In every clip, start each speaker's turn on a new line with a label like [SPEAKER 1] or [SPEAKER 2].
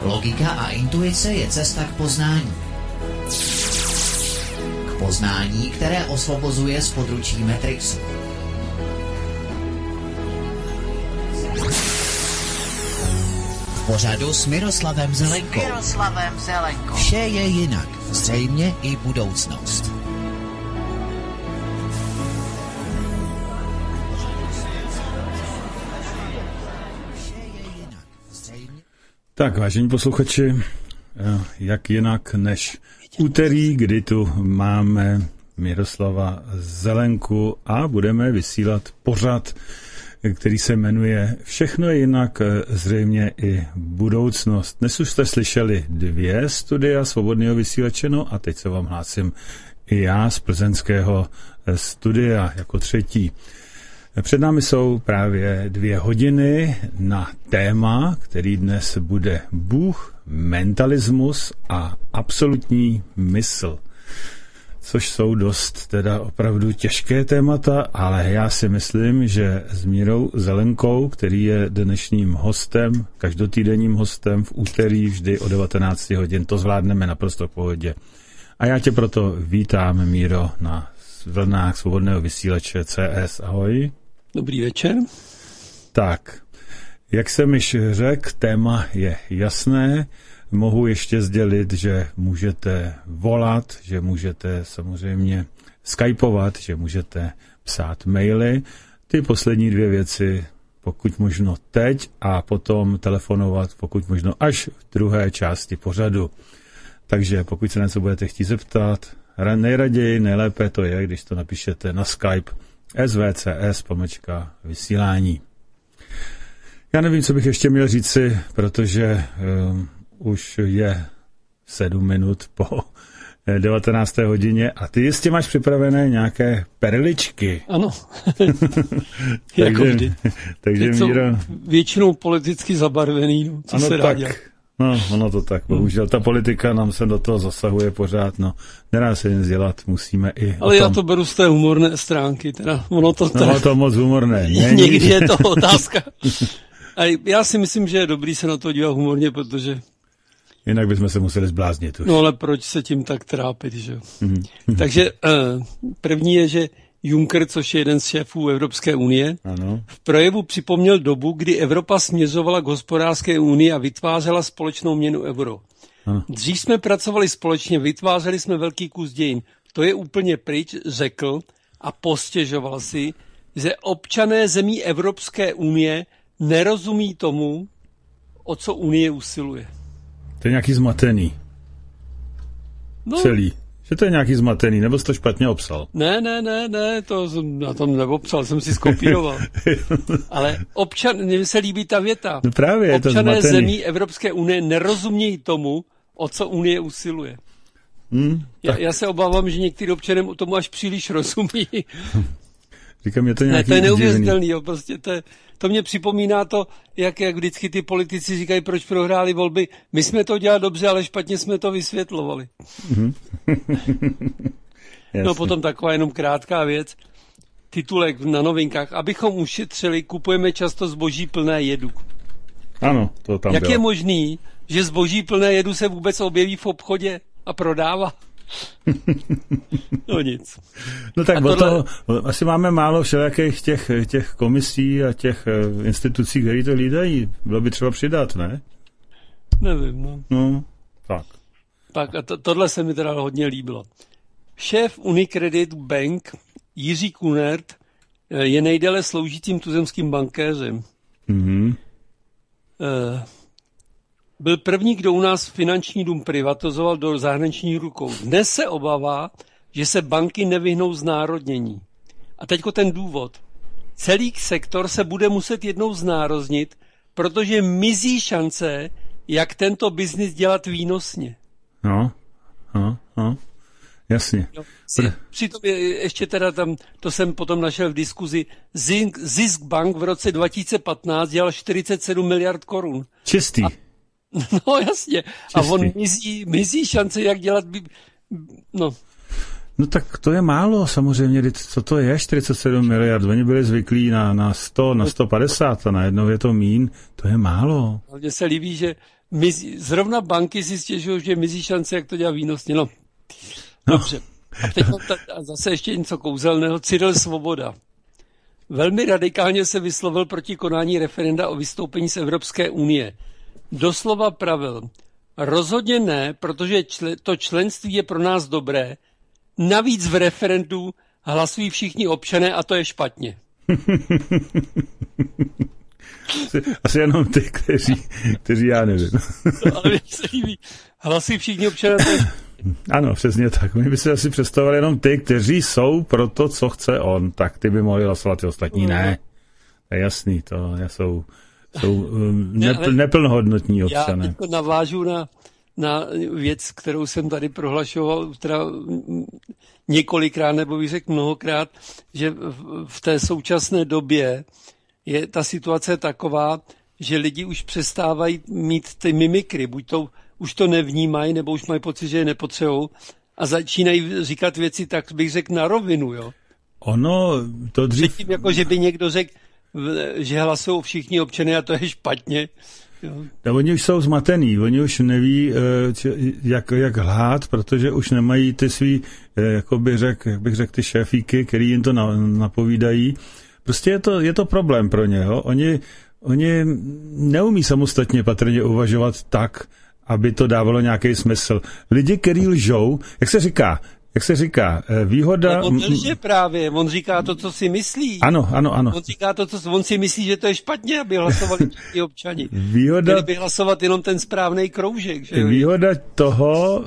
[SPEAKER 1] Logika a intuice je cesta k poznání. K poznání, které osvobozuje z područí Matrixu. V pořadu s Miroslavem Zelenkou. Vše je jinak, zřejmě i budoucnost.
[SPEAKER 2] Tak, vážení posluchači, jak jinak než úterý, kdy tu máme Miroslava Zelenku a budeme vysílat pořad, který se jmenuje Všechno je jinak, zřejmě i budoucnost. Dnes už jste slyšeli 2 studia Svobodného vysílače, no a teď se vám hlásím i já z plzeňského studia jako 3. Před námi jsou právě 2 hodiny na téma, který dnes bude Bůh, mentalismus a absolutní mysl. Což jsou dost teda opravdu těžké témata, ale já si myslím, že s Mírou Zelenkou, který je dnešním hostem, každotýdenním hostem v úterý vždy o 19 hodin, to zvládneme naprosto v pohodě. A já tě proto vítám, Míro, na vlnách Svobodného vysílače CS. Ahoj.
[SPEAKER 3] Dobrý večer.
[SPEAKER 2] Tak, jak jsem již řekl, téma je jasné. Mohu ještě sdělit, že můžete volat, že můžete samozřejmě skypovat, že můžete psát maily. Ty poslední 2 věci, pokud možno teď, a potom telefonovat, pokud možno až v druhé části pořadu. Takže pokud se něco budete chtít zeptat, nejraději, nejlépe to je, když to napíšete na Skype svcs.vysílání. Já nevím, co bych ještě měl říci, protože už je 7 minut po 19. hodině a ty jistě máš připravené nějaké perličky.
[SPEAKER 3] Ano, jako vždy.
[SPEAKER 2] Takže Míro...
[SPEAKER 3] většinou politicky zabarvený, co
[SPEAKER 2] ano,
[SPEAKER 3] se dá dělat.
[SPEAKER 2] No, ono to tak, bohužel ta politika nám se do toho zasahuje pořád, no, nedá se nic dělat, musíme i...
[SPEAKER 3] Ale já to beru z té humorné stránky, teda ono to...
[SPEAKER 2] No, to moc humorné není.
[SPEAKER 3] Někdy je to otázka. A já si myslím, že je dobrý se na to dívat humorně, protože...
[SPEAKER 2] Jinak bychom se museli zbláznit už.
[SPEAKER 3] No ale proč se tím tak trápit, že? Takže první je, že Juncker, což je jeden z šéfů Evropské unie,
[SPEAKER 2] ano,
[SPEAKER 3] v projevu připomněl dobu, kdy Evropa směřovala k hospodářské unii a vytvářela společnou měnu euro.
[SPEAKER 2] Ano.
[SPEAKER 3] Dřív jsme pracovali společně, vytvářeli jsme velký kus dějin. To je úplně pryč, řekl a postěžoval si, že občané zemí Evropské unie nerozumí tomu, o co unie usiluje.
[SPEAKER 2] To je nějaký zmatený.
[SPEAKER 3] No.
[SPEAKER 2] Celý. Že to je nějaký zmatený, nebo jsi to špatně obsal?
[SPEAKER 3] Ne, to já tam neobsal, jsem si skopíroval. Ale mně se líbí ta věta.
[SPEAKER 2] No právě, je to
[SPEAKER 3] občané
[SPEAKER 2] zmatený.
[SPEAKER 3] zemí Evropské unie nerozumějí tomu, o co unie usiluje. Já se obávám, že některý občané tomu až příliš rozumí.
[SPEAKER 2] Říkám, je to nějaký
[SPEAKER 3] to je neuvěřitelný, jo, prostě to mě připomíná to, jak vždycky ty politici říkají, proč prohráli volby. My jsme to dělali dobře, ale špatně jsme to vysvětlovali. No potom taková jenom krátká věc. Titulek na Novinkách. Abychom ušetřili, kupujeme často zboží plné jedu.
[SPEAKER 2] Ano, to tam
[SPEAKER 3] Jak
[SPEAKER 2] bylo.
[SPEAKER 3] je možný, že zboží plné jedu se vůbec objeví v obchodě a prodává? No nic.
[SPEAKER 2] No tak asi máme málo všelijakých těch komisí a těch institucí, které to hlídají. Bylo by třeba přidat, ne?
[SPEAKER 3] Nevím, no.
[SPEAKER 2] No, tak.
[SPEAKER 3] Tak a tohle se mi teda hodně líbilo. Šéf Unicredit Bank Jiří Kunert je nejdéle sloužícím tuzemským bankéřem. Byl první, kdo u nás finanční dům privatizoval do zahraničních rukou. Dnes se obává, že se banky nevyhnou znárodnění. A teďko ten důvod. Celý sektor se bude muset jednou znárodnit, protože mizí šance, jak tento biznis dělat výnosně.
[SPEAKER 2] No. Jasně.
[SPEAKER 3] Přitom ještě teda tam, to jsem potom našel v diskuzi, Zisk Bank v roce 2015 dělal 47 miliard korun.
[SPEAKER 2] Čistý.
[SPEAKER 3] No jasně. Čistý. A on mizí šance, jak dělat...
[SPEAKER 2] No tak to je málo samozřejmě, co to je 47 miliard, oni byli zvyklí na 100, na 150 a najednou je to míň, to je málo.
[SPEAKER 3] Mně se líbí, že Zrovna banky si stěžují, že mizí šance, jak to dělá výnosně. No, dobře. A teď zase ještě něco kouzelného. Cyril Svoboda. Velmi radikálně se vyslovil proti konání referenda o vystoupení z Evropské unie. Doslova pravil. Rozhodně ne, protože to členství je pro nás dobré. Navíc v referendu hlasují všichni občané a to je špatně.
[SPEAKER 2] Asi jenom ty, kteří já nevím.
[SPEAKER 3] No, ale se líbí. Hlasují všichni občané.
[SPEAKER 2] Ano, přesně tak. My by si asi představovali jenom ty, kteří jsou pro to, co chce on. Tak ty by mohli hlasovat, ty ostatní ne. To je jasný, to jsou neplnohodnotní občané.
[SPEAKER 3] Já teď navážu na věc, kterou jsem tady prohlašoval, která několikrát, nebo bych řekl mnohokrát, že v té současné době je ta situace taková, že lidi už přestávají mít ty mimikry, už to nevnímají, nebo už mají pocit, že je nepotřebují a začínají říkat věci, tak bych řekl na rovinu, jo.
[SPEAKER 2] Ono to dřív...
[SPEAKER 3] Předtím, jako že by někdo řekl, že hlasují všichni občany a to je špatně.
[SPEAKER 2] No, oni už jsou zmatený, oni už neví, jak lhát, protože už nemají ty svý, jak bych řekl, ty šéfíky, který jim to napovídají. Prostě je to problém pro ně. Jo? Oni neumí samostatně patrně uvažovat tak, aby to dávalo nějaký smysl. Lidi, kteří lžou, jak se říká, výhoda...
[SPEAKER 3] On lže právě, on říká to, co si myslí.
[SPEAKER 2] Ano.
[SPEAKER 3] On říká to, co on si myslí, že to je špatně, aby hlasovali všichni občani. Měli by hlasovat jenom ten správný kroužek. Že?
[SPEAKER 2] Výhoda toho,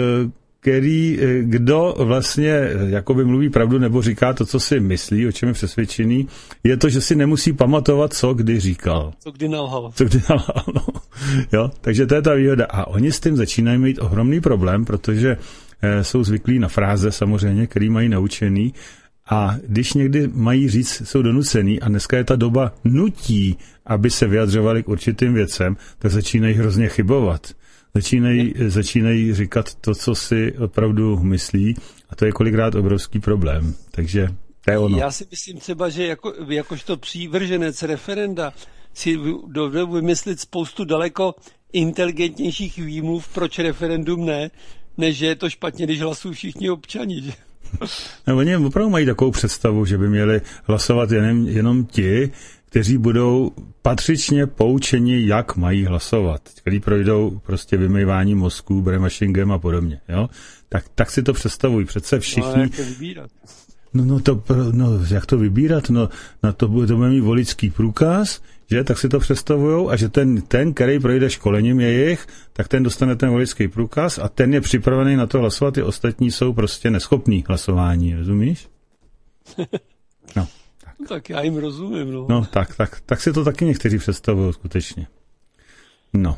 [SPEAKER 2] kdo vlastně jakoby mluví pravdu nebo říká to, co si myslí, o čem je přesvědčený, je to, že si nemusí pamatovat, co kdy říkal.
[SPEAKER 3] Co kdy nalhal.
[SPEAKER 2] No. Jo, takže to je ta výhoda. A oni s tím začínají mít ohromný problém, protože jsou zvyklí na fráze samozřejmě, který mají naučený a když někdy mají říct, jsou donucený a dneska je ta doba nutí, aby se vyjadřovali k určitým věcem, tak začínají hrozně chybovat. Začínají říkat to, co si opravdu myslí a to je kolikrát obrovský problém. Takže to je ono.
[SPEAKER 3] Já si myslím třeba, že jakožto přívrženec referenda si dovedu vymyslet spoustu daleko inteligentnějších výmluv, proč referendum ne, než že je to špatně, když hlasují všichni občani. Že?
[SPEAKER 2] No, oni opravdu mají takovou představu, že by měli hlasovat jenom ti, kteří budou patřičně poučeni, jak mají hlasovat, kteří projdou prostě vymývání mozků, brainwashingem a podobně. Jo? Tak si to představují. Přece všichni...
[SPEAKER 3] No, jak to vybírat?
[SPEAKER 2] Jak to vybírat? No, na to bude mít voličský průkaz, že? Tak si to představujou a že ten, který projde školením jejich, tak ten dostane ten voličský průkaz a ten je připravený na to hlasovat, ty ostatní jsou prostě neschopní hlasování, rozumíš? No.
[SPEAKER 3] Tak já jim rozumím, no.
[SPEAKER 2] No, tak si to taky někteří představují skutečně. No.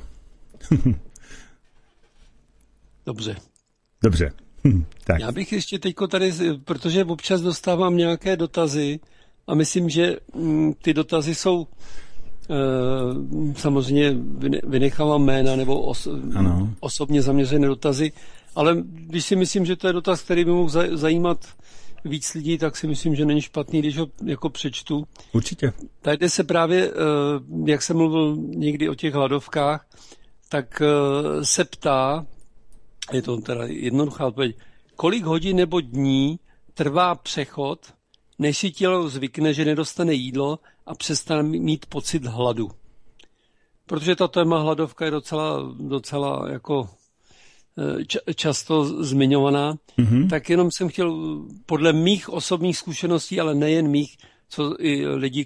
[SPEAKER 2] Dobře. Tak.
[SPEAKER 3] Já bych ještě teďko tady, protože občas dostávám nějaké dotazy a myslím, že ty dotazy jsou samozřejmě vynechávám jména nebo osobně zaměřené dotazy, ale když si myslím, že to je dotaz, který by mohl zajímat víc lidí, tak si myslím, že není špatný, když ho jako přečtu.
[SPEAKER 2] Určitě.
[SPEAKER 3] Tady se právě, jak jsem mluvil někdy o těch hladovkách, tak se ptá, je to teda jednoduchá odpověď, kolik hodin nebo dní trvá přechod, než si tělo zvykne, že nedostane jídlo a přestane mít pocit hladu. Protože ta téma hladovka je docela jako často zmiňovaná, tak jenom jsem chtěl podle mých osobních zkušeností, ale nejen mých, co i lidi,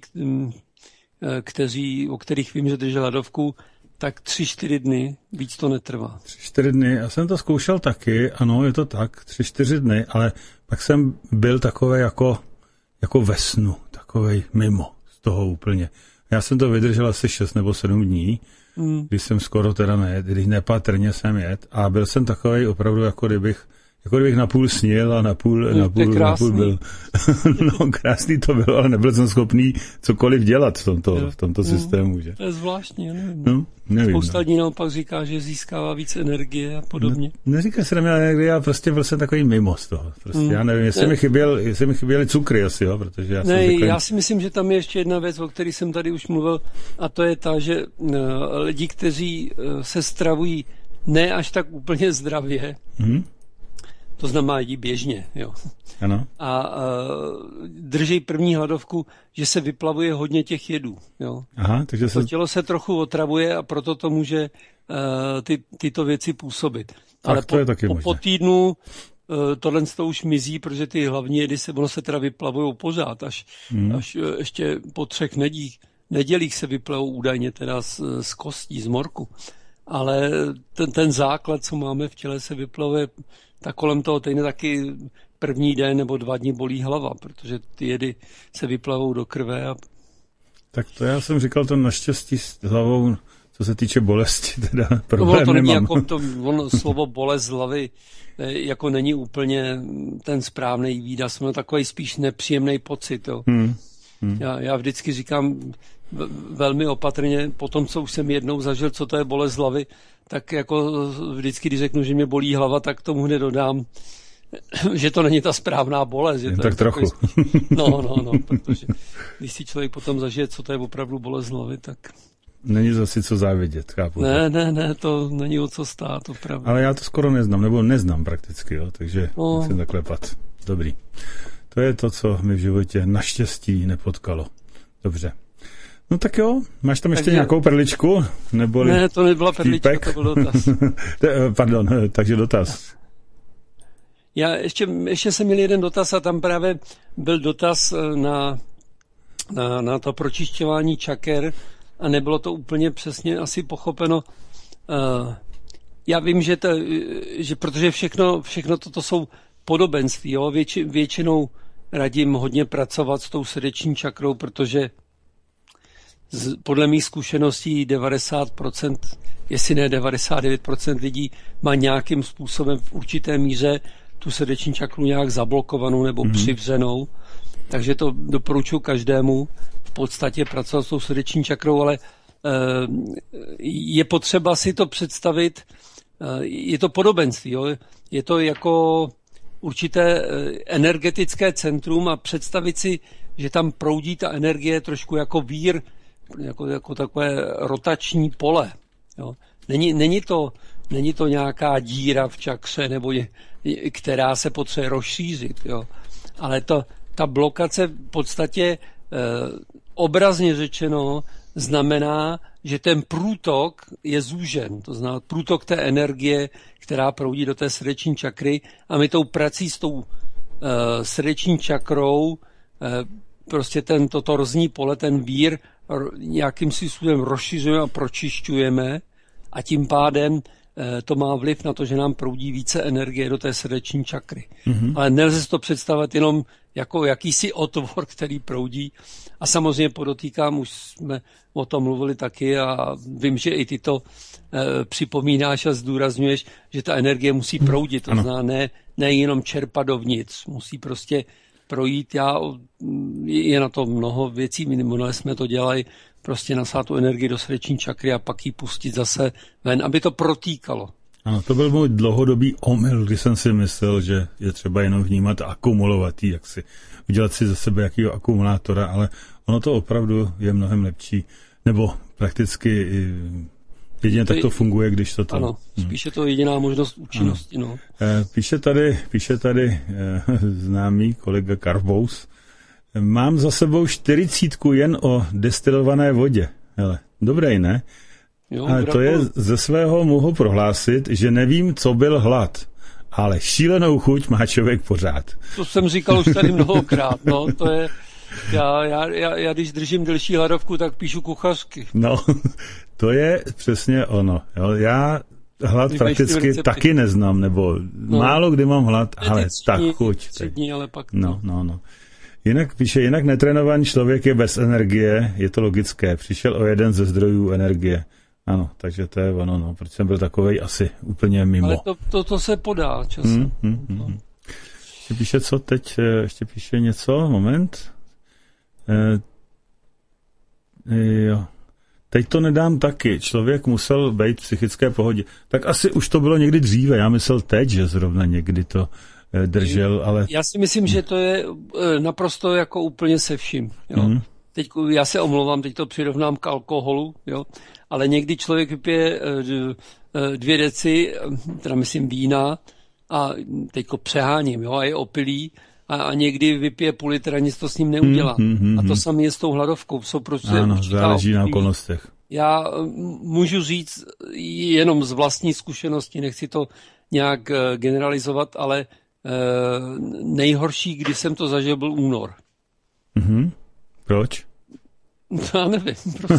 [SPEAKER 3] o kterých vím, že drží hladovku, tak 3-4 dny, víc to netrvá.
[SPEAKER 2] 3-4 dny, já jsem to zkoušel taky, ano, je to tak, 3-4 dny, ale pak jsem byl takovej jako ve snu, takovej mimo z toho úplně. Já jsem to vydržel asi 6 nebo 7 dní, když jsem skoro teda nepatrně jsem jet a byl jsem takovej opravdu, jako jako kdybych napůl snil a napůl byl. No, krásný to bylo, ale nebyl jsem schopný cokoliv dělat v tomto systému. Že?
[SPEAKER 3] To je zvláštní, nevím.
[SPEAKER 2] No, nevím.
[SPEAKER 3] Spousta lidí naopak říká, že získává víc energie a podobně.
[SPEAKER 2] Neříká se na mě energie, já prostě byl jsem takový mimo z toho. Prostě já nevím, jestli mi chyběly cukry asi, jo, protože já jsem takový...
[SPEAKER 3] Já si myslím, že tam je ještě jedna věc, o které jsem tady už mluvil, a to je ta, že lidi, kteří se stravují ne až tak úplně zdravě, to znamená jedí běžně, jo.
[SPEAKER 2] Ano.
[SPEAKER 3] A drží první hladovku, že se vyplavuje hodně těch jedů, jo.
[SPEAKER 2] Aha, takže
[SPEAKER 3] to tělo se trochu otravuje a proto to může tyto věci působit. Ale po týdnu tohle to už mizí, protože ty hlavní jedy ono se teda vyplavujou pořád, až ještě po 3 nedělích se vyplavou údajně teda z kostí, z morku. Ale ten základ, co máme v těle, se vyplavuje, tak kolem toho týdne taky první den nebo 2 dny bolí hlava, protože ty jedy se vyplavou do krve. Tak
[SPEAKER 2] to já jsem říkal to naštěstí s hlavou, co se týče bolesti, teda problém
[SPEAKER 3] to není
[SPEAKER 2] nemám.
[SPEAKER 3] Jako slovo bolest hlavy jako není úplně ten správný výraz, ono takový spíš nepříjemný pocit. Jo. Já vždycky říkám velmi opatrně, po tom, co už jsem jednou zažil, co to je bolest hlavy, tak jako vždycky, když řeknu, že mě bolí hlava, tak tomu hned dodám, že to není ta správná bolest. Že to
[SPEAKER 2] tak trochu.
[SPEAKER 3] No, protože když si člověk potom zažije, co to je opravdu bolest hlavy, tak...
[SPEAKER 2] Není zase co závidět, chápu.
[SPEAKER 3] Ne, to není o co stát, opravdu.
[SPEAKER 2] Ale já to skoro neznám, nebo neznám prakticky, jo, takže musím zaklepat. Dobrý. To je to, co mi v životě naštěstí nepotkalo. Dobře. No tak jo, máš tam ještě nějakou perličku? Neboli
[SPEAKER 3] ne, to nebyla perlička, to byl dotaz.
[SPEAKER 2] Pardon, takže dotaz.
[SPEAKER 3] Já ještě jsem měl jeden dotaz a tam právě byl dotaz na to pročišťování čaker a nebylo to úplně přesně asi pochopeno. Já vím, že protože všechno toto jsou podobenství, jo? Většinou radím hodně pracovat s tou srdeční čakrou, protože podle mých zkušeností 90%, jestli ne 99% lidí má nějakým způsobem v určité míře tu srdeční čakru nějak zablokovanou nebo přivřenou. Takže to doporučuji každému v podstatě pracovat s tou srdeční čakrou, ale je potřeba si to představit, je to podobenství, jo? Je to jako určité energetické centrum a představit si, že tam proudí ta energie trošku jako vír, jako takové rotační pole. Jo? Není to nějaká díra v čakře, nebo která se potřebuje rozšířit. Jo? Ale ta blokace v podstatě obrazně řečeno znamená, že ten průtok je zúžen. To znamená průtok té energie, která proudí do té srdeční čakry a my tou prací s tou srdeční čakrou prostě to torzní pole, ten vír nějakým způsobem rozšiřujeme a pročišťujeme a tím pádem to má vliv na to, že nám proudí více energie do té srdeční čakry. Ale nelze si to představit jenom jako jakýsi otvor, který proudí. A samozřejmě podotýkám, už jsme o tom mluvili taky a vím, že i ty to připomínáš a zdůrazňuješ, že ta energie musí proudit. To znamená ne jenom čerpat dovnitř, musí prostě projít. Je na to mnoho věcí, minimálně jsme to dělali, prostě nasát tu energii do srdeční čakry a pak ji pustit zase ven, aby to protýkalo.
[SPEAKER 2] Ano, to byl můj dlouhodobý omyl, kdy jsem si myslel, že je třeba jenom vnímat a akumulovat, jak si udělat si ze sebe jakýho akumulátora, ale ono to opravdu je mnohem lepší, nebo prakticky jedině tak to funguje, když to...
[SPEAKER 3] Ano, spíše to jediná možnost účinnosti. No.
[SPEAKER 2] Píše tady známý kolega Karbous, mám za sebou 40 jen o destilované vodě. Hele, dobrý, ne?
[SPEAKER 3] Jo,
[SPEAKER 2] ale to je ze svého mohu prohlásit, že nevím, co byl hlad, ale šílenou chuť má člověk pořád.
[SPEAKER 3] To jsem říkal už tady mnohokrát, no, to je... Já když držím delší hladovku, tak píšu kuchařky.
[SPEAKER 2] No, to je přesně ono. Jo. Já hlad prakticky taky neznám, nebo málo kdy mám hlad, ale tak chuť.
[SPEAKER 3] 3 dní, ale pak...
[SPEAKER 2] No. Jinak netrénovaný člověk je bez energie, je to logické. Přišel o jeden ze zdrojů energie. Ano, takže to je ono, no, proč jsem byl takovej asi úplně mimo.
[SPEAKER 3] Ale to se podá časem.
[SPEAKER 2] Ještě píše co teď? Ještě píše něco? Moment. Jo. Teď to nedám taky. Člověk musel být v psychické pohodě. Tak asi už to bylo někdy dříve. Já myslel teď, že zrovna někdy to držel, ale...
[SPEAKER 3] Já si myslím, že to je naprosto jako úplně se vším. Jo? Teď, já se omlouvám, teď to přirovnám k alkoholu, jo? Ale někdy člověk vypije 2 deci, teda myslím vína, a teďko přeháním, jo? A je opilý, a někdy vypije půl litra, nic to s ním neudělá. A to samé je s tou hladovkou.
[SPEAKER 2] Ano, záleží na okolnostech.
[SPEAKER 3] Já můžu říct jenom z vlastní zkušenosti, nechci to nějak generalizovat, ale nejhorší, kdy jsem to zažil, byl únor.
[SPEAKER 2] Proč?
[SPEAKER 3] Já nevím,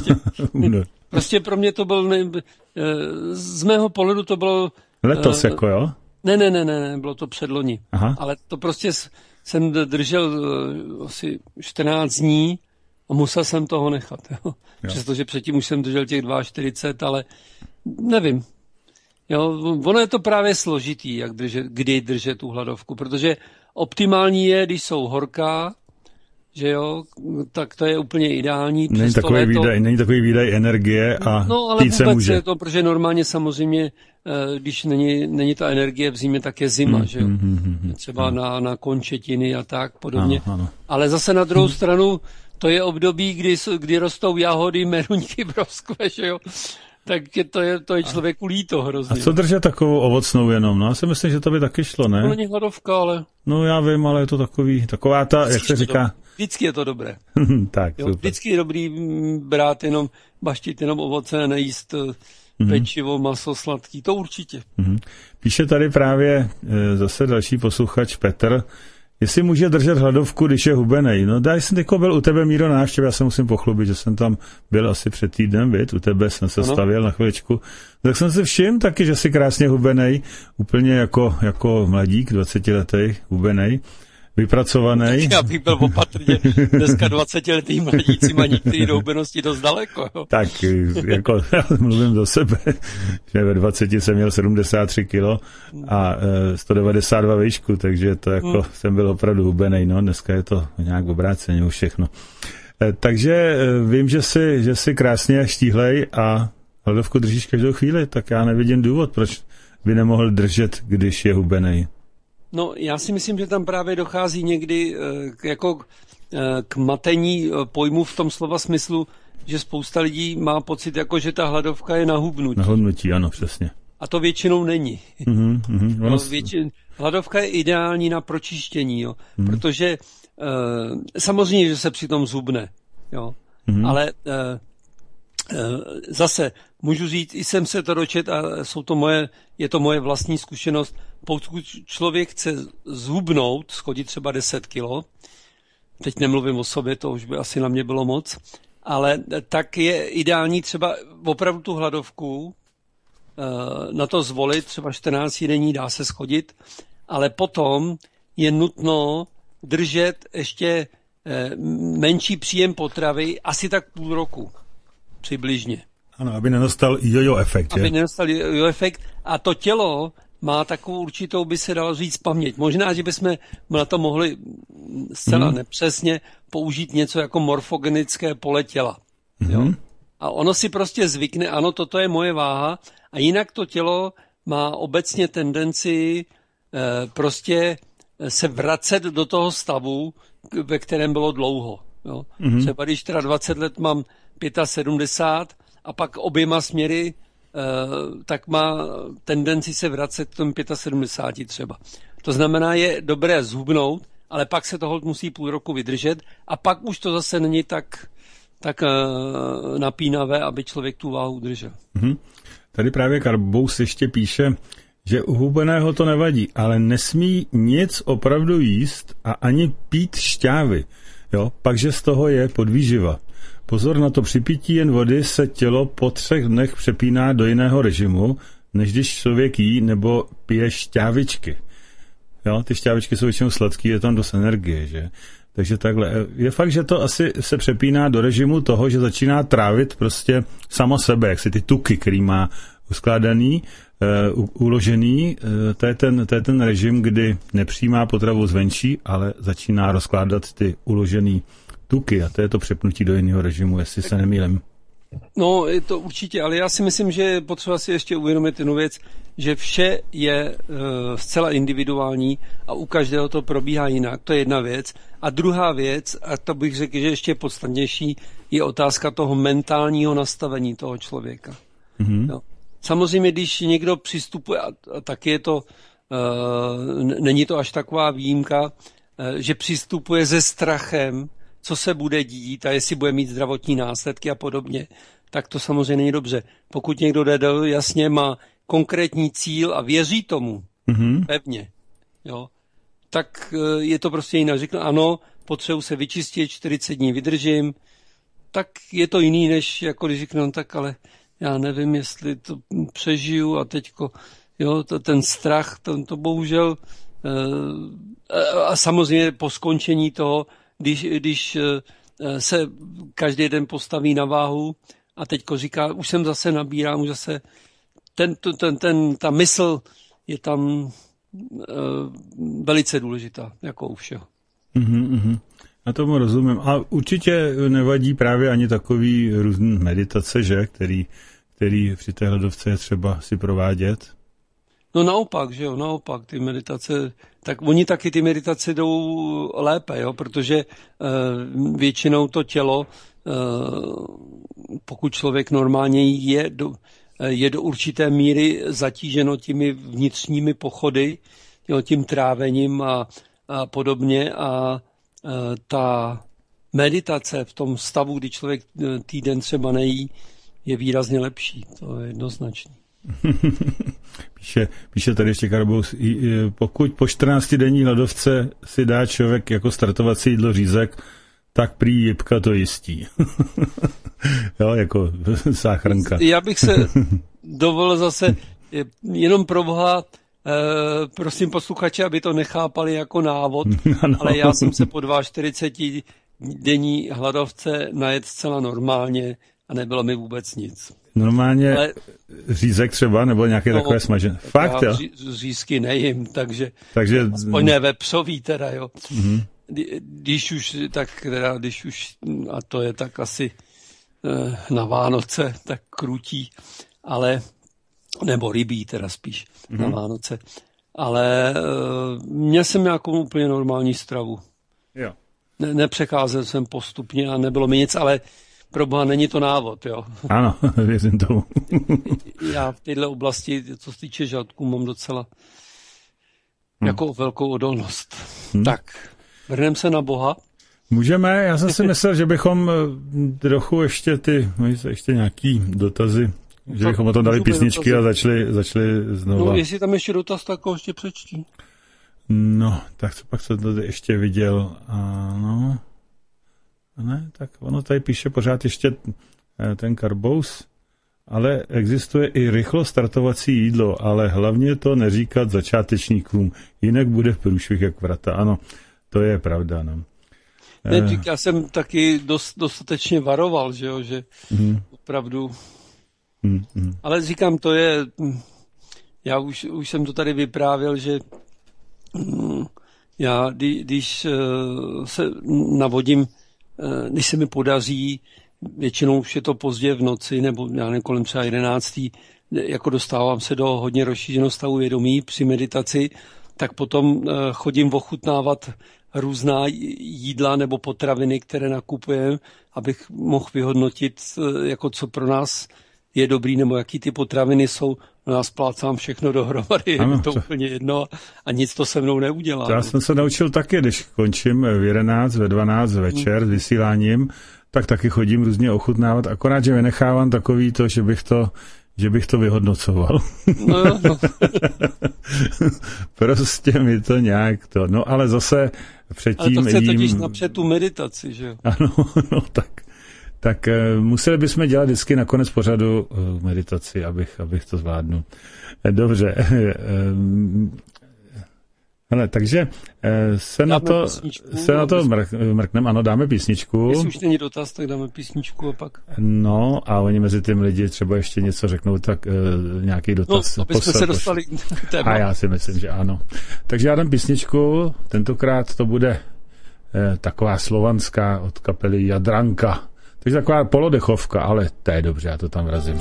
[SPEAKER 3] prostě pro mě to byl, z mého pohledu to bylo...
[SPEAKER 2] Letos jako jo?
[SPEAKER 3] Ne, bylo to předloni.
[SPEAKER 2] Aha.
[SPEAKER 3] Ale to prostě jsem držel asi 14 dní a musel jsem toho nechat. Jo. Přestože předtím už jsem držel těch 42, ale nevím. Jo, ono je to právě složitý, kdy držet tu hladovku, protože optimální je, když jsou horká, že jo, tak to je úplně ideální.
[SPEAKER 2] Není takový výdaj energie a
[SPEAKER 3] ale
[SPEAKER 2] pít se může.
[SPEAKER 3] Je to, protože normálně samozřejmě, když není ta energie v zimě, tak je zima, že jo. Třeba na končetiny a tak podobně.
[SPEAKER 2] Ano.
[SPEAKER 3] Ale zase na druhou stranu, to je období, kdy rostou jahody, meruňky, broskve, že jo. Tak to je člověku líto hrozně.
[SPEAKER 2] A co držet takovou ovocnou jenom? No, já si myslím, že to by taky šlo, ne?
[SPEAKER 3] To není hladovka, ale...
[SPEAKER 2] No já vím, ale je to taková ta, jak se říká...
[SPEAKER 3] Vždycky je to dobré.
[SPEAKER 2] Tak,
[SPEAKER 3] jo, vždycky je dobrý brát baštit jenom ovoce, nejíst pečivo, maso, sladký, to určitě.
[SPEAKER 2] Píše tady právě zase další posluchač Petr, jestli může držet hladovku, když je hubenej. No já jsem teďko byl u tebe, Míro, návštěv, já se musím pochlubit, že jsem tam byl asi před týdnem, u tebe jsem se stavěl na chviličku. Tak jsem si všiml taky, že jsi krásně hubenej, úplně jako mladík, 20letý hubenej, vypracovaný.
[SPEAKER 3] Já bych byl opatrně, dneska 20letý mladíci mají některé do hubenosti dost daleko. Jo.
[SPEAKER 2] Tak, jako mluvím do sebe, že ve 20 jsem měl 73 kilo a 192 výšku, takže to jako jsem byl opravdu hubenej, no, dneska je to nějak obráceně už všechno. Takže vím, že jsi krásně štíhlej a hladovku držíš každou chvíli, tak já nevidím důvod, proč by nemohl držet, když je hubenej.
[SPEAKER 3] No, já si myslím, že tam právě dochází někdy k matení pojmu v tom slova smyslu, že spousta lidí má pocit, jako že ta hladovka je na hubnutí.
[SPEAKER 2] Na hubnutí, ano, přesně.
[SPEAKER 3] A to většinou není. Hladovka je ideální na pročištění, jo, protože samozřejmě, že se přitom zhubne, jo, ale zase můžu říct, i jsem se to dočet a je to moje vlastní zkušenost. Pokud člověk chce zhubnout, schodit třeba 10 kilo, teď nemluvím o sobě, to už by asi na mě bylo moc, ale tak je ideální třeba opravdu tu hladovku na to zvolit, třeba 14 denní dá se schodit, ale potom je nutno držet ještě menší příjem potravy, asi tak půl roku přibližně.
[SPEAKER 2] Ano, aby nenastal jojo efekt.
[SPEAKER 3] Aby nenastal jojo efekt a to tělo má takovou určitou, by se dalo říct, paměť. Možná, že bychom na to mohli zcela nepřesně použít něco jako morfogenické pole těla. Jo? A ono si prostě zvykne, ano, toto je moje váha a jinak to tělo má obecně tendenci prostě se vracet do toho stavu, ve kterém bylo dlouho. Jo? Třeba když teda 20 let mám 75 a pak oběma směry, tak má tendenci se vracet k tomu 75 třeba. To znamená, je dobré zhubnout, ale pak se toho musí půl roku vydržet a pak už to zase není tak napínavé, aby člověk tu váhu udržel.
[SPEAKER 2] Tady právě Karbous ještě píše, že u hubeného to nevadí, ale nesmí nic opravdu jíst a ani pít šťávy. Jo? Pakže z toho je podvýživa. Pozor na to, při pití jen vody se tělo po 3 dnech přepíná do jiného režimu, než když člověk jí nebo pije šťávičky. Jo, ty šťávičky jsou většinou sladký, je tam dost energie, že? Takže takhle. Je fakt, že to asi se přepíná do režimu toho, že začíná trávit prostě samo sebe, jak si ty tuky, který má uskládaný, uložený, to je ten režim, kdy nepřijímá potravu zvenčí, ale začíná rozkládat ty uložený tuky a to je to přepnutí do jiného režimu, jestli se nemýlím.
[SPEAKER 3] No, je to určitě, ale já si myslím, že je potřeba si ještě uvědomit jednu věc, že vše je zcela individuální a u každého to probíhá jinak, to je jedna věc. A druhá věc, a to bych řekl, že ještě podstatnější, je otázka toho mentálního nastavení toho člověka. Mm-hmm. Jo. Samozřejmě, když někdo přistupuje, a taky je to, není to až taková výjimka, že přistupuje se strachem, co se bude dít a jestli bude mít zdravotní následky a podobně, tak to samozřejmě není dobře. Pokud někdo jasně má konkrétní cíl a věří tomu pevně, jo, tak je to prostě jinak. Řekne, ano, potřebuji se vyčistit, 40 dní vydržím, tak je to jiný, než jako když řekne, no, tak ale já nevím, jestli to přežiju a teďko, jo, ten strach, to bohužel a samozřejmě po skončení toho, když se každý den postaví na váhu a teďko říká, už jsem zase nabírám, už zase ta mysl je tam velice důležitá, jako u všeho.
[SPEAKER 2] Já tomu rozumím. A určitě nevadí právě ani takový různý meditace, že? Který při té hladovce je třeba si provádět.
[SPEAKER 3] No naopak, že jo, naopak, ty meditace, tak oni taky ty meditace jdou lépe, jo, protože většinou to tělo, pokud člověk normálně je do určité míry zatíženo těmi vnitřními pochody, jo, tím trávením a podobně a ta meditace v tom stavu, kdy člověk týden třeba nejí, je výrazně lepší, to je jednoznačný.
[SPEAKER 2] Píše tady ještě Karbous, pokud po 14denní hladovce si dá člověk jako startovací jídlo řízek, tak prý jibka to jistí. Jo, jako sáchrnka.
[SPEAKER 3] Já bych se dovolil zase, jenom pro boha, prosím posluchače, aby to nechápali jako návod, ano. Ale já jsem se po 42denní hladovce najet zcela normálně a nebylo mi vůbec nic.
[SPEAKER 2] Normálně ale, řízek třeba, nebo nějaké takové smažené. Fakt, jo?
[SPEAKER 3] Řízky nejím, takže aspoň ne vepřový teda, jo. Mm-hmm. Když už, a to je tak asi na Vánoce, tak krutí, ale, nebo rybí teda spíš na Vánoce, ale měl jsem nějakou úplně normální stravu.
[SPEAKER 2] Jo.
[SPEAKER 3] Nepřecházel jsem postupně a nebylo mi nic, ale proboha, není to návod, jo.
[SPEAKER 2] Ano, věřím tomu.
[SPEAKER 3] Já v této oblasti, co se týče žaludku, mám docela jako velkou odolnost. Tak, vrhneme se na Boha.
[SPEAKER 2] Můžeme, já jsem si myslel, že bychom trochu ještě nějaký dotazy, že bychom o tom dali písničky a začali znovu.
[SPEAKER 3] No, jestli tam ještě dotaz, tak ho ještě přečtí.
[SPEAKER 2] No, tak co pak jsem tady ještě viděl, ano. Ne, tak ono tady píše pořád ještě ten Karbous, ale existuje i rychlo startovací jídlo, ale hlavně to neříkat začátečníkům, jinak bude průšvih jak vrata. Ano, to je pravda, no.
[SPEAKER 3] Já jsem taky dostatečně varoval, že jo, že opravdu. Ale říkám, to je, já už jsem to tady vyprávěl, že já, když se navodím, když se mi podaří, většinou už je to pozdě v noci, nebo já nevím, kolem třeba 11, jako dostávám se do hodně rozšířeného stavu vědomí při meditaci, tak potom chodím ochutnávat různá jídla nebo potraviny, které nakupujeme, abych mohl vyhodnotit, jako co pro nás je dobrý, nebo jaký ty potraviny jsou. No já splácám všechno dohromady, ano, je to úplně jedno a nic to se mnou neudělá.
[SPEAKER 2] Já jsem se naučil taky, když končím v 11, ve 12 večer s vysíláním, tak taky chodím různě ochutnávat, akorát, že vynechávám takový to, že bych to vyhodnocoval.
[SPEAKER 3] No.
[SPEAKER 2] Prostě mi to nějak to. No ale zase předtím...
[SPEAKER 3] Ale to chce totiž napřed tu meditaci, že jo?
[SPEAKER 2] Ano, no tak museli bychom dělat vždycky na konec pořadu meditaci, abych to zvládnul. Dobře. Hele, takže se na to mrkneme, ano, dáme písničku.
[SPEAKER 3] Jestli už není dotaz, tak dáme písničku a pak.
[SPEAKER 2] No, a oni mezi tím lidi třeba ještě něco řeknou, tak nějaký dotaz.
[SPEAKER 3] No, aby jsme se dostali k téma.
[SPEAKER 2] A já si myslím, že ano. Takže já dám písničku, tentokrát to bude taková slovanská od kapely Jadranka. Takže taková polodechovka, ale to je dobře, já to tam vrazím.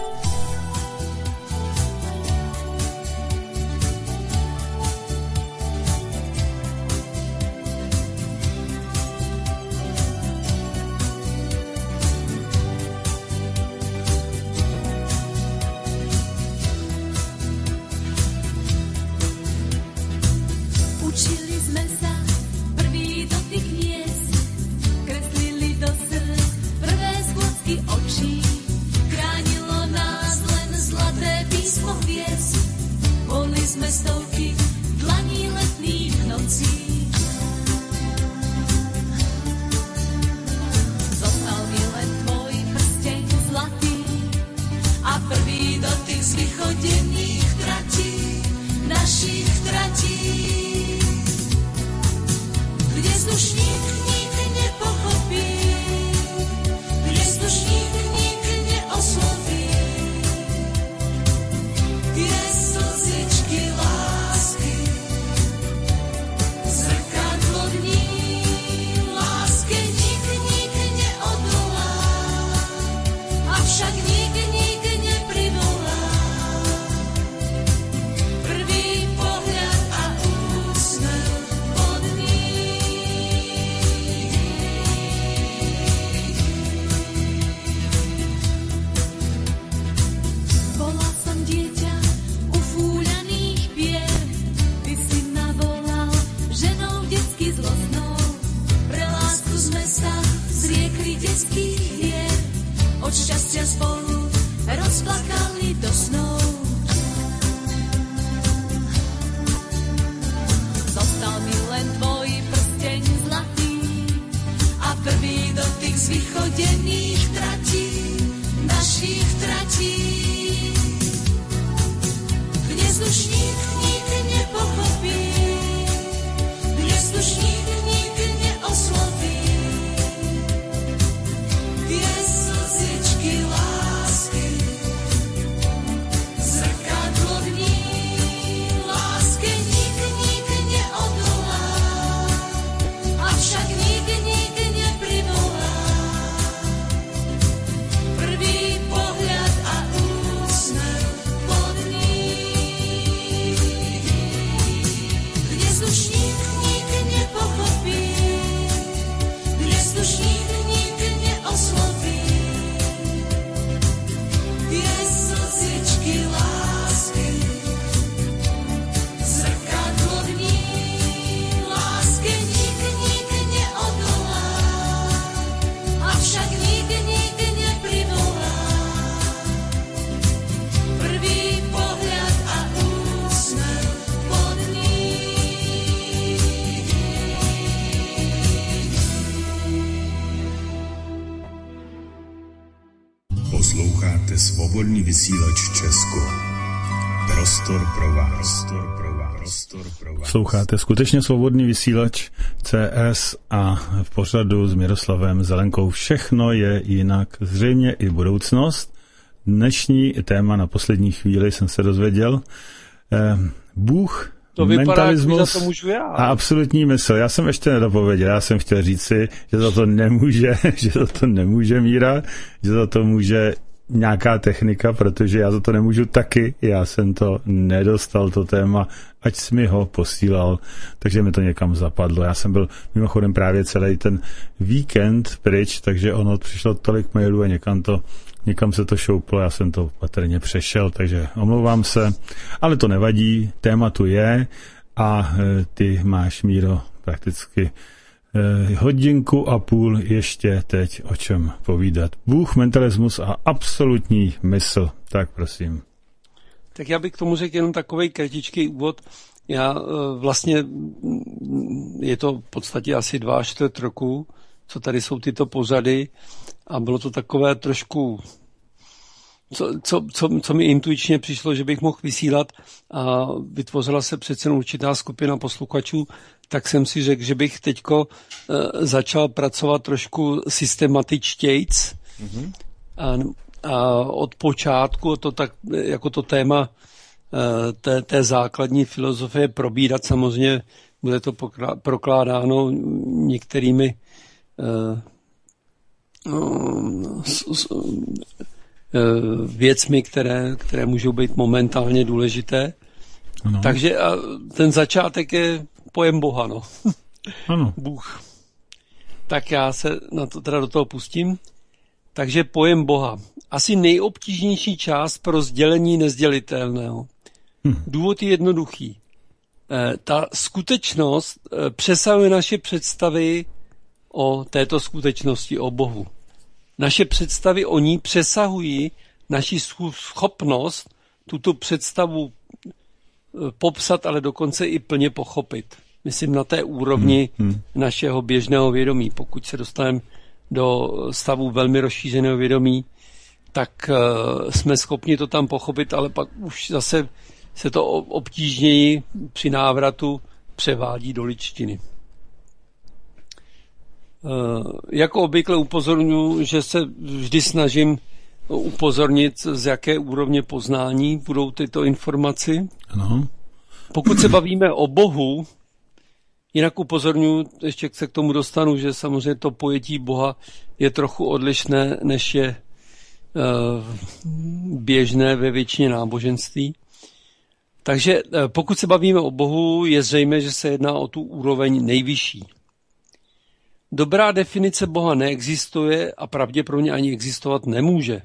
[SPEAKER 4] Posloucháte Svobodný vysílač Česko. Prostor pro vás.
[SPEAKER 2] Posloucháte skutečně Svobodný vysílač CS a v pořadu s Miroslavem Zelenkou všechno je jinak, zřejmě i budoucnost. Dnešní téma na poslední chvíli jsem se dozvěděl. Bůh,
[SPEAKER 3] to vypadá,
[SPEAKER 2] mentalismus
[SPEAKER 3] to můžu já.
[SPEAKER 2] A absolutní mysl. Já jsem ještě nedopověděl, já jsem chtěl říci, že za to nemůže Míra, že za to může nějaká technika, protože já za to nemůžu taky, já jsem to nedostal, to téma, ať jsi mi ho posílal, takže mi to někam zapadlo. Já jsem byl mimochodem právě celý ten víkend pryč, takže ono přišlo tolik mailů a někam se to šouplo, já jsem to patrně přešel, takže omlouvám se, ale to nevadí, téma tu je a ty máš, Míro, prakticky hodinku a půl ještě teď o čem povídat. Bůh, mentalismus a absolutní mysl. Tak prosím.
[SPEAKER 3] Tak já bych k tomu řekl jenom takovej kratičký úvod. Já vlastně, je to v podstatě asi 2/4 roku, co tady jsou tyto pořady a bylo to takové trošku co mi intuičně přišlo, že bych mohl vysílat a vytvořila se přece určitá skupina posluchačů, tak jsem si řekl, že bych teďko začal pracovat trošku systematičtějc a od počátku to tak, jako to téma té základní filozofie probírat. Samozřejmě bude to prokládáno některými věcmi, které můžou být momentálně důležité. Ano. Takže ten začátek je pojem Boha, no.
[SPEAKER 2] Ano.
[SPEAKER 3] Bůh. Tak já se teda do toho pustím. Takže pojem Boha. Asi nejobtížnější část pro sdělení nezdělitelného. Důvod je jednoduchý. Ta skutečnost přesahuje naše představy o této skutečnosti, o Bohu. Naše představy o ní přesahují naši schopnost tuto představu popsat, ale dokonce i plně pochopit. Myslím na té úrovni našeho běžného vědomí. Pokud se dostaneme do stavu velmi rozšířeného vědomí, tak jsme schopni to tam pochopit, ale pak už zase se to obtížněji při návratu převádí do lidštiny. Jako obvykle upozorňuji, že se vždy snažím upozornit, z jaké úrovně poznání budou tyto informaci.
[SPEAKER 2] Ano.
[SPEAKER 3] Pokud se bavíme o Bohu, jinak upozorňuji, ještě se k tomu dostanu, že samozřejmě to pojetí Boha je trochu odlišné, než je běžné ve většině náboženství. Takže pokud se bavíme o Bohu, je zřejmé, že se jedná o tu úroveň nejvyšší. Dobrá definice Boha neexistuje a pravděpodobně ani existovat nemůže.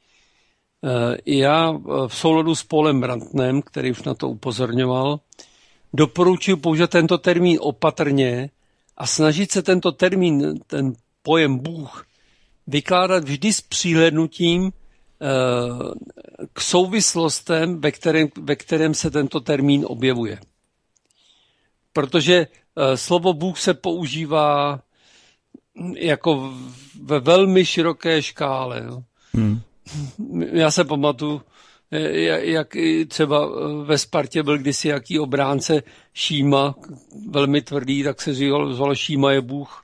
[SPEAKER 3] Já v souladu s Paulem Brandtnem, který už na to upozorňoval, doporučuji použít tento termín opatrně a snažit se tento termín, ten pojem Bůh, vykládat vždy s přihlédnutím k souvislostem, ve kterém se tento termín objevuje. Protože slovo Bůh se používá jako ve velmi široké škále. Já se pamatuju, jak třeba ve Spartě byl kdysi jaký obránce Šíma, velmi tvrdý, tak se říkalo Šíma je Bůh,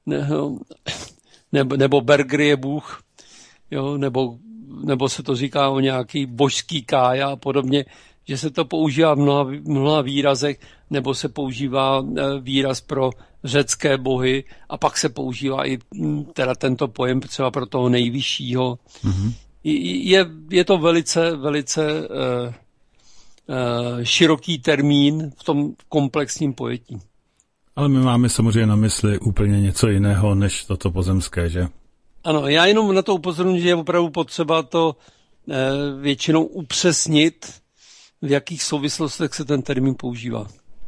[SPEAKER 3] nebo Berger je Bůh, jo, nebo se to říká o nějaký božský kája a podobně, že se to používá v mnoha výrazech, nebo se používá výraz pro řecké bohy a pak se používá i teda tento pojem třeba pro toho nejvyššího. Mm-hmm. Je to velice široký termín v tom komplexním pojetí.
[SPEAKER 2] Ale my máme samozřejmě na mysli úplně něco jiného, než toto pozemské, že?
[SPEAKER 3] Ano, já jenom na to upozorňuji, že je opravdu potřeba to většinou upřesnit, v jakých souvislostech se ten termín používá.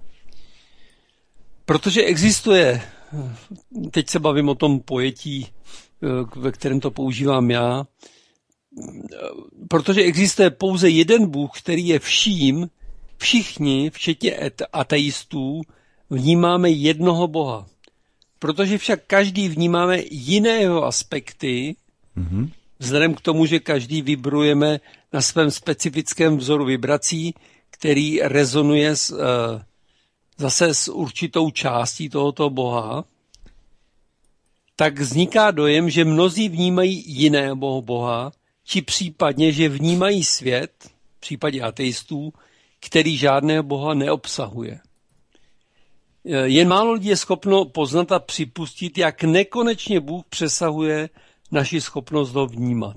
[SPEAKER 3] Protože existuje, teď se bavím o tom pojetí, ve kterém to používám já, protože existuje pouze jeden Bůh, který je vším, všichni, včetně ateistů, vnímáme jednoho Boha. Protože však každý vnímáme jiné jeho aspekty, vzhledem k tomu, že každý vibrujeme na svém specifickém vzoru vibrací, který rezonuje zase s určitou částí tohoto Boha, tak vzniká dojem, že mnozí vnímají jiného Boha, či případně, že vnímají svět, v případě ateistů, který žádného Boha neobsahuje. Jen málo lidí je schopno poznat a připustit, jak nekonečně Bůh přesahuje naši schopnost ho vnímat.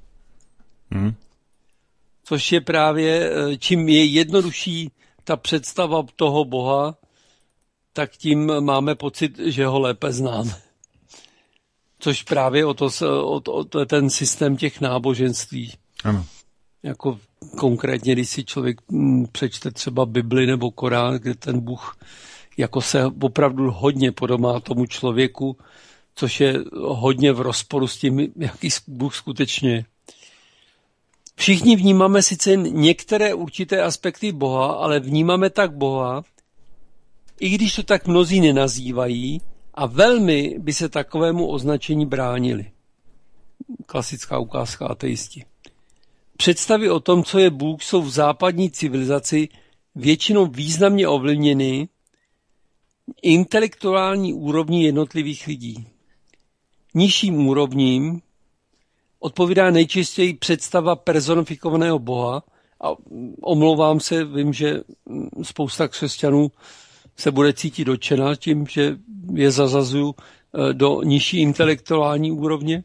[SPEAKER 3] Což je právě, čím je jednodušší ta představa toho Boha, tak tím máme pocit, že ho lépe známe. Což právě o ten systém těch náboženství.
[SPEAKER 2] Ano.
[SPEAKER 3] Jako konkrétně, když si člověk přečte třeba Bibli nebo Korán, kde ten Bůh jako se opravdu hodně podobá tomu člověku, což je hodně v rozporu s tím, jaký Bůh skutečně je. Všichni vnímáme sice některé určité aspekty Boha, ale vnímáme tak Boha, i když to tak mnozí nenazývají, a velmi by se takovému označení bránili. Klasická ukázka ateisti. Představy o tom, co je Bůh, jsou v západní civilizaci většinou významně ovlivněny intelektuální úrovní jednotlivých lidí. Nižším úrovním odpovídá nejčastěji představa personifikovaného Boha a omlouvám se, vím, že spousta křesťanů se bude cítit dotčena tím, že je zazazuju do nižší intelektuální úrovně.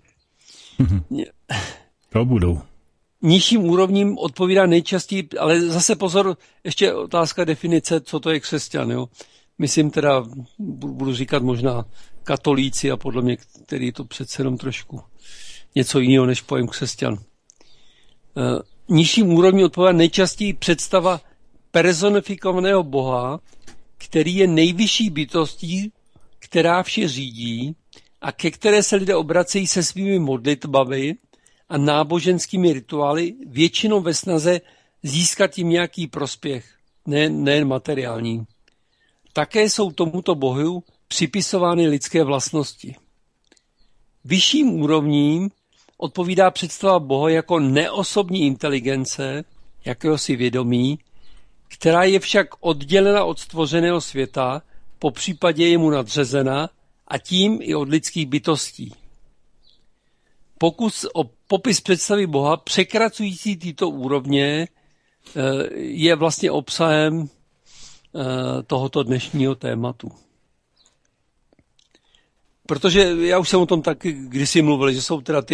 [SPEAKER 2] To budou.
[SPEAKER 3] Nižším úrovním odpovídá nejčastěji, ale zase pozor, ještě otázka definice, co to je křesťan. Jo? Myslím teda, budu říkat možná katolíci a podle mě, který to přece jenom trošku něco jiného než pojem křesťan. Nižším úrovním odpovídá nejčastěji představa personifikovaného Boha, který je nejvyšší bytostí, která vše řídí a ke které se lidé obracejí se svými modlitbami a náboženskými rituály, většinou ve snaze získat jim nějaký prospěch, nejen materiální. Také jsou tomuto bohu připisovány lidské vlastnosti. Vyšším úrovním odpovídá představa Boha jako neosobní inteligence, jakéhosi vědomí, která je však oddělena od stvořeného světa, popřípadě je mu nadřazena a tím i od lidských bytostí. Pokus o popis představy Boha překračující tyto úrovně je vlastně obsahem tohoto dnešního tématu. Protože já už jsem o tom taky kdysi mluvil, že jsou teda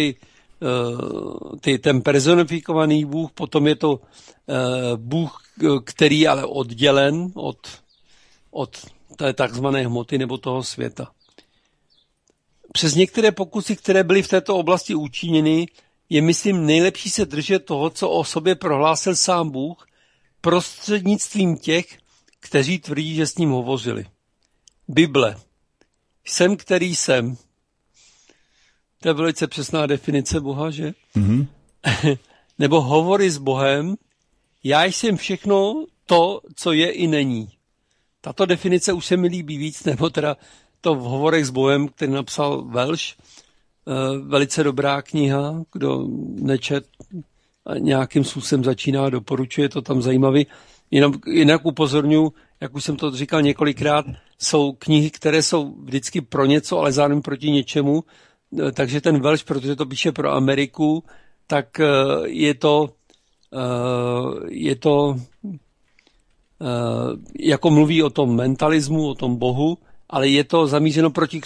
[SPEAKER 3] ten personifikovaný Bůh, potom je to Bůh, který je ale oddělen od té takzvané hmoty nebo toho světa. Přes některé pokusy, které byly v této oblasti učiněny, je, myslím, nejlepší se držet toho, co o sobě prohlásil sám Bůh, prostřednictvím těch, kteří tvrdí, že s ním hovořili. Bible. Jsem, který jsem. To je velice přesná definice Boha, že? Mm-hmm. Nebo hovory s Bohem. Já jsem všechno to, co je i není. Tato definice už se mi líbí víc, nebo teda to v hovorech s Bohem, který napsal Welsh. Velice dobrá kniha, kdo nečet a nějakým způsobem začíná, doporučuje to tam zajímavý. Jinak upozorňuji, jak už jsem to říkal několikrát, jsou knihy, které jsou vždycky pro něco, ale zároveň proti něčemu. Takže ten Welsh, protože to píše pro Ameriku, tak je to jako mluví o tom mentalismu, o tom Bohu, ale je to zamířeno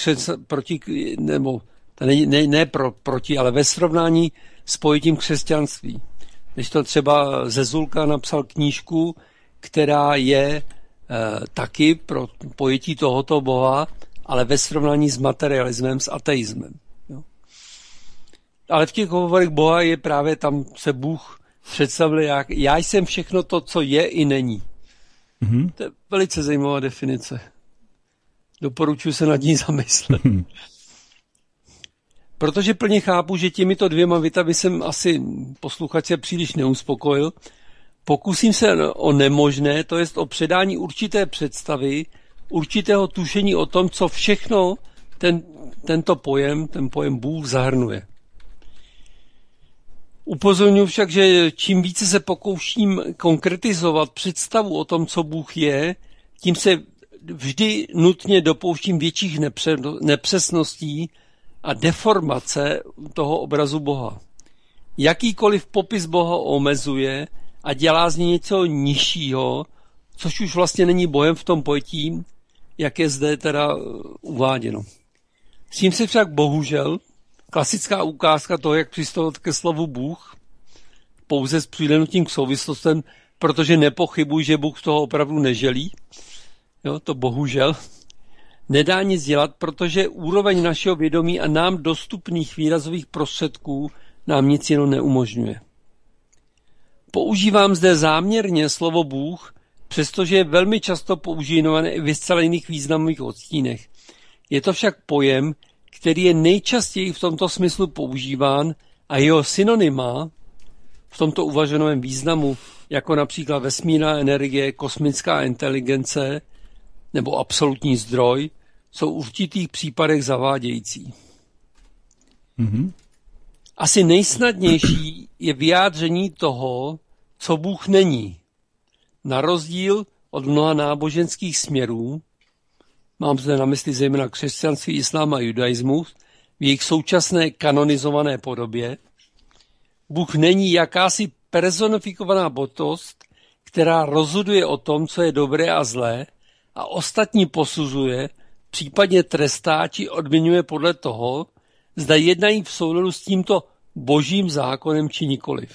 [SPEAKER 3] proti, ale ve srovnání s pojetím křesťanství. Když to třeba Zezulka napsal knížku, která je taky pro pojetí tohoto Boha, ale ve srovnání s materialismem, s ateismem. Jo. Ale v těch hovorech Boha je právě tam se Bůh představil, jak já jsem všechno to, co je i není. Mm-hmm. To je velice zajímavá definice. Doporučuji se nad ní zamyslet. Protože plně chápu, že těmito dvěma větami jsem asi posluchače příliš neuspokojil, pokusím se o nemožné, to jest o předání určité představy, určitého tušení o tom, co všechno ten pojem Bůh zahrnuje. Upozorňuji však, že čím více se pokouším konkretizovat představu o tom, co Bůh je, tím se vždy nutně dopouštím větších nepřesností a deformace toho obrazu Boha. Jakýkoliv popis Boha omezuje a dělá z něj něco nižšího, což už vlastně není Bohem v tom pojetí, jak je zde teda uváděno. S tím se však bohužel klasická ukázka toho, jak přistupovat ke slovu Bůh, pouze s přihlédnutím k souvislostem, protože nepochybuji, že Bůh toho opravdu neželí, jo, to bohužel, nedá nic dělat, protože úroveň našeho vědomí a nám dostupných výrazových prostředků nám nic jiného neumožňuje. Používám zde záměrně slovo Bůh, přestože je velmi často používané i ve zcela jiných významových odstínech. Je to však pojem, který je nejčastěji v tomto smyslu používán a jeho synonyma v tomto uvaženém významu, jako například vesmírná energie, kosmická inteligence nebo absolutní zdroj, jsou v určitých případech zavádějící. Mm-hmm. Asi nejsnadnější je vyjádření toho, co Bůh není. Na rozdíl od mnoha náboženských směrů, mám zde na mysli zejména křesťanství, islám a judaismus, v jejich současné kanonizované podobě, Bůh není jakási personifikovaná bytost, která rozhoduje o tom, co je dobré a zlé, a ostatní posuzuje, případně trestá či odměňuje podle toho, zda jednají v souladu s tímto božím zákonem či nikoliv.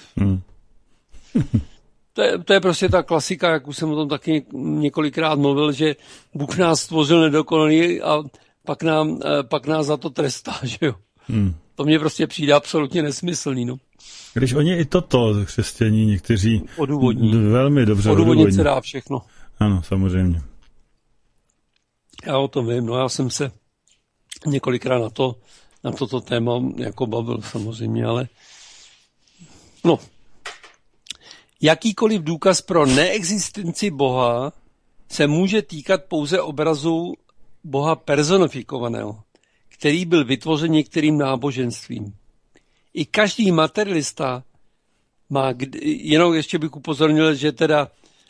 [SPEAKER 3] To je prostě ta klasika, jak už jsem o tom taky několikrát mluvil, že Bůh nás stvořil nedokonalý a pak nás za to trestá, že jo. To mně prostě přijde absolutně nesmyslný, no.
[SPEAKER 2] Když oni i toto křesťaní někteří
[SPEAKER 3] odůvodní.
[SPEAKER 2] Velmi dobře
[SPEAKER 3] odůvodnit se dá všechno.
[SPEAKER 2] Ano, samozřejmě.
[SPEAKER 3] Já o tom vím, no já jsem se několikrát na toto téma jako bavil samozřejmě, ale no. Jakýkoliv důkaz pro neexistenci Boha se může týkat pouze obrazu Boha personifikovaného, který byl vytvořen některým náboženstvím. I každý materialista má, jenom ještě bych upozornil, že teda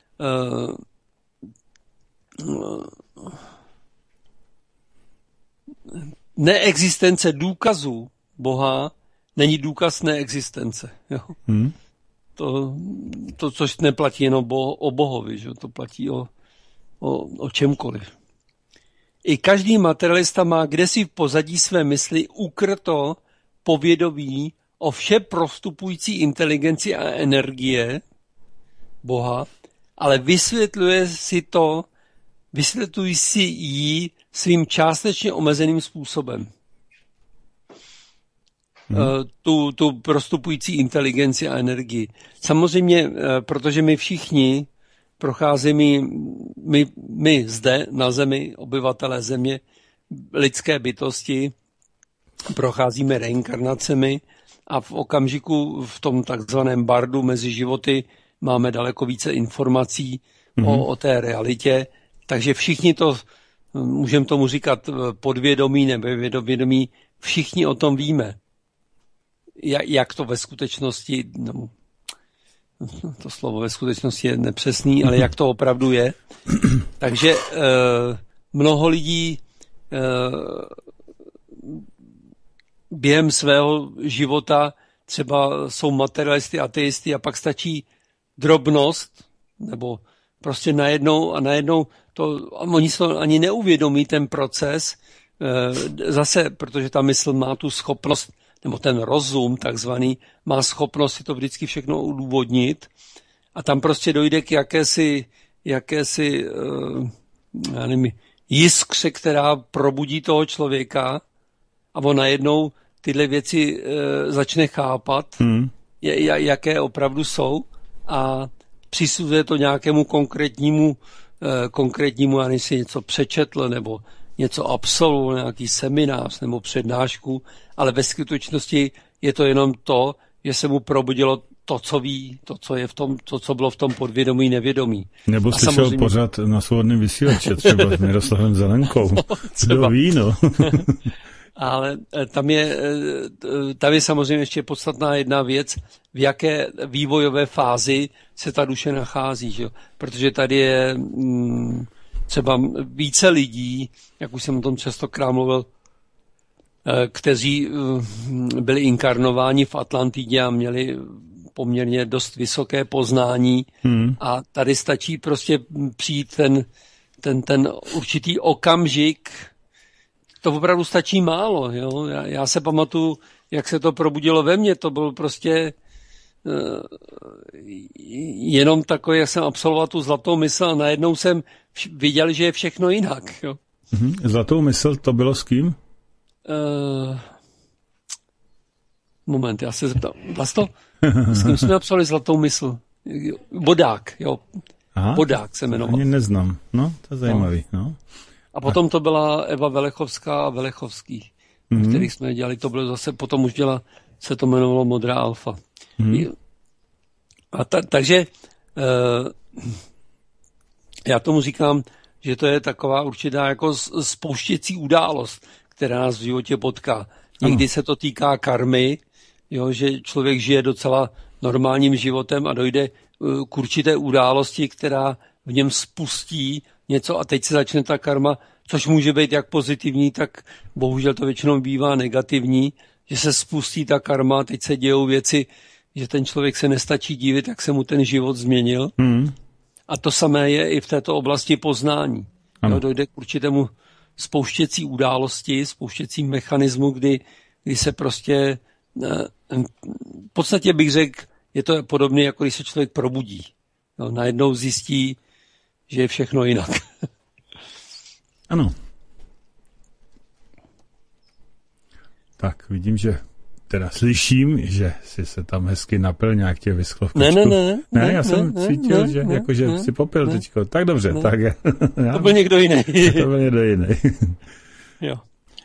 [SPEAKER 3] neexistence důkazů Boha není důkaz neexistence. Jo? To, což neplatí jenom o Bohovi, že? To platí o čemkoliv. I každý materialista má kdesi v pozadí své mysli ukryto povědomí o vše prostupující inteligenci a energie Boha, ale vysvětluje si ji svým částečně omezeným způsobem. Tu prostupující inteligenci a energii. Samozřejmě, protože my všichni procházíme, my zde na zemi, obyvatelé země, lidské bytosti, procházíme reinkarnacemi a v okamžiku v tom takzvaném bardu mezi životy máme daleko více informací o té realitě, takže všichni to, můžeme tomu říkat podvědomí nebo vědomí, všichni o tom víme. Jak to ve skutečnosti, no, to slovo ve skutečnosti je nepřesný, ale jak to opravdu je. Takže mnoho lidí během svého života třeba jsou materialisty, ateisty a pak stačí drobnost, nebo prostě najednou oni se ani neuvědomí ten proces, zase, protože ta mysl má tu schopnost, nebo ten rozum takzvaný, má schopnost si to vždycky všechno udůvodnit a tam prostě dojde k jakési já nevím, jiskře, která probudí toho člověka a on najednou tyhle věci začne chápat, jaké opravdu jsou a přisuzuje to nějakému konkrétnímu, já nevím, si něco přečetl nebo něco absolvoval, nějaký seminář nebo přednášku, ale ve skutečnosti je to jenom to, že se mu probudilo to, co ví, co bylo v tom podvědomí, nevědomí.
[SPEAKER 2] Nebo slyšel pořád na Svobodném vysílači, třeba s Miroslavem Zelenkou. Kdo ví, no.
[SPEAKER 3] Ale tam je samozřejmě ještě podstatná jedna věc, v jaké vývojové fázi se ta duše nachází. Že? Protože tady je třeba více lidí, jak už jsem o tom častokrát mluvil, kteří byli inkarnováni v Atlantidě a měli poměrně dost vysoké poznání a tady stačí prostě přijít ten určitý okamžik, to opravdu stačí málo. Jo? Já se pamatuju, jak se to probudilo ve mně, to byl prostě jenom takový, jak jsem absolvoval tu zlatou mysl a najednou jsem viděl, že je všechno jinak. Jo?
[SPEAKER 2] Zlatou mysl to bylo s kým?
[SPEAKER 3] Moment, já se zeptám. Vlasto, s kým jsme napsali zlatou mysl? Bodák, jo.
[SPEAKER 2] Aha,
[SPEAKER 3] Bodák se jmenoval.
[SPEAKER 2] Ani neznám, no, to je zajímavý, no.
[SPEAKER 3] A potom to byla Eva Velechovská a Velechovský, kterých jsme dělali, to bylo zase, potom už se to jmenovalo Modrá alfa. A takže já tomu říkám, že to je taková určitá jako spouštěcí událost, která nás v životě potká. Někdy se to týká karmy, jo, že člověk žije docela normálním životem a dojde k určité události, která v něm spustí něco a teď se začne ta karma, což může být jak pozitivní, tak bohužel to většinou bývá negativní, že se spustí ta karma a teď se dějou věci, že ten člověk se nestačí divit, jak se mu ten život změnil. A to samé je i v této oblasti poznání. Jo, dojde k určitému spouštěcí události, spouštěcí mechanismu, kdy se prostě, v podstatě bych řekl, je to podobné, jako když se člověk probudí. Jo, najednou zjistí, že je všechno jinak.
[SPEAKER 2] Ano. Tak, vidím, že teda slyším, že si se tam hezky napil nějak tě vyschlo v kočku. Ne, já jsem cítil, že jakože si popil teďko. Tak dobře, tak je.
[SPEAKER 3] To byl někdo jiný.
[SPEAKER 2] To byl někdo jiný.
[SPEAKER 3] Jo.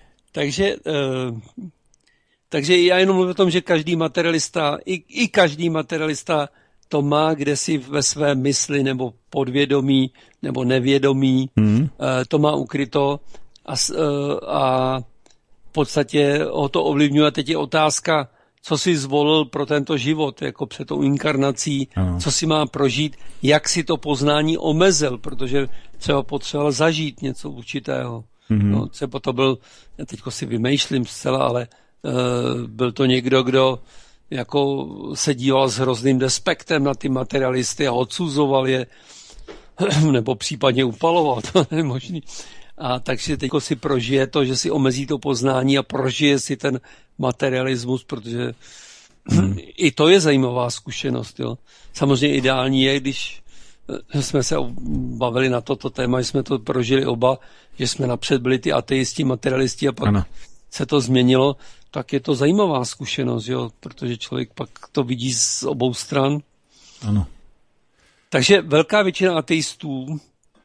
[SPEAKER 3] Takže já jenom mluvím o tom, že každý materialista, i každý materialista to má kdesi ve své mysli nebo podvědomí nebo nevědomí, to má ukryto a v podstatě ho to ovlivňuje. A teď je otázka, co si zvolil pro tento život, jako před tou inkarnací, co si má prožít, jak si to poznání omezil, protože třeba potřeboval zažít něco určitého. No, třeba to byl, já teďko si vymýšlím zcela, ale byl to někdo, kdo jako se díval s hrozným despektem na ty materialisty a odsuzoval je, nebo případně upaloval, to je možný. A takže teď si prožije to, že si omezí to poznání a prožije si ten materialismus, protože i to je zajímavá zkušenost. Jo. Samozřejmě ideální je, když jsme se bavili na toto téma, že jsme to prožili oba, že jsme napřed byli ty ateisti, materialisti a pak se to změnilo, tak je to zajímavá zkušenost, jo, protože člověk pak to vidí z obou stran.
[SPEAKER 2] Ano.
[SPEAKER 3] Takže velká většina ateistů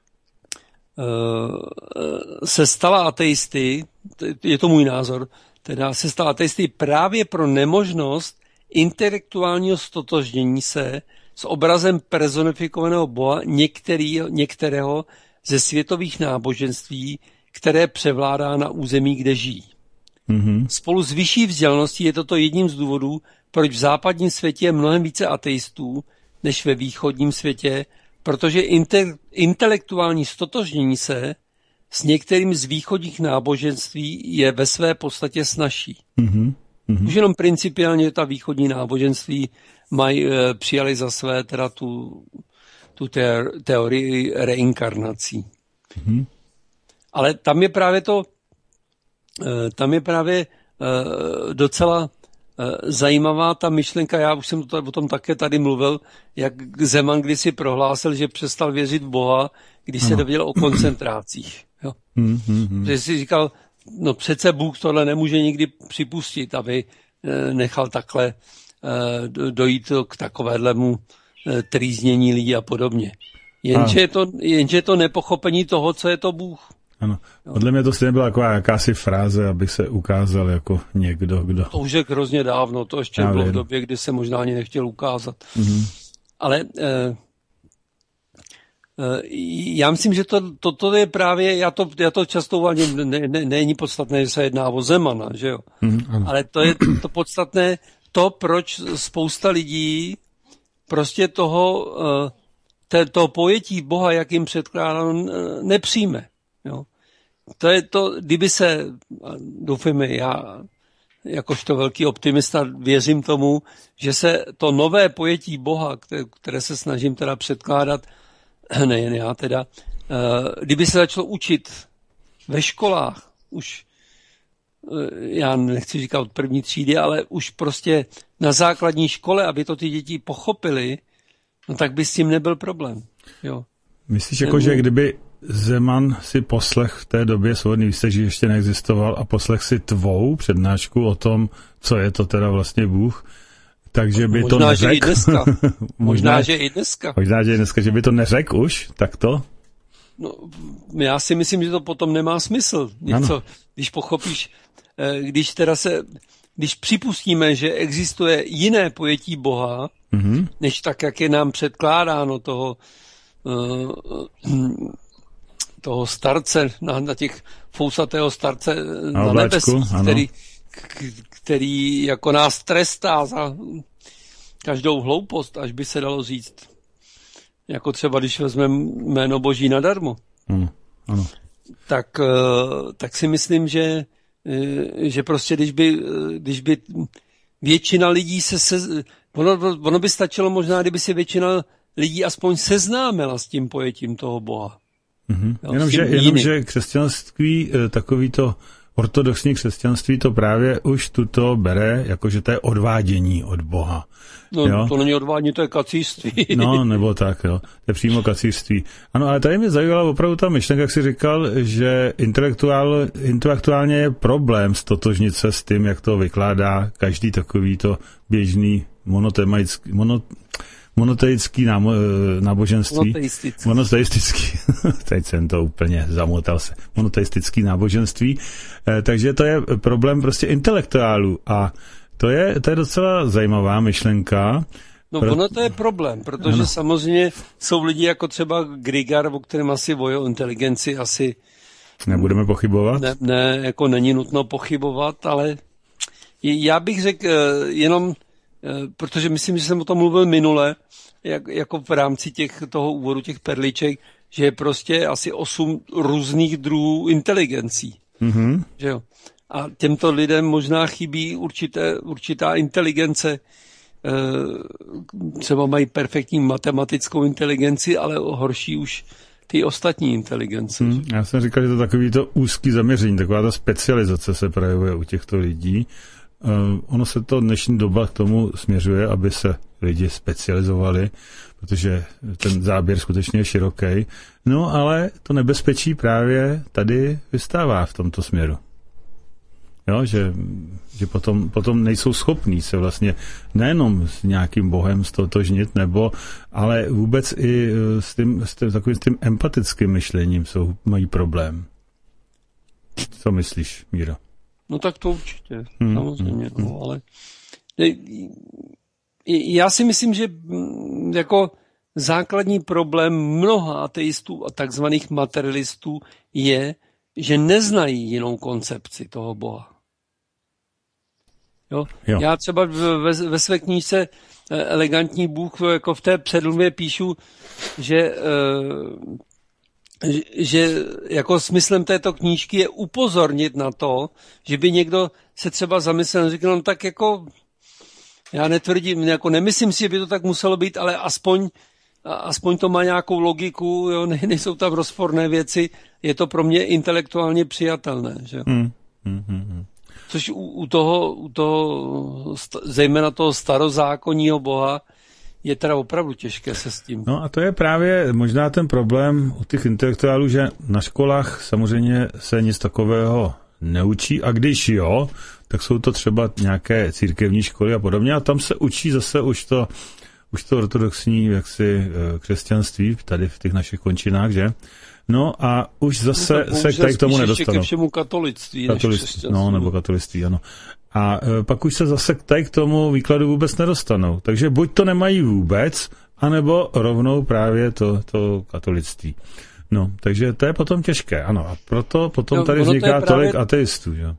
[SPEAKER 3] se stala ateisty, je to můj názor, teda se stala ateisty právě pro nemožnost intelektuálního stotožnění se s obrazem personifikovaného Boha některého ze světových náboženství, které převládá na území, kde žijí. Spolu s vyšší vzdělaností je toto jedním z důvodů, proč v západním světě je mnohem více ateistů než ve východním světě, protože intelektuální stotožnění se s některým z východních náboženství je ve své podstatě snazší. Už jenom principiálně ta východní náboženství přijali za své teda tu teorii reinkarnací. Ale tam je právě docela zajímavá ta myšlenka, já už jsem o tom také tady mluvil, jak Zeman kdysi prohlásil, že přestal věřit v Boha, když se dověděl o koncentrácích. Jo. Že si říkal, no přece Bůh tohle nemůže nikdy připustit, aby nechal takhle dojít k takovéhlemu trýznění lidí a podobně. Jenže je to nepochopení toho, co je to Bůh.
[SPEAKER 2] Ano. Podle mě to stejně byla taková jakási fráze, aby se ukázal jako někdo, kdo...
[SPEAKER 3] To už je hrozně dávno, to ještě bylo v době, kdy se možná ani nechtěl ukázat. Ale já myslím, že to je právě, já to často uvádím, není podstatné, že se jedná o Zemana, že jo? Ale to je to podstatné, proč spousta lidí prostě toho pojetí Boha, jak jim předkládám, nepřijme. Jo. To je to, kdyby se, doufejme, já jakožto velký optimista věřím tomu, že se to nové pojetí Boha, které se snažím teda předkládat, nejen já teda, kdyby se začalo učit ve školách, už já nechci říkat od první třídy, ale už prostě na základní škole, aby to ty děti pochopili, no tak by s tím nebyl problém. Jo.
[SPEAKER 2] Myslíš, jako, že kdyby Zeman si poslech v té době svobodný výstek, že ještě neexistoval, a poslech si tvou přednášku o tom, co je to teda vlastně Bůh, takže by
[SPEAKER 3] možná,
[SPEAKER 2] to neřekl.
[SPEAKER 3] Že i dneska. Možná, že i dneska.
[SPEAKER 2] Možná, že i dneska, že by to neřekl už, tak to?
[SPEAKER 3] No, já si myslím, že to potom nemá smysl. Něco, když pochopíš, když připustíme, že existuje jiné pojetí Boha, než tak, jak je nám předkládáno toho starce, na těch fousatého starce na nebesích, který jako nás trestá za každou hloupost, až by se dalo říct. Jako třeba, když vezmeme jméno Boží nadarmo.
[SPEAKER 2] Ano.
[SPEAKER 3] Tak si myslím, že prostě když by většina lidí ono by stačilo možná, kdyby si většina lidí aspoň seznámila s tím pojetím toho Boha.
[SPEAKER 2] Jenomže křesťanství, takovýto ortodoxní křesťanství to právě už tuto bere, jakože to je odvádění od Boha.
[SPEAKER 3] No, jo? To není odvádění, to je kacířství.
[SPEAKER 2] No, nebo tak, jo. To je přímo kacířství. Ano, ale tady mě zajímala opravdu ta myšlenka, jak jsi říkal, že intelektuálně je problém stotožnit se s tím, jak to vykládá každý takovýto běžný monoteický náboženství. Monoteistický. Teď jsem to úplně zamotal se. Monoteistický náboženství. Takže to je problém prostě intelektuálů a to je docela zajímavá myšlenka.
[SPEAKER 3] No ono to je problém, protože samozřejmě jsou lidi jako třeba Grigar, o kterém asi o inteligenci asi
[SPEAKER 2] nebudeme pochybovat.
[SPEAKER 3] Ne, jako není nutno pochybovat, ale já bych řekl jenom, protože myslím, že jsem o tom mluvil minule, jako v rámci toho úvodu těch perliček, že je prostě asi 8 různých druhů inteligencí.
[SPEAKER 2] Mm-hmm.
[SPEAKER 3] Že jo? A těmto lidem možná chybí určitá inteligence. Třeba mají perfektní matematickou inteligenci, ale horší už ty ostatní inteligence.
[SPEAKER 2] Já jsem říkal, že to takovýto úzký zaměření, taková ta specializace se projevuje u těchto lidí. Ono se to dnešní doba k tomu směřuje, aby se lidi specializovali, protože ten záběr skutečně je široký. No ale to nebezpečí právě tady vystává v tomto směru. Jo, že potom nejsou schopní se vlastně nejenom s nějakým bohem stotožnit, ale vůbec i s tím empatickým myšlením mají problém. Co myslíš, Míro?
[SPEAKER 3] No tak to určitě, samozřejmě. No, ale já si myslím, že jako základní problém mnoha ateistů a takzvaných materialistů je, že neznají jinou koncepci toho Boha. Jo? Já třeba ve své knížce Elegantní Bůh jako v té předmluvě píšu, že jako smyslem této knížky je upozornit na to, že by někdo se třeba zamyslel a říkal, no tak jako já netvrdím, jako nemyslím si, že by to tak muselo být, ale aspoň to má nějakou logiku, jo, nejsou tam rozporné věci, je to pro mě intelektuálně přijatelné. Že? Což u toho, zejména toho starozákonního Boha, je teda opravdu těžké se s tím.
[SPEAKER 2] No a to je právě možná ten problém u těch intelektuálů, že na školách samozřejmě se nic takového neučí a když jo, tak jsou to třeba nějaké církevní školy a podobně a tam se učí zase už to ortodoxní jaksi křesťanství tady v těch našich končinách, že? No a už zase se tady k tomu nedostanou.
[SPEAKER 3] Ke všemu katolictví.
[SPEAKER 2] No, nebo katolictví, ano. A pak už se zase tady k tomu výkladu vůbec nedostanou. Takže buď to nemají vůbec, anebo rovnou právě to katolictví. No, takže to je potom těžké, ano. A proto potom tady vzniká tolik ateistů, jo.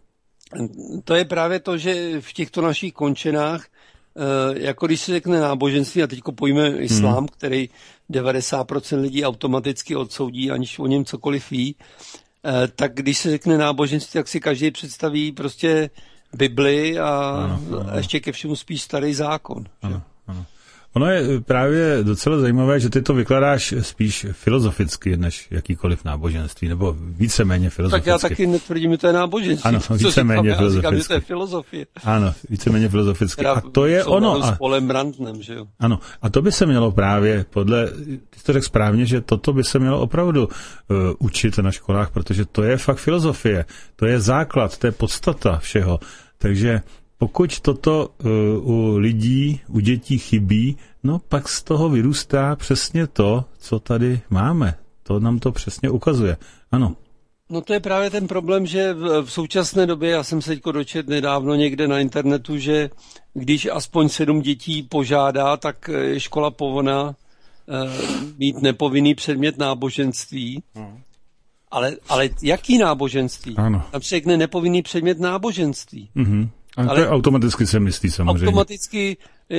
[SPEAKER 3] To je právě to, že v těchto našich končinách, jako když se řekne náboženství, a teďko pojme islám, který 90% lidí automaticky odsoudí, aniž o něm cokoliv ví, tak když se řekne náboženství, tak si každý představí prostě Bibli a ještě ke všemu spíš starý zákon.
[SPEAKER 2] Ano. Ono je právě docela zajímavé, že ty to vykládáš spíš filozoficky, než jakýkoliv náboženství, nebo víceméně filozoficky.
[SPEAKER 3] Tak já taky netvrdím, že to je náboženství.
[SPEAKER 2] Ano, víceméně filozoficky.
[SPEAKER 3] Já říkám, že to je filozofie.
[SPEAKER 2] Ano, víceméně filozoficky. A to je ono.
[SPEAKER 3] S Polem Brandtnem, že jo?
[SPEAKER 2] Ano, a to by se mělo právě ty to řekl správně, že toto by se mělo opravdu učit na školách, protože to je fakt filozofie. To je základ, to je podstata všeho. Takže pokud toto u lidí, u dětí chybí, no pak z toho vyrůstá přesně to, co tady máme. To nám to přesně ukazuje. Ano.
[SPEAKER 3] No to je právě ten problém, že v současné době, já jsem se teďko dočetl nedávno někde na internetu, že když aspoň 7 dětí požádá, tak je škola povinná mít nepovinný předmět náboženství. Ale jaký náboženství?
[SPEAKER 2] Ano.
[SPEAKER 3] Tam se řekne nepovinný předmět náboženství.
[SPEAKER 2] Ale to automaticky se myslí samozřejmě.
[SPEAKER 3] Automaticky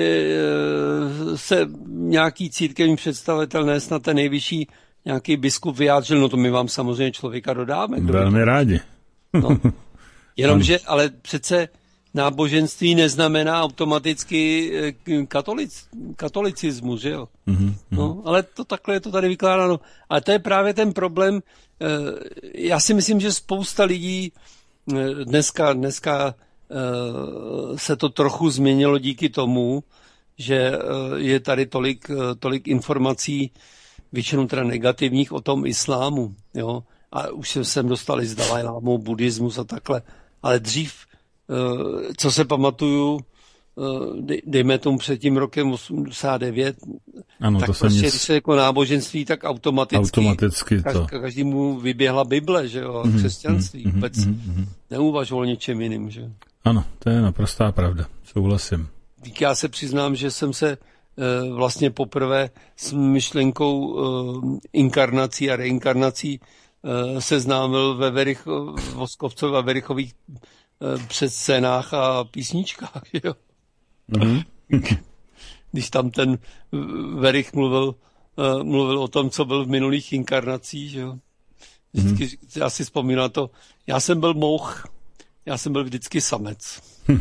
[SPEAKER 3] se nějaký církevní představitel, ne snad ten nejvyšší nějaký biskup vyjádřil, no to my vám samozřejmě člověka dodáme.
[SPEAKER 2] Velmi rádi.
[SPEAKER 3] No. Jenomže, ale přece náboženství neznamená automaticky katolicismus, že jo? No, ale to takhle je to tady vykládáno. Ale to je právě ten problém. Já si myslím, že spousta lidí dneska se to trochu změnilo díky tomu, že je tady tolik informací, většinou teda negativních, o tom islámu, jo? A už se sem dostali z Dalajlámou, buddhismus a takhle. Ale dřív, co se pamatuju, dejme tomu před tím rokem 89,
[SPEAKER 2] ano,
[SPEAKER 3] tak
[SPEAKER 2] to
[SPEAKER 3] prostě,
[SPEAKER 2] nic...
[SPEAKER 3] když se jako náboženství, tak automaticky
[SPEAKER 2] to.
[SPEAKER 3] Každému vyběhla Bible, že jo, a křesťanství. Vůbec neuvažoval něčem jiným, že?
[SPEAKER 2] Ano, to je naprostá pravda, souhlasím.
[SPEAKER 3] Já se přiznám, že jsem se vlastně poprvé s myšlenkou inkarnací a reinkarnací seznámil v Voskovcově a Verichových předscénách a písničkách, jo. Když tam ten Verich mluvil o tom, co byl v minulých inkarnacích, že jo. Vždycky, já si vzpomínal to, já jsem byl mouch, já jsem byl vždycky samec.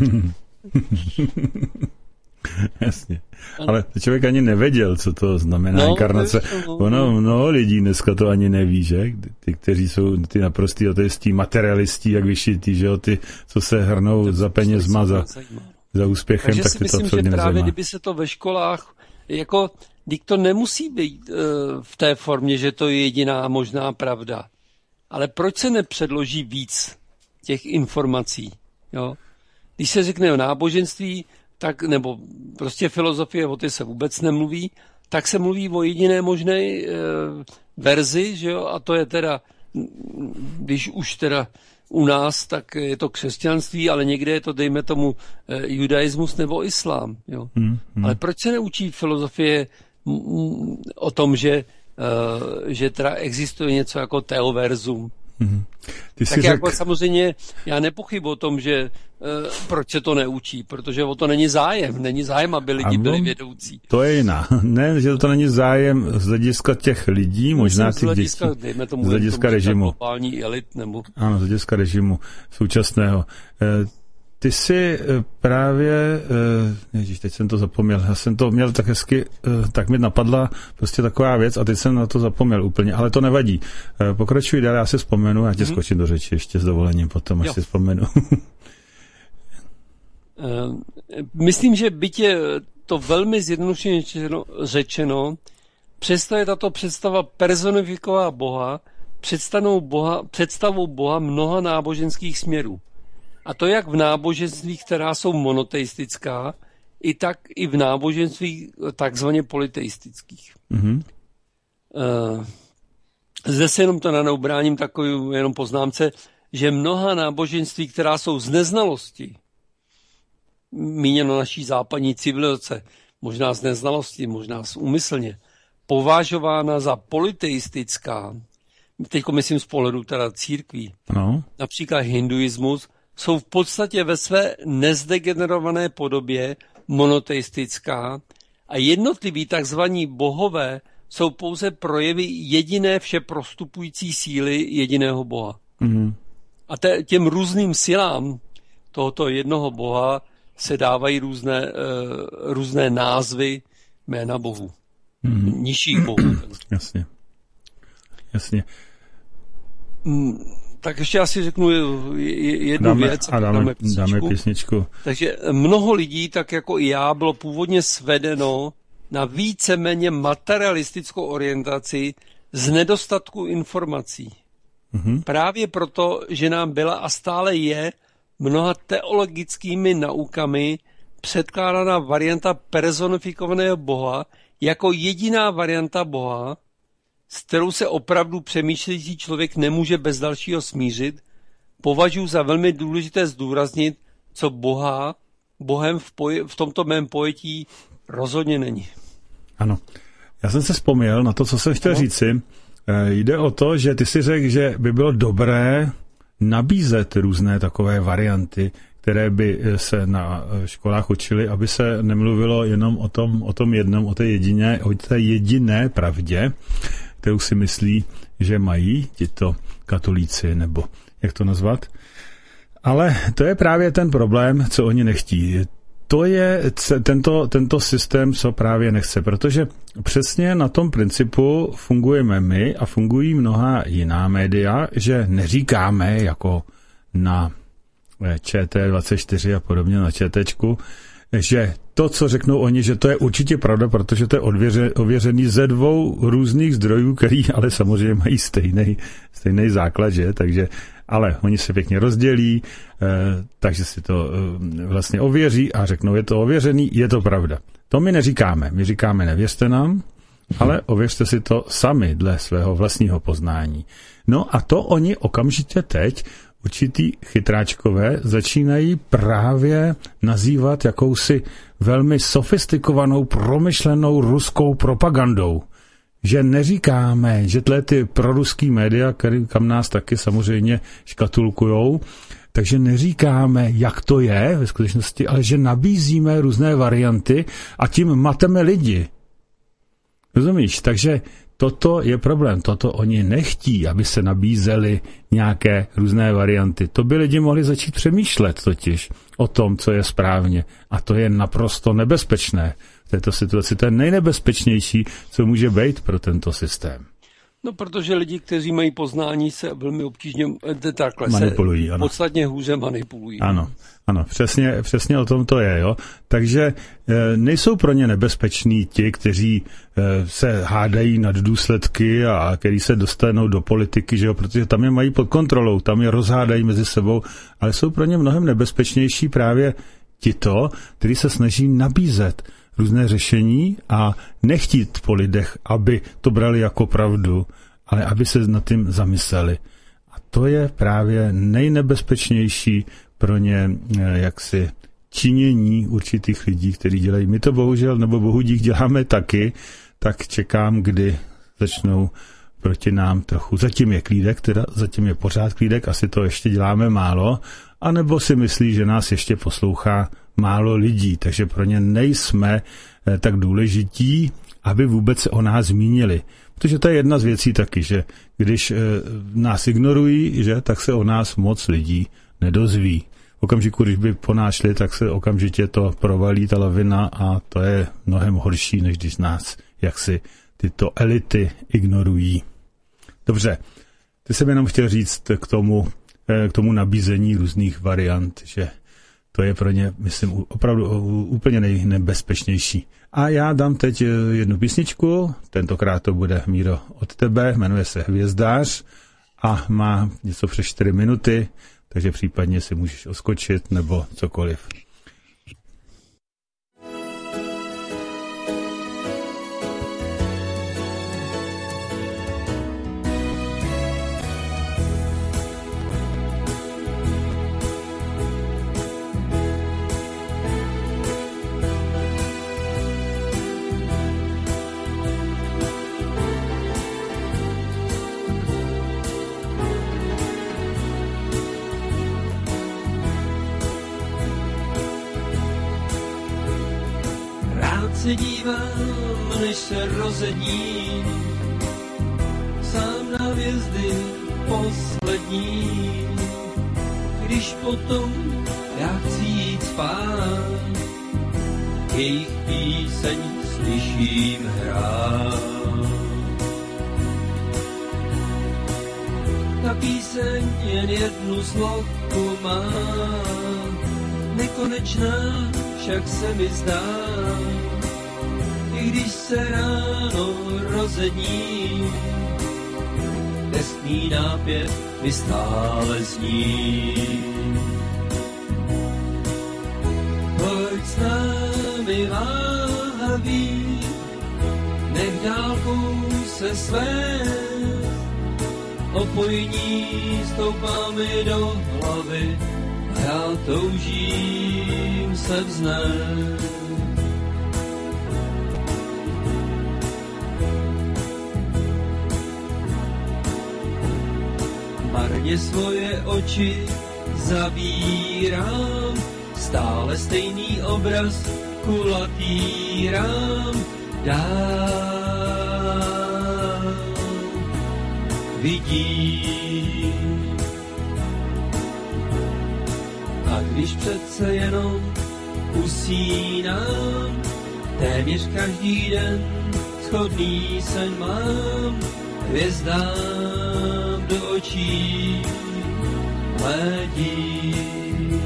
[SPEAKER 2] Jasně. Ale člověk ani nevěděl, co to znamená inkarnace. Ono mnoho lidí dneska to ani neví, že? Ty, kteří jsou ty naprostý ateistí, materialistí, jak vyšitý, že jo? Ty, co se hrnou za penězma, za úspěchem,
[SPEAKER 3] takže
[SPEAKER 2] tak
[SPEAKER 3] si
[SPEAKER 2] ty to
[SPEAKER 3] myslím,
[SPEAKER 2] absolutně
[SPEAKER 3] že právě
[SPEAKER 2] nezajímá.
[SPEAKER 3] kdyby se to ve školách, jako, to nemusí být v té formě, že to je jediná možná pravda. Ale proč se nepředloží víc těch informací, jo? Když se řekne o náboženství, tak, nebo prostě filozofie, o té se vůbec nemluví, tak se mluví o jediné možné verzi, že jo, a to je teda, když už teda u nás, tak je to křesťanství, ale někde je to, dejme tomu, judaismus nebo islám, jo. Ale proč se neučí filozofie o tom, že teda existuje něco jako teoverzum? Tak jako samozřejmě já nepochybuji o tom, že proč se to neučí, protože o to není zájem. Není zájem, aby lidi byli vědoucí.
[SPEAKER 2] To je jiná. Ne, že to není zájem z hlediska těch lidí, možná těch dětí. Z hlediska režimu.
[SPEAKER 3] Globální elit, nebo...
[SPEAKER 2] Ano, z hlediska režimu současného. Ty jsi právě, ježiš, teď jsem to zapomněl, já jsem to měl tak hezky, tak mi napadla prostě taková věc a teď jsem na to zapomněl úplně, ale to nevadí. Pokračuj dál, já si vzpomenu, já tě skočím do řeči ještě s dovolením potom, až si vzpomenu.
[SPEAKER 3] Myslím, že byť je to velmi zjednodušeně řečeno, přesto je tato představa personifikovaná Boha, představou Boha mnoha náboženských směrů. A to jak v náboženstvích, která jsou monoteistická, tak i v náboženstvích takzvaně polyteistických. Zde se jenom to nanobráním takovou jenom poznámce, že mnoha náboženství, která jsou z neznalosti, míněno naší západní civilizace, možná z neznalosti, možná úmyslně, považována za polyteistická, teďko myslím z pohledu teda církví, například hinduismus, jsou v podstatě ve své nezdegenerované podobě monoteistická a jednotliví takzvaní bohové jsou pouze projevy jediné všeprostupující síly jediného boha. A těm různým silám tohoto jednoho boha se dávají různé názvy jména bohů. Nižších bohů. Jasně. Tak ještě asi řeknu jednu věc.
[SPEAKER 2] A dáme písničku.
[SPEAKER 3] Takže mnoho lidí, tak jako i já, bylo původně svedeno na víceméně materialistickou orientaci z nedostatku informací. Právě proto, že nám byla a stále je mnoha teologickými naukami předkládána varianta personifikovaného Boha jako jediná varianta Boha, s kterou se opravdu přemýšlející člověk nemůže bez dalšího smířit, považuji za velmi důležité zdůraznit, co Bohem v tomto mém pojetí rozhodně není.
[SPEAKER 2] Ano. Já jsem se vzpomněl na to, co jsem chtěl říci, Jde o to, že ty si řekl, že by bylo dobré nabízet různé takové varianty, které by se na školách učily, aby se nemluvilo jenom o tom jednom, o té jediné pravdě, kterou si myslí, že mají tito katolíci, nebo jak to nazvat. Ale to je právě ten problém, co oni nechtí. To je tento systém, co právě nechce, protože přesně na tom principu fungujeme my a fungují mnoha jiná média, že neříkáme jako na ČT24 a podobně na ČTčku, že to, co řeknou oni, že to je určitě pravda, protože to je ověřený ze 2 různých zdrojů, který ale samozřejmě mají stejný základ, že? Takže, ale oni se pěkně rozdělí, takže si to vlastně ověří a řeknou, je to ověřený, je to pravda. To my neříkáme. My říkáme, nevěřte nám, ale ověřte si to sami dle svého vlastního poznání. No a to oni okamžitě teď určitý chytráčkové začínají právě nazývat jakousi velmi sofistikovanou, promyšlenou ruskou propagandou. Že neříkáme, že ty proruský média, kam nás taky samozřejmě škatulkujou, takže neříkáme, jak to je ve skutečnosti, ale že nabízíme různé varianty a tím mateme lidi. Rozumíš? Takže toto je problém, toto oni nechtí, aby se nabízely nějaké různé varianty. To by lidi mohli začít přemýšlet totiž o tom, co je správně. A to je naprosto nebezpečné. V této situaci to je nejnebezpečnější, co může být pro tento systém.
[SPEAKER 3] No, protože lidi, kteří mají poznání, se velmi obtížně takhle
[SPEAKER 2] manipulují,
[SPEAKER 3] se podstatně hůře manipulují.
[SPEAKER 2] Ano, přesně o tom to je, jo. Takže nejsou pro ně nebezpeční ti, kteří se hádají nad důsledky a kteří se dostanou do politiky, že jo, protože tam je mají pod kontrolou, tam je rozhádají mezi sebou, ale jsou pro ně mnohem nebezpečnější právě tito, kteří se snaží nabízet různé řešení a nechtít po lidech, aby to brali jako pravdu, ale aby se nad tím zamysleli. A to je právě nejnebezpečnější pro ně jaksi činění určitých lidí, kteří dělají. My to bohužel, nebo bohu dík děláme taky, tak čekám, kdy začnou proti nám trochu. Zatím je klídek, zatím je pořád klídek, asi to ještě děláme málo, anebo si myslí, že nás ještě poslouchá málo lidí, takže pro ně nejsme tak důležití, aby vůbec se o nás zmínili. Protože to je jedna z věcí taky, že když nás ignorují, že, tak se o nás moc lidí nedozví. V okamžiku, když by po nás šli, tak se okamžitě to provalí ta lavina a to je mnohem horší, než když nás jaksi tyto elity ignorují. Dobře, ty jsem jenom chtěl říct k tomu nabízení různých variant, že to je pro ně, myslím, opravdu úplně nejnebezpečnější. A já dám teď jednu písničku, tentokrát to bude, Míro, od tebe, jmenuje se Hvězdář a má něco přes 4 minuty, takže případně si můžeš oskočit nebo cokoliv.
[SPEAKER 5] Se dívám, než se rozední, sám na hvězdy poslední. Když potom já chci jít spát, jejich píseň slyším hrát. Ta píseň jen jednu sloku má, nekonečná však se mi zdá. I když se ráno rozední, deskný nápěv mi stále zní. Pojď s námi váhavý, nech dálkou se svést, opojní stoupá mi do hlavy a já toužím se vznést. Marně svoje oči zavírám, stále stejný obraz kulatý rám dál vidím. A když přece jenom usínám, téměř každý den shodný sen mám, hvězdám do očí hledím.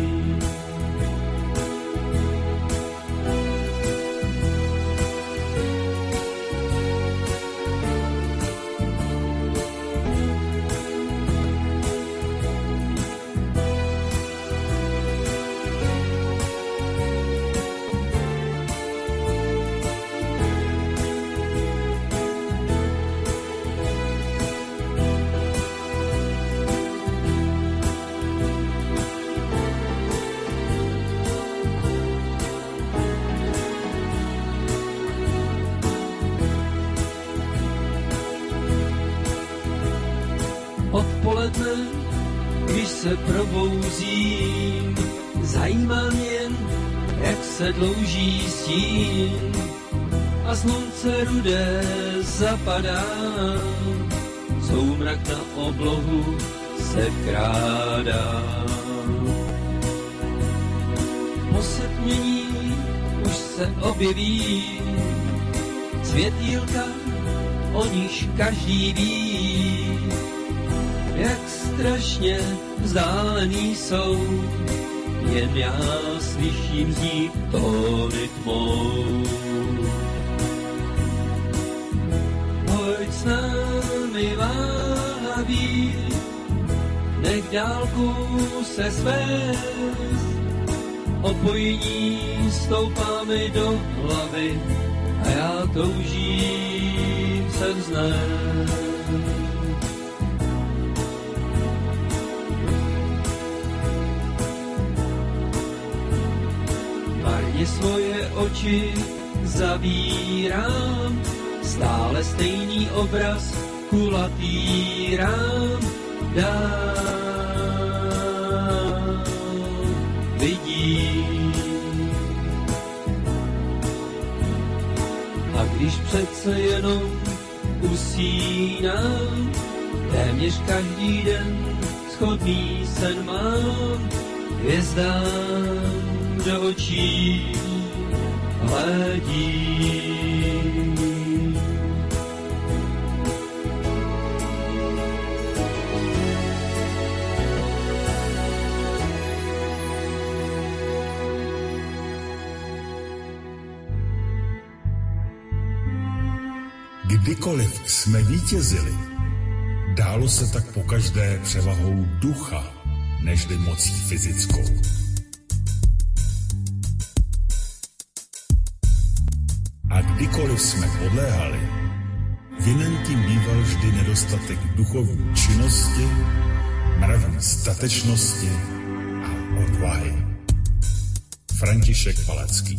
[SPEAKER 5] Odpoledne, když se probouzím, zajímá mě jen, jak se dlouží stín a slunce rudé zapadá, soumrak na oblohu se vkrádá. Po setmění už se objeví světýlka, o níž každý ví, jak strašně vzdálený jsou, jen já slyším z nich tóny tmou. Pojď s námi váhavý, nech dálku se svést, opojení stoupá mi do hlavy a já toužím se vznést. Marně svoje oči zavírám, stále stejný obraz kulatý rám dál vidím. A když přece jenom usínám, téměř každý den shodný sen mám, hvězdám do očí hledím.
[SPEAKER 4] Kdykoliv jsme vítězili, dálo se tak pokaždé převahou ducha, nežli mocí fyzickou. A kdykoliv jsme podléhali, vinen tím býval vždy nedostatek duchovní činnosti, mravní statečnosti a odvahy. František Palacký.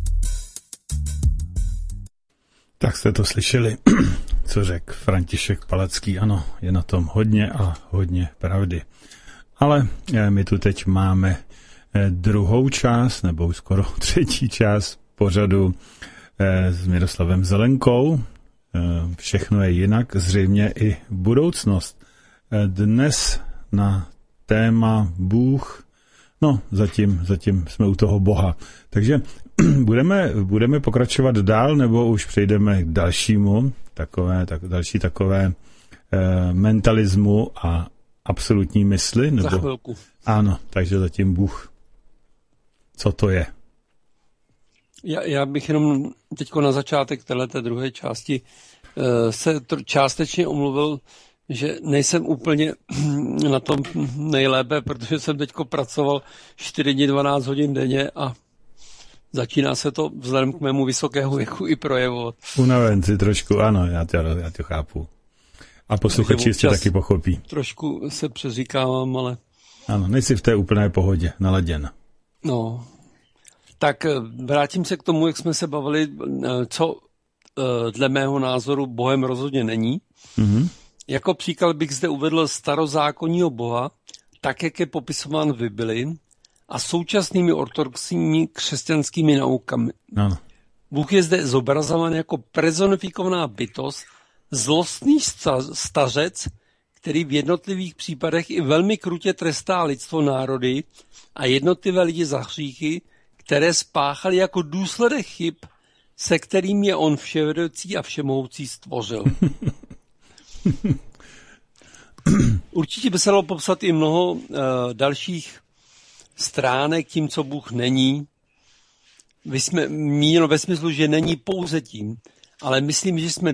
[SPEAKER 2] Tak jste to slyšeli, co řekl František Palacký. Ano, je na tom hodně a hodně pravdy. Ale my tu teď máme druhou část, nebo skoro třetí část pořadu s Miroslavem Zelenkou. Všechno je jinak, zřejmě i budoucnost. Dnes na téma Bůh, no zatím jsme u toho Boha. Takže budeme pokračovat dál, nebo už přejdeme k dalšímu, další takové mentalismu a absolutní mysli? Nebo...
[SPEAKER 3] Za chvilku.
[SPEAKER 2] Ano, takže zatím Bůh. Co to je?
[SPEAKER 3] Já bych jenom teďko na začátek téhleté druhé části se částečně omluvil, že nejsem úplně na tom nejlépe, protože jsem teďko pracoval 4 dny 12 hodin denně a začíná se to vzhledem k mému vysokého věku i projevovat. Unaven
[SPEAKER 2] si trošku, ano, já to chápu. A posluchači jistě taky pochopí.
[SPEAKER 3] Trošku se přeříkávám, ale...
[SPEAKER 2] Ano, nejsi v té úplné pohodě, naladěn.
[SPEAKER 3] No, tak vrátím se k tomu, jak jsme se bavili, co dle mého názoru Bohem rozhodně není. Mm-hmm. Jako příklad bych zde uvedl starozákonního boha, tak jak je popisován v Bibli, a současnými ortodoxními křesťanskými naukami.
[SPEAKER 2] Ano.
[SPEAKER 3] Bůh je zde zobrazován jako personifikovaná bytost, zlostný stařec, který v jednotlivých případech i velmi krutě trestá lidstvo, národy a jednotlivé lidi za hříchy, které spáchali jako důsledek chyb, se kterým je on vševedoucí a všemohoucí stvořil. Určitě by se dalo popsat i mnoho dalších stránek tím, co Bůh není. Míněno ve smyslu, že není pouze tím, ale myslím, že jsem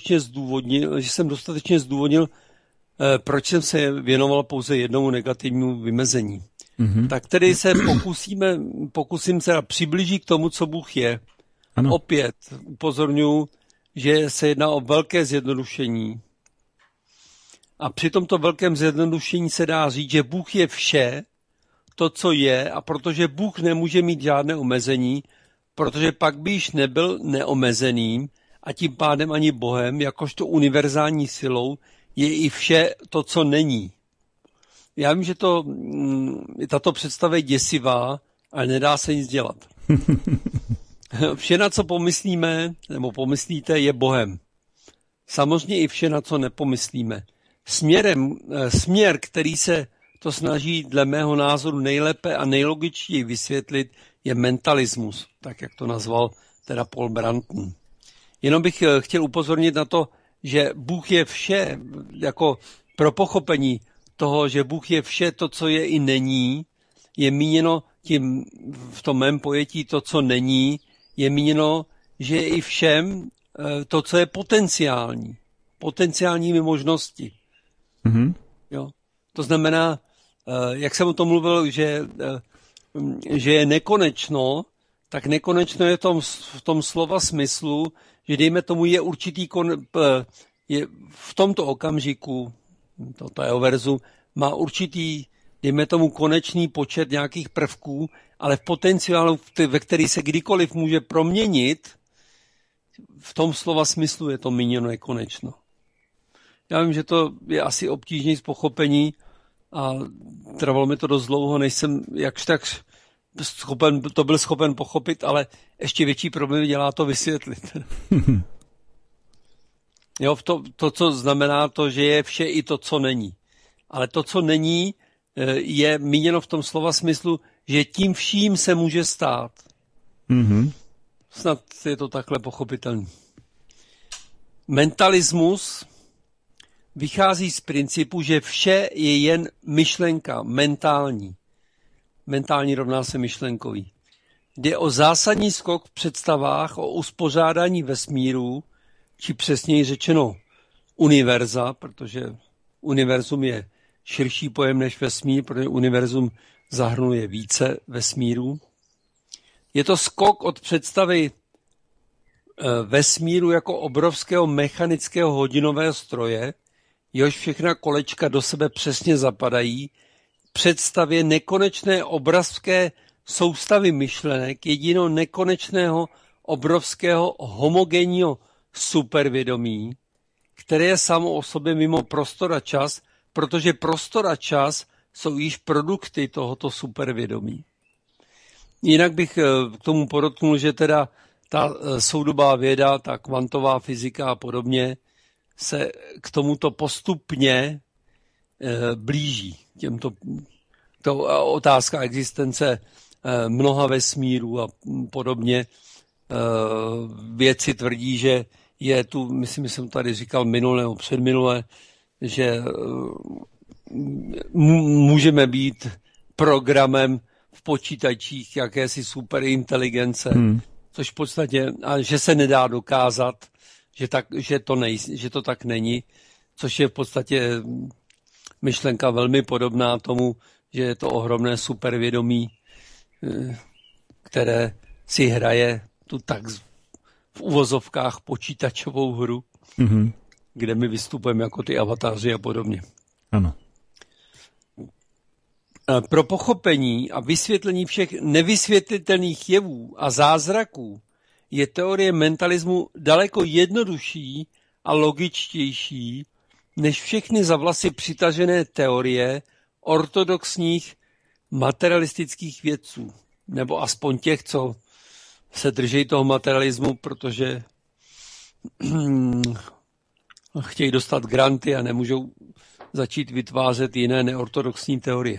[SPEAKER 3] dostatečně zdůvodnil, proč jsem se věnoval pouze jednomu negativnímu vymezení. Mm-hmm. Tak tedy se pokusím se přiblížit k tomu, co Bůh je.
[SPEAKER 2] Ano.
[SPEAKER 3] Opět upozorňuji, že se jedná o velké zjednodušení. A při tomto velkém zjednodušení se dá říct, že Bůh je vše, to, co je, a protože Bůh nemůže mít žádné omezení, protože pak by již nebyl neomezeným a tím pádem ani Bohem, jakožto univerzální silou, je i vše to, co není. Já vím, že tato představa je děsivá, ale nedá se nic dělat. Vše, na co pomyslíme, nebo pomyslíte, je Bohem. Samozřejmě i vše, na co nepomyslíme. Směr, který se to snaží dle mého názoru nejlépe a nejlogičtěji vysvětlit, je mentalismus, tak jak to nazval teda Paul Brunton. Jenom bych chtěl upozornit na to, že Bůh je vše, jako pro pochopení toho, že Bůh je vše to, co je i není, je míněno tím v tom mém pojetí to, co není, je míněno, že je i všem to, co je potenciální. Potenciálními možnosti. Mm-hmm. Jo? To znamená, jak jsem o tom mluvil, že je nekonečno, tak nekonečno je v tom slova smyslu, že dejme tomu je určitý je v tomto okamžiku, toto eoverzu, má určitý, dejme tomu konečný počet nějakých prvků, ale v potenciálu, ve který se kdykoliv může proměnit, v tom slova smyslu je to míněno nekonečno. Já vím, že to je asi obtížnější z pochopení a trvalo mi to dost dlouho, než jsem jakž tak byl schopen pochopit, ale ještě větší problém dělá to vysvětlit. Jo, to, co znamená to, že je vše i to, co není. Ale to, co není, je míněno v tom slova smyslu, že tím vším se může stát. Mm-hmm. Snad je to takhle pochopitelný. Mentalismus vychází z principu, že vše je jen myšlenka, mentální. Mentální rovná se myšlenkový. Jde o zásadní skok v představách o uspořádání vesmíru, či přesněji řečeno univerza, protože univerzum je širší pojem než vesmír, protože univerzum zahrnuje více vesmírů. Je to skok od představy vesmíru jako obrovského mechanického hodinového stroje, jehož všechna kolečka do sebe přesně zapadají, představě nekonečné obrovské soustavy myšlenek, jediného nekonečného obrovského homogenního supervědomí, které je samo o sobě mimo prostor a čas, protože prostor a čas jsou již produkty tohoto supervědomí. Jinak bych k tomu podotknul, že teda ta soudobá věda, ta kvantová fyzika a podobně se k tomuto postupně blíží. To otázka existence mnoha vesmírů a podobně. Vědci tvrdí, že je tu, myslím, že jsem tady říkal minule nebo předminule, že můžeme být programem v počítačích jakési superinteligence, což v podstatě, že se nedá dokázat, že to tak není, což je v podstatě myšlenka velmi podobná tomu, že je to ohromné supervědomí, které si hraje tu tak v uvozovkách počítačovou hru, kde my vystupujeme jako ty avatáři a podobně.
[SPEAKER 2] Ano.
[SPEAKER 3] Pro pochopení a vysvětlení všech nevysvětlitelných jevů a zázraků je teorie mentalismu daleko jednodušší a logičtější než všechny za vlasy přitažené teorie ortodoxních materialistických vědců. Nebo aspoň těch, co se drží toho materialismu, protože chtějí dostat granty a nemůžou začít vytvářet jiné neortodoxní teorie.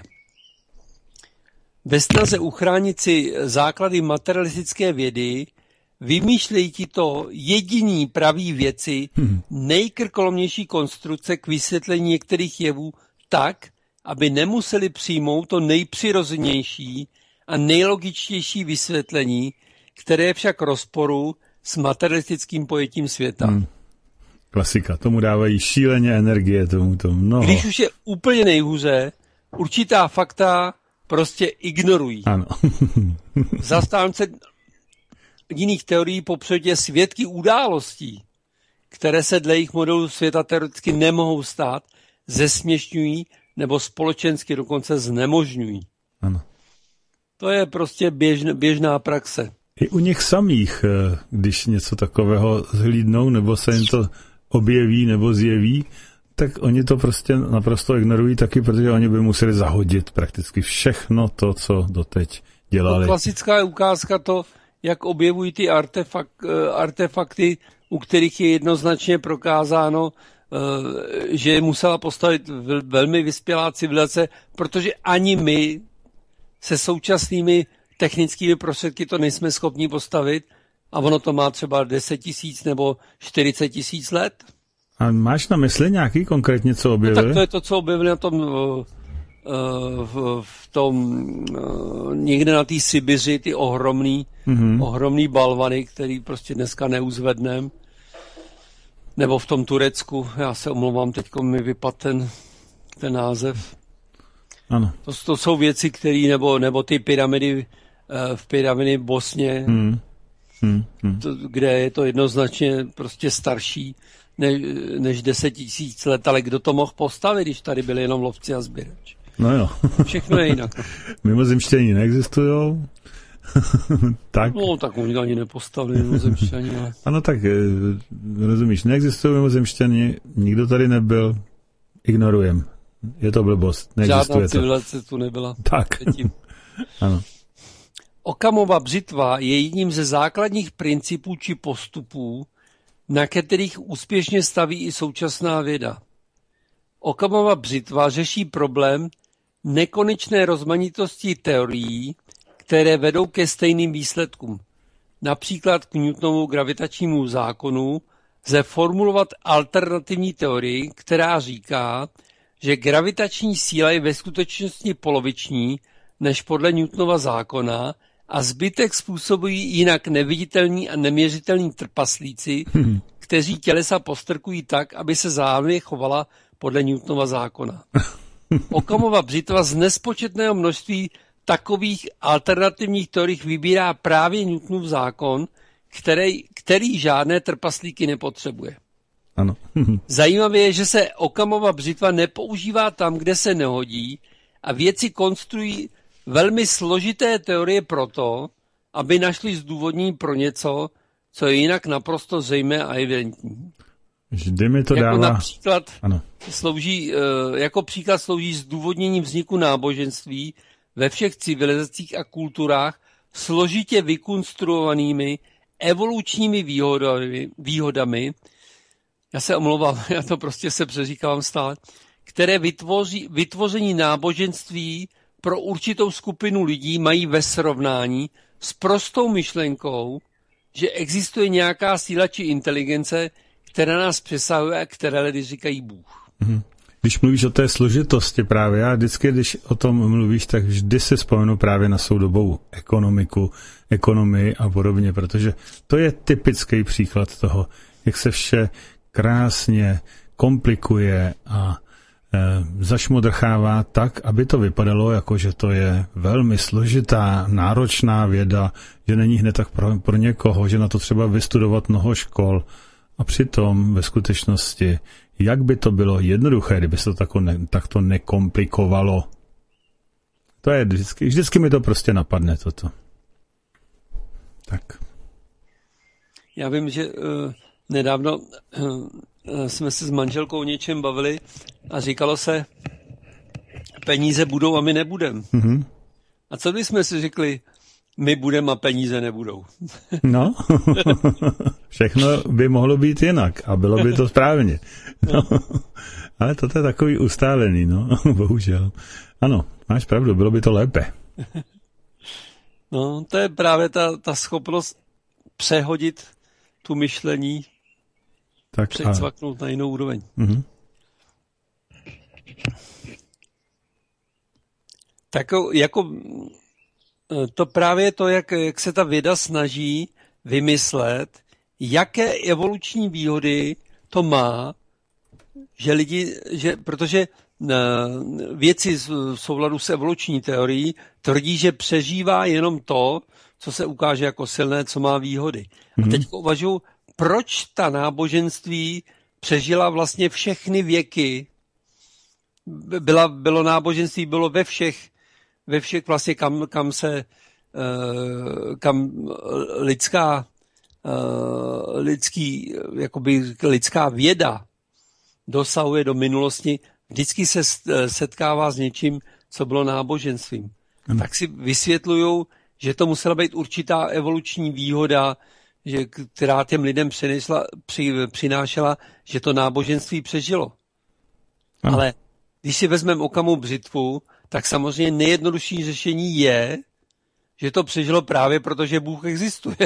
[SPEAKER 3] Ve snaze uchránit si základy materialistické vědy vymýšlejí tito jediní praví věci nejkrkolomnější konstrukce k vysvětlení některých jevů tak, aby nemuseli přijmout to nejpřirozenější a nejlogičtější vysvětlení, které je však rozporu s materialistickým pojetím světa.
[SPEAKER 2] Klasika, tomu dávají šíleně energie, tomu to mnoho.
[SPEAKER 3] Když už je úplně nejhůře, určitá fakta prostě ignorují.
[SPEAKER 2] Ano.
[SPEAKER 3] Zastánce jiných teorií popředě svědky událostí, které se dle jejich modelu světa teoreticky nemohou stát, zesměšňují nebo společensky dokonce znemožňují.
[SPEAKER 2] Ano.
[SPEAKER 3] To je prostě běžná praxe.
[SPEAKER 2] I u nich samých, když něco takového zhlídnou, nebo se jim to objeví nebo zjeví, tak oni to prostě naprosto ignorují taky, protože oni by museli zahodit prakticky všechno to, co doteď dělali.
[SPEAKER 3] To klasická je ukázka to, jak objevují ty artefakty, u kterých je jednoznačně prokázáno, že je musela postavit velmi vyspělá civilizace, protože ani my se současnými technickými prostředky to nejsme schopni postavit a ono to má třeba 10 000 nebo 40 000 let.
[SPEAKER 2] A máš na mysli nějaký konkrétně, co objevili?
[SPEAKER 3] No, tak to je to, co objevili na tom v tom někde na té Sibiři, ty ohromný balvany, který prostě dneska neuzvednem. Nebo v tom Turecku, já se omlouvám, teďko mi vypadl ten název.
[SPEAKER 2] Ano.
[SPEAKER 3] To jsou věci, které, nebo ty pyramidy v Bosně, kde je to jednoznačně prostě starší než 10 000 let, ale kdo to mohl postavit, když tady byli jenom lovci a sběrači?
[SPEAKER 2] No jo.
[SPEAKER 3] Všechno je jinak.
[SPEAKER 2] Mimozemštění neexistujou. Tak.
[SPEAKER 3] No, tak oni ani nepostavili mimozemštění. Ale...
[SPEAKER 2] Ano, tak rozumíš, neexistují mimozemštění, nikdo tady nebyl, ignorujem. Je to blbost, neexistuje.
[SPEAKER 3] Žádná civilizace tu nebyla.
[SPEAKER 2] Tak. Ano.
[SPEAKER 3] Okamova břitva je jedním ze základních principů či postupů, na kterých úspěšně staví i současná věda. Okamova břitva řeší problém nekonečné rozmanitosti teorií, které vedou ke stejným výsledkům. Například k Newtonovu gravitačnímu zákonu lze formulovat alternativní teorii, která říká, že gravitační síla je ve skutečnosti poloviční než podle Newtonova zákona a zbytek způsobují jinak neviditelní a neměřitelní trpaslíci, kteří tělesa postrkují tak, aby se zájemně chovala podle Newtonova zákona. Okamova břitva z nespočetného množství takových alternativních teorií vybírá právě Newtonův zákon, který žádné trpaslíky nepotřebuje.
[SPEAKER 2] Ano.
[SPEAKER 3] Zajímavé je, že se Okamova břitva nepoužívá tam, kde se nehodí a vědci konstruují velmi složité teorie proto, aby našli zdůvodnění pro něco, co je jinak naprosto zřejmé a evidentní.
[SPEAKER 2] Vždy mi to
[SPEAKER 3] jako
[SPEAKER 2] dává...
[SPEAKER 3] Například
[SPEAKER 2] ano.
[SPEAKER 3] Jako příklad slouží zdůvodnění vzniku náboženství ve všech civilizacích a kulturách složitě vykonstruovanými evolučními výhodami, já se omlouvám, já to prostě se přeříkávám stále, které vytvoření náboženství pro určitou skupinu lidí mají ve srovnání s prostou myšlenkou, že existuje nějaká síla či inteligence, která nás přesahuje a které lidi říkají Bůh.
[SPEAKER 2] Když mluvíš o té složitosti právě, já vždycky, když o tom mluvíš, tak vždy si vzpomenu právě na soudobou ekonomii a podobně, protože to je typický příklad toho, jak se vše krásně komplikuje a zašmodrchává tak, aby to vypadalo jako, že to je velmi složitá, náročná věda, že není hned tak pro někoho, že na to třeba vystudovat mnoho škol. A přitom ve skutečnosti, jak by to bylo jednoduché, kdyby se to takto nekomplikovalo. To je vždycky mi to prostě napadne toto. Tak.
[SPEAKER 3] Já vím, že nedávno jsme se s manželkou o něčem bavili a říkalo se, peníze budou a my nebudem. Mm-hmm. A co když jsme si řekli, my budeme a peníze nebudou?
[SPEAKER 2] No, všechno by mohlo být jinak a bylo by to správně. No, ale to je takový ustálený, no, bohužel. Ano, máš pravdu, bylo by to lépe.
[SPEAKER 3] No, to je právě ta schopnost přehodit tu myšlení, tak přecvaknout na jinou úroveň. Mm-hmm. Tak jako to právě to, jak se ta věda snaží vymyslet, jaké evoluční výhody to má, protože vědci v souladu s evoluční teorií tvrdí, že přežívá jenom to, co se ukáže jako silné, co má výhody. A teď uvažuji, proč ta náboženství přežila vlastně všechny věky. Bylo náboženství, bylo ve všech vlastně, kam lidská věda dosahuje do minulosti, vždycky se setkává s něčím, co bylo náboženstvím. Tak si vysvětlujou, že to musela být určitá evoluční výhoda, která těm lidem přinášela, že to náboženství přežilo. Ale když si vezmeme Okamu břitvu, tak samozřejmě nejjednodušší řešení je, že to přežilo právě proto, že Bůh existuje.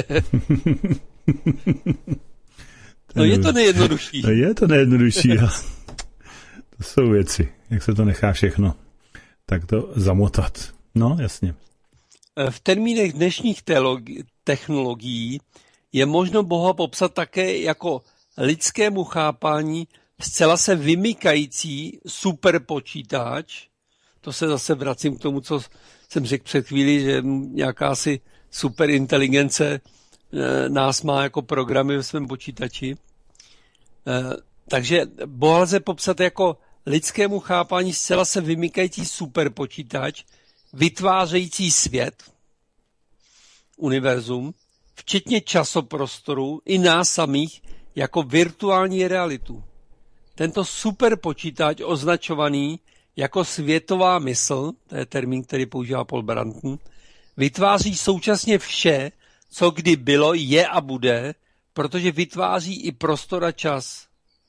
[SPEAKER 3] No je to nejjednodušší.
[SPEAKER 2] Je to nejjednodušší. To jsou věci, jak se to nechá všechno tak to zamotat. No, jasně.
[SPEAKER 3] V termínech dnešních technologií je možno Boha popsat také jako lidskému chápání zcela se vymykající superpočítač. To se zase vracím k tomu, co jsem řekl před chvílí, že nějaká si superinteligence nás má jako programy ve svém počítači. Takže Boha lze popsat jako lidskému chápání zcela se vymykající superpočítač, vytvářející svět, univerzum, včetně časoprostoru i nás samých jako virtuální realitu. Tento superpočítač označovaný jako světová mysl, to je termín, který používá Paul Brandtn, vytváří současně vše, co kdy bylo, je a bude, protože vytváří i prostor a čas.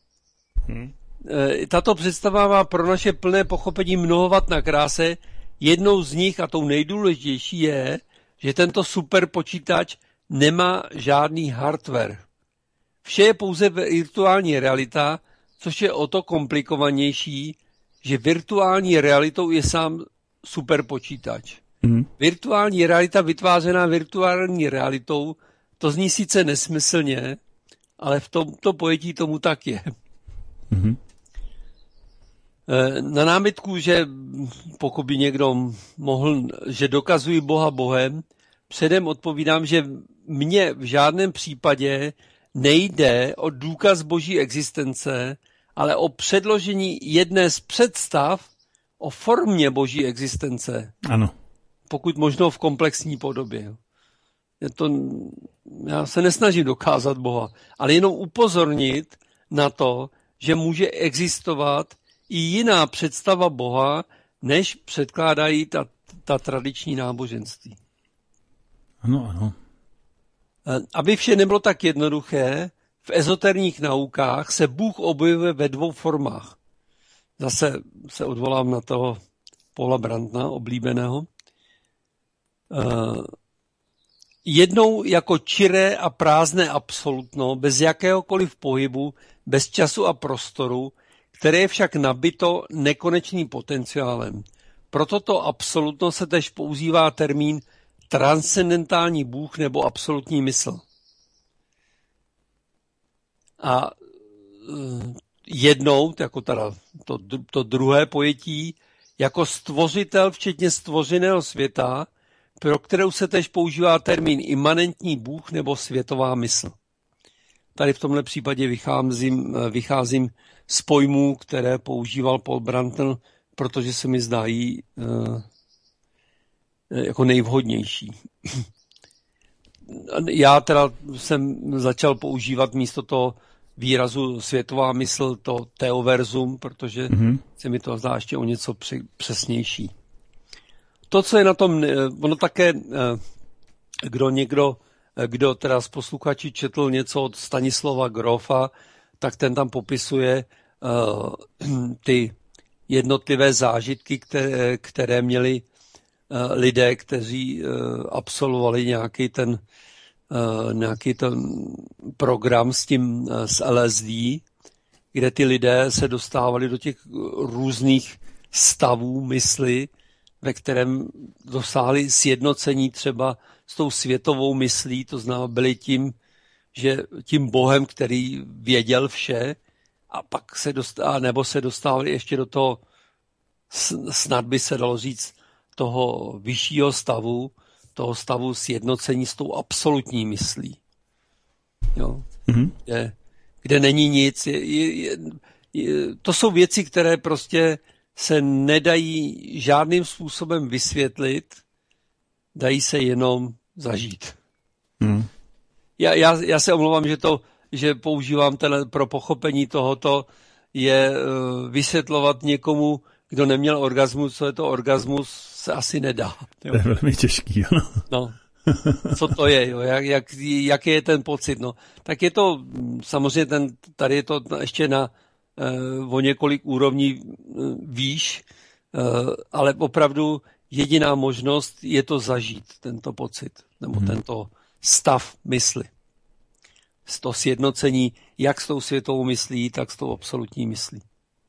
[SPEAKER 3] Tato představa má pro naše plné pochopení mnoho na kráse. Jednou z nich a tou nejdůležitější je, že tento superpočítač nemá žádný hardware. Vše je pouze virtuální realita, což je o to komplikovanější, že virtuální realitou je sám superpočítač. Virtuální realita vytvářená virtuální realitou, to zní sice nesmyslně, ale v tomto pojetí tomu tak je. Na námitku, že pokud by někdo mohl, že dokazují Boha Bohem, předem odpovídám, že mně v žádném případě nejde o důkaz boží existence, ale o předložení jedné z představ o formě boží existence.
[SPEAKER 2] Ano.
[SPEAKER 3] Pokud možno v komplexní podobě. Já se nesnažím dokázat Boha, ale jenom upozornit na to, že může existovat i jiná představa Boha, než předkládají ta tradiční náboženství.
[SPEAKER 2] Ano.
[SPEAKER 3] Aby vše nebylo tak jednoduché, v ezoterních naukách se Bůh objevuje ve dvou formách. Zase se odvolám na toho Paula Brandtna, oblíbeného. Jednou jako čiré a prázdné absolutno, bez jakéhokoliv pohybu, bez času a prostoru, které je však nabito nekonečným potenciálem. Proto to absolutno se též používá termín transcendentální Bůh nebo absolutní mysl. A jednou, jako teda to druhé pojetí, jako stvořitel včetně stvořeného světa, pro kterou se též používá termín imanentní Bůh nebo světová mysl. Tady v tomhle případě vycházím z pojmů, které používal Paul Brandtn, protože se mi zdají jako nejvhodnější. Já teda jsem začal používat místo toho výrazu světová mysl to teoverzum, protože se mi to zdá ještě o něco přesnější. To, co je na tom, ono také, kdo teda z posluchačí četl něco od Stanislava Grofa, tak ten tam popisuje ty jednotlivé zážitky, které měli lidé, kteří absolvovali nějaký ten program s LSD, kde ty lidé se dostávali do těch různých stavů mysli, ve kterém dosáhli sjednocení třeba s tou světovou myslí, to znamená byli tím Bohem, který věděl vše, a pak se dostávali ještě do toho, snad by se dalo říct, toho vyššího stavu, toho stavu sjednocení s tou absolutní myslí. Jo? Kde není nic. To jsou věci, které prostě se nedají žádným způsobem vysvětlit, dají se jenom zažít. Já se omlouvám, že používám pro pochopení tohoto je vysvětlovat někomu, kdo neměl orgasmus, co je to orgasmus, se asi nedá. Jo.
[SPEAKER 2] To je velmi těžký, ano.
[SPEAKER 3] No. Co to je, jo? Jaký je ten pocit, no. Tak je to, samozřejmě tady je to ještě o několik úrovní výš, ale opravdu jediná možnost je to zažít, tento pocit, nebo tento stav mysli. To sjednocení jak s tou světovou myslí, tak s tou absolutní myslí.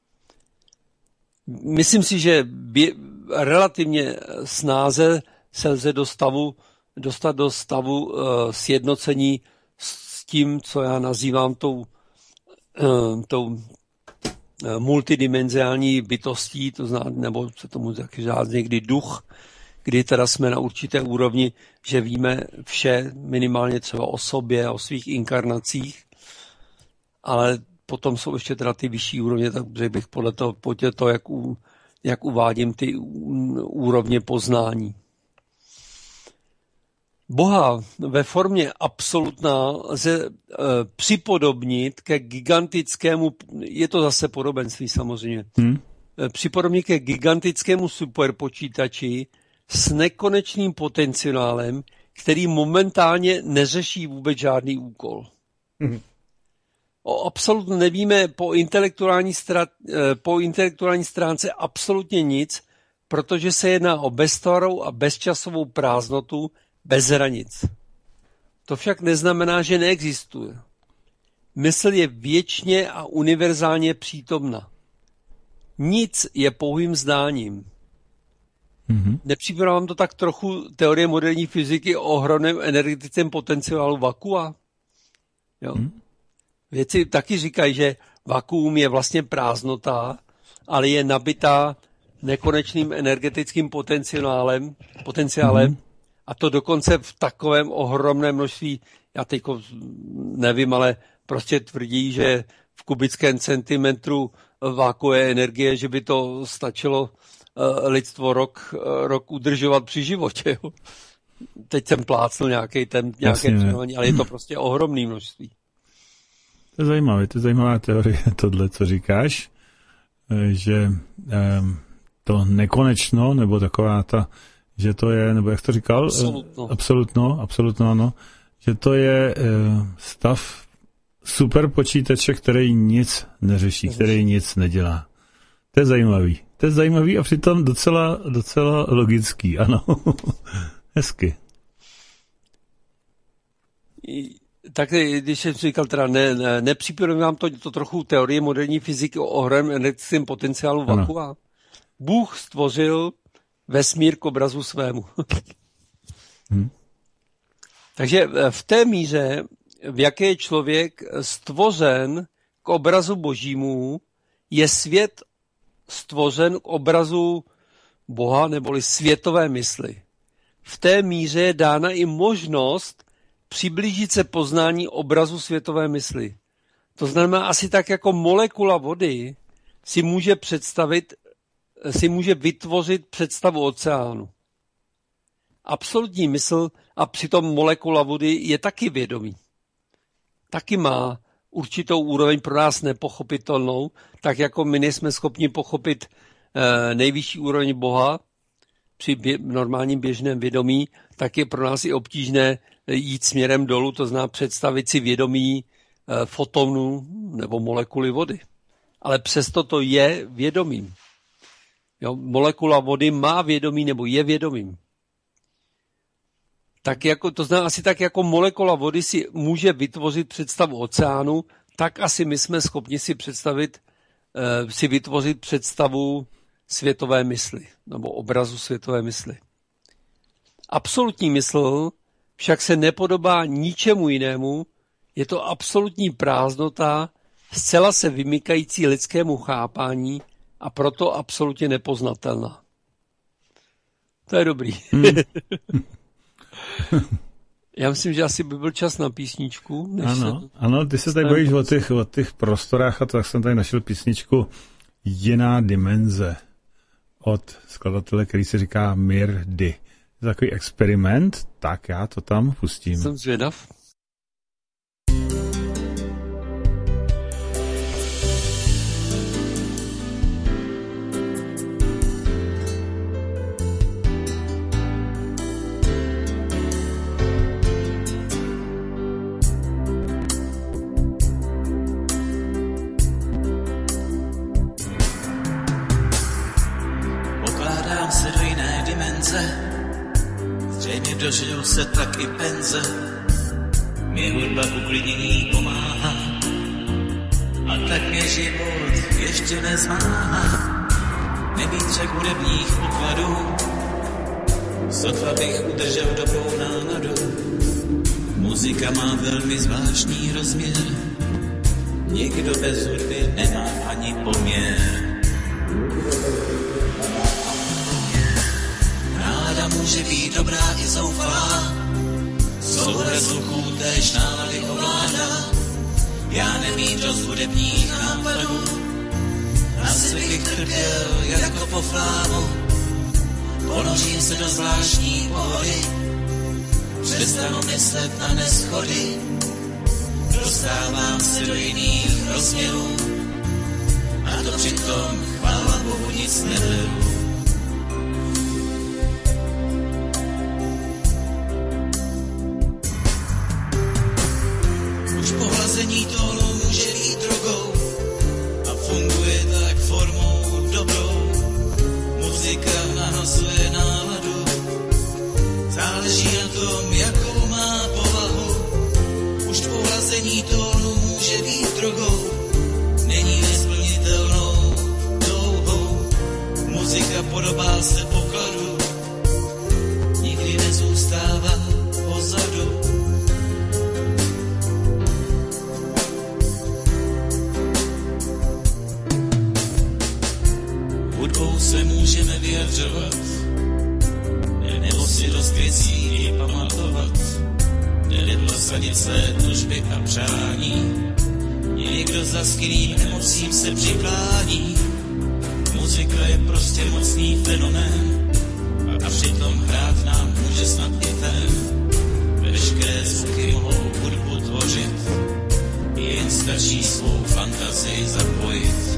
[SPEAKER 3] Myslím si, že relativně snáze se lze dostat do stavu sjednocení s tím, co já nazývám tou multidimenziální bytostí, to znamená, nebo se tomu říká někdy duch, kdy teda jsme na určité úrovni, že víme vše, minimálně třeba o sobě, o svých inkarnacích, ale potom jsou ještě teda ty vyšší úrovně, takže bych podle toho, jak uvádím ty úrovně poznání. Boha ve formě absolutná lze připodobnit ke gigantickému, je to zase podobenství samozřejmě, připodobnit ke gigantickému superpočítači s nekonečným potenciálem, který momentálně neřeší vůbec žádný úkol. O absolutně nevíme po intelektuální stránce absolutně nic, protože se jedná o beztvarou a bezčasovou prázdnotu bez hranic. To však neznamená, že neexistuje. Mysl je věčně a univerzálně přítomna. Nic je pouhým zdáním. Nepřipadá vám to tak trochu teorie moderní fyziky o ohromném energetickém potenciálu vakua? Jo. Věci taky říkají, že vakuum je vlastně prázdnota, ale je nabitá nekonečným energetickým potenciálem a to dokonce v takovém ohromném množství, já teď nevím, ale prostě tvrdí, že v kubickém centimetru vákuje energie, že by to stačilo lidstvo rok udržovat při životě. Jo. Teď jsem plácnul nějaké přehnání, ale je to prostě ohromné množství.
[SPEAKER 2] To je zajímavá teorie, tohle, co říkáš, že to nekonečno, nebo taková ta, že to je, nebo jak to říkal? Absolutno, ano. Že to je stav superpočítače, který nic neřeší, který nic nedělá. To je zajímavý a přitom docela logický, ano. Hezky.
[SPEAKER 3] Tak když jsem říkal, teda nepřipomínám to trochu teorie moderní fyziky o ohromném energetickém potenciálu vakua. Bůh stvořil vesmír k obrazu svému. Takže v té míře, v jaké je člověk stvořen k obrazu božímu, je svět stvořen k obrazu Boha neboli světové mysli. V té míře je dána i možnost přiblížit se poznání obrazu světové mysli. To znamená, asi tak jako molekula vody si může vytvořit představu oceánu. Absolutní mysl a přitom molekula vody je taky vědomí. Taky má určitou úroveň pro nás nepochopitelnou, tak jako my nejsme schopni pochopit nejvyšší úroveň Boha při normálním běžném vědomí, tak je pro nás i obtížné jít směrem dolů, to znamená představit si vědomí fotonů nebo molekuly vody. Ale přesto to je vědomím. Jo, molekula vody má vědomí nebo je vědomím. Tak jako, to znamená asi tak, jako molekula vody si může vytvořit představu oceánu, tak asi my jsme schopni si vytvořit představu světové mysli, nebo obrazu světové mysli. Absolutní mysl však se nepodobá ničemu jinému, je to absolutní prázdnota, zcela se vymykající lidskému chápání a proto absolutně nepoznatelná. To je dobrý. Já myslím, že asi by byl čas na písničku.
[SPEAKER 2] Ano, ty se tady bojíš o těch prostorách a tak jsem tady našel písničku Jiná dimenze od skladatele, který se říká Mirdy. Takový experiment, tak já to tam pustím.
[SPEAKER 3] Jsem zvědav.
[SPEAKER 6] Dožil se tak i penze, mě hudba k uklidnění pomáhá a tak mě život ještě nezmáhá. Nebýt však hudebních pokladů, sotva bych udržel dobrou náladu. Muzika má velmi zvláštní rozměr, nikdo bez hudby nemá ani poměr. Nálada může být dobrá i zoufalá, souhlas zvuků též nálady ovládá. Já nemít dost hudebních nápadů, asi bych trpěl jako po flámu. Ponořím se do zvláštní pohody, přestanu myslet na neschody. Dostávám se do jiných rozměrů, a to přitom chvála Bohu nic neberu. Pohlazení tónu může být drogou a funguje tak formou dobrou. Muzika nahlasuje náladu, záleží na tom, jakou má povahu. Už pohlazení tónu může být drogou, není nesplnitelnou touhou. Muzika podobá se pokladu, nikdy nezůstává pozadu. Hudbou se můžeme vyjadřovat, nebo si dost věcí i pamatovat, jde prosadit své tužby a přání. Někdo za skyným emocím se přiklání. Muzika je prostě mocný fenomén a přitom hrát nám může snad i ten. Veškeré zvuky mohou hudbu tvořit, jen stačí svou fantazii zapojit.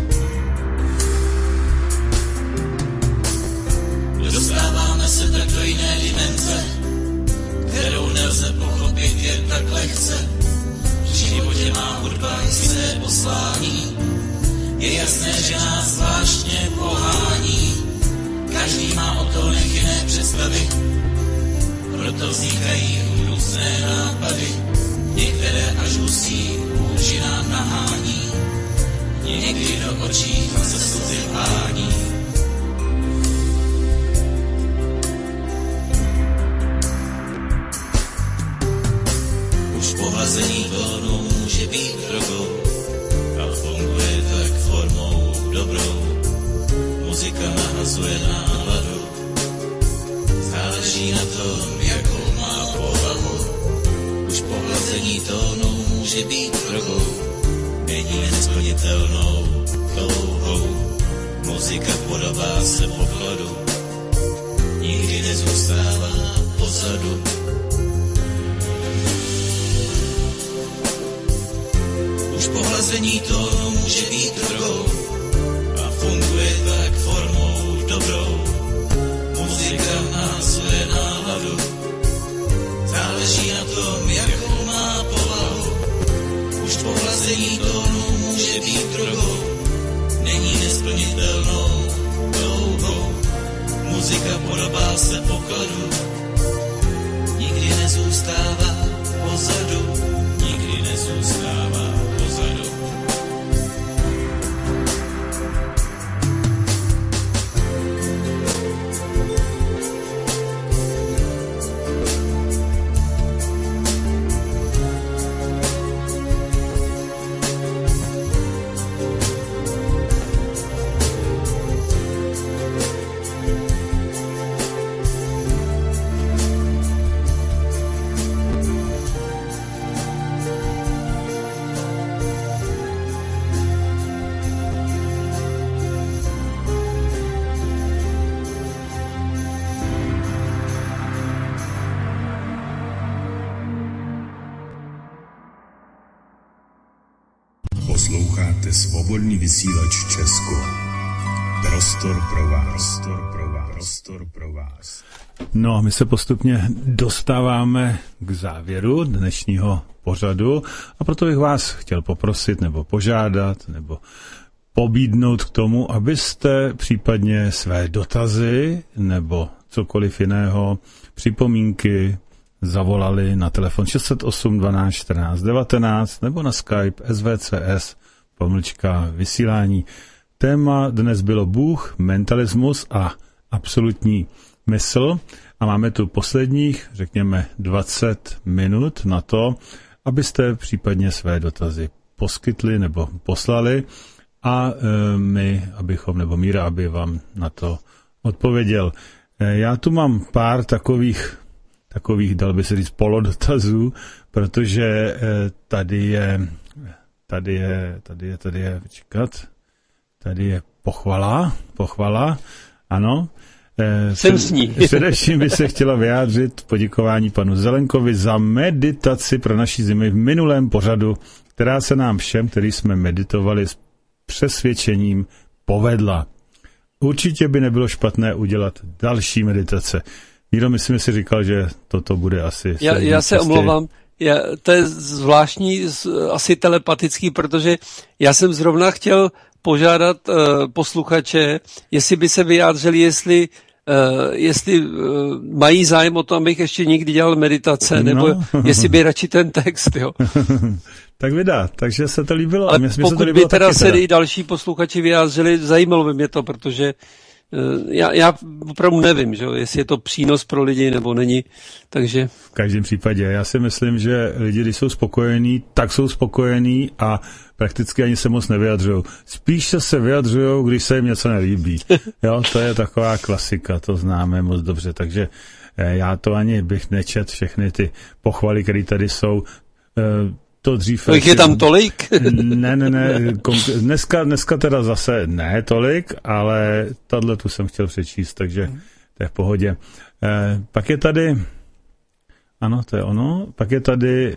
[SPEAKER 6] Dostáváme se tak do jiné dimenze, kterou nelze pochopit jen tak lehce. V životě má hudba i své poslání, je jasné, že nás zvláštně pohání. Každý má o tónech jiné představy, proto vznikají různé nápady. Některé až husí kůži nám nahání, někdy do očí se slzy hání. Pohlazení tónu může být drogou a funguje tak formou dobrou. Muzika nahlasuje náladu, záleží na tom, jakou má povahu. Už pohlazení tónu může být drogou, není nesplnitelnou touhou. Muzika podobá se pokladu, nikdy nezůstává pozadu. Už pohlazení tónu může být drogou a funguje tak formou dobrou. Muzika má své náladu, záleží na tom, jakou má povahu. Už pohlazení tónu může být drogou, není nesplnitelnou touhou. Muzika podobá se pokladu, nikdy nezůstává pozadu, nikdy nezůstává pozadu.
[SPEAKER 4] Posloucháte Svobodný vysílač Česko. Prostor pro vás. Prostor pro vás.
[SPEAKER 2] No a my se postupně dostáváme k závěru dnešního pořadu a proto bych vás chtěl poprosit nebo požádat nebo pobídnout k tomu, abyste případně své dotazy nebo cokoliv jiného, připomínky zavolali na telefon 608 12 14 19 nebo na Skype svcs_vysílání. Téma dnes bylo Bůh, mentalismus a absolutní mysl a máme tu posledních, řekněme, 20 minut na to, abyste případně své dotazy poskytli nebo poslali a my, abychom, nebo Míra, aby vám na to odpověděl. Já tu mám pár takových, dal by se říct, polodotazů, protože tady je pochvala, ano.
[SPEAKER 3] Jsem s ní.
[SPEAKER 2] Především by se chtěla vyjádřit poděkování panu Zelenkovi za meditaci pro naší zemi v minulém pořadu, která se nám všem, kteří jsme meditovali s přesvědčením, povedla. Určitě by nebylo špatné udělat další meditace. Míro, myslím, si říkal, že toto bude asi...
[SPEAKER 3] Já se omlouvám. To je zvláštní, asi telepatický, protože já jsem zrovna chtěl požádat posluchače, jestli by se vyjádřili, jestli mají zájem o to, abych ještě někdy dělal meditace, nebo jestli by radši ten text, jo.
[SPEAKER 2] Tak vydá, takže se to líbilo.
[SPEAKER 3] Ale pokud by teda se i další posluchači vyjádřili, zajímalo by mě to, protože já opravdu nevím, že, jestli je to přínos pro lidi nebo není, takže...
[SPEAKER 2] V každém případě, já si myslím, že lidi, když jsou spokojení, tak jsou spokojení a prakticky ani se moc nevyjadřují. Spíš se vyjadřují, když se jim něco nelíbí. Jo, to je taková klasika, to známe moc dobře, takže já to ani bych nečet všechny ty pochvaly, které tady jsou. To dřív...
[SPEAKER 3] Kolik je tam tolik?
[SPEAKER 2] Ne. Dneska teda zase ne tolik, ale tahle tu jsem chtěl přečíst, takže to je v pohodě. Pak je tady... Ano, to je ono. Pak je tady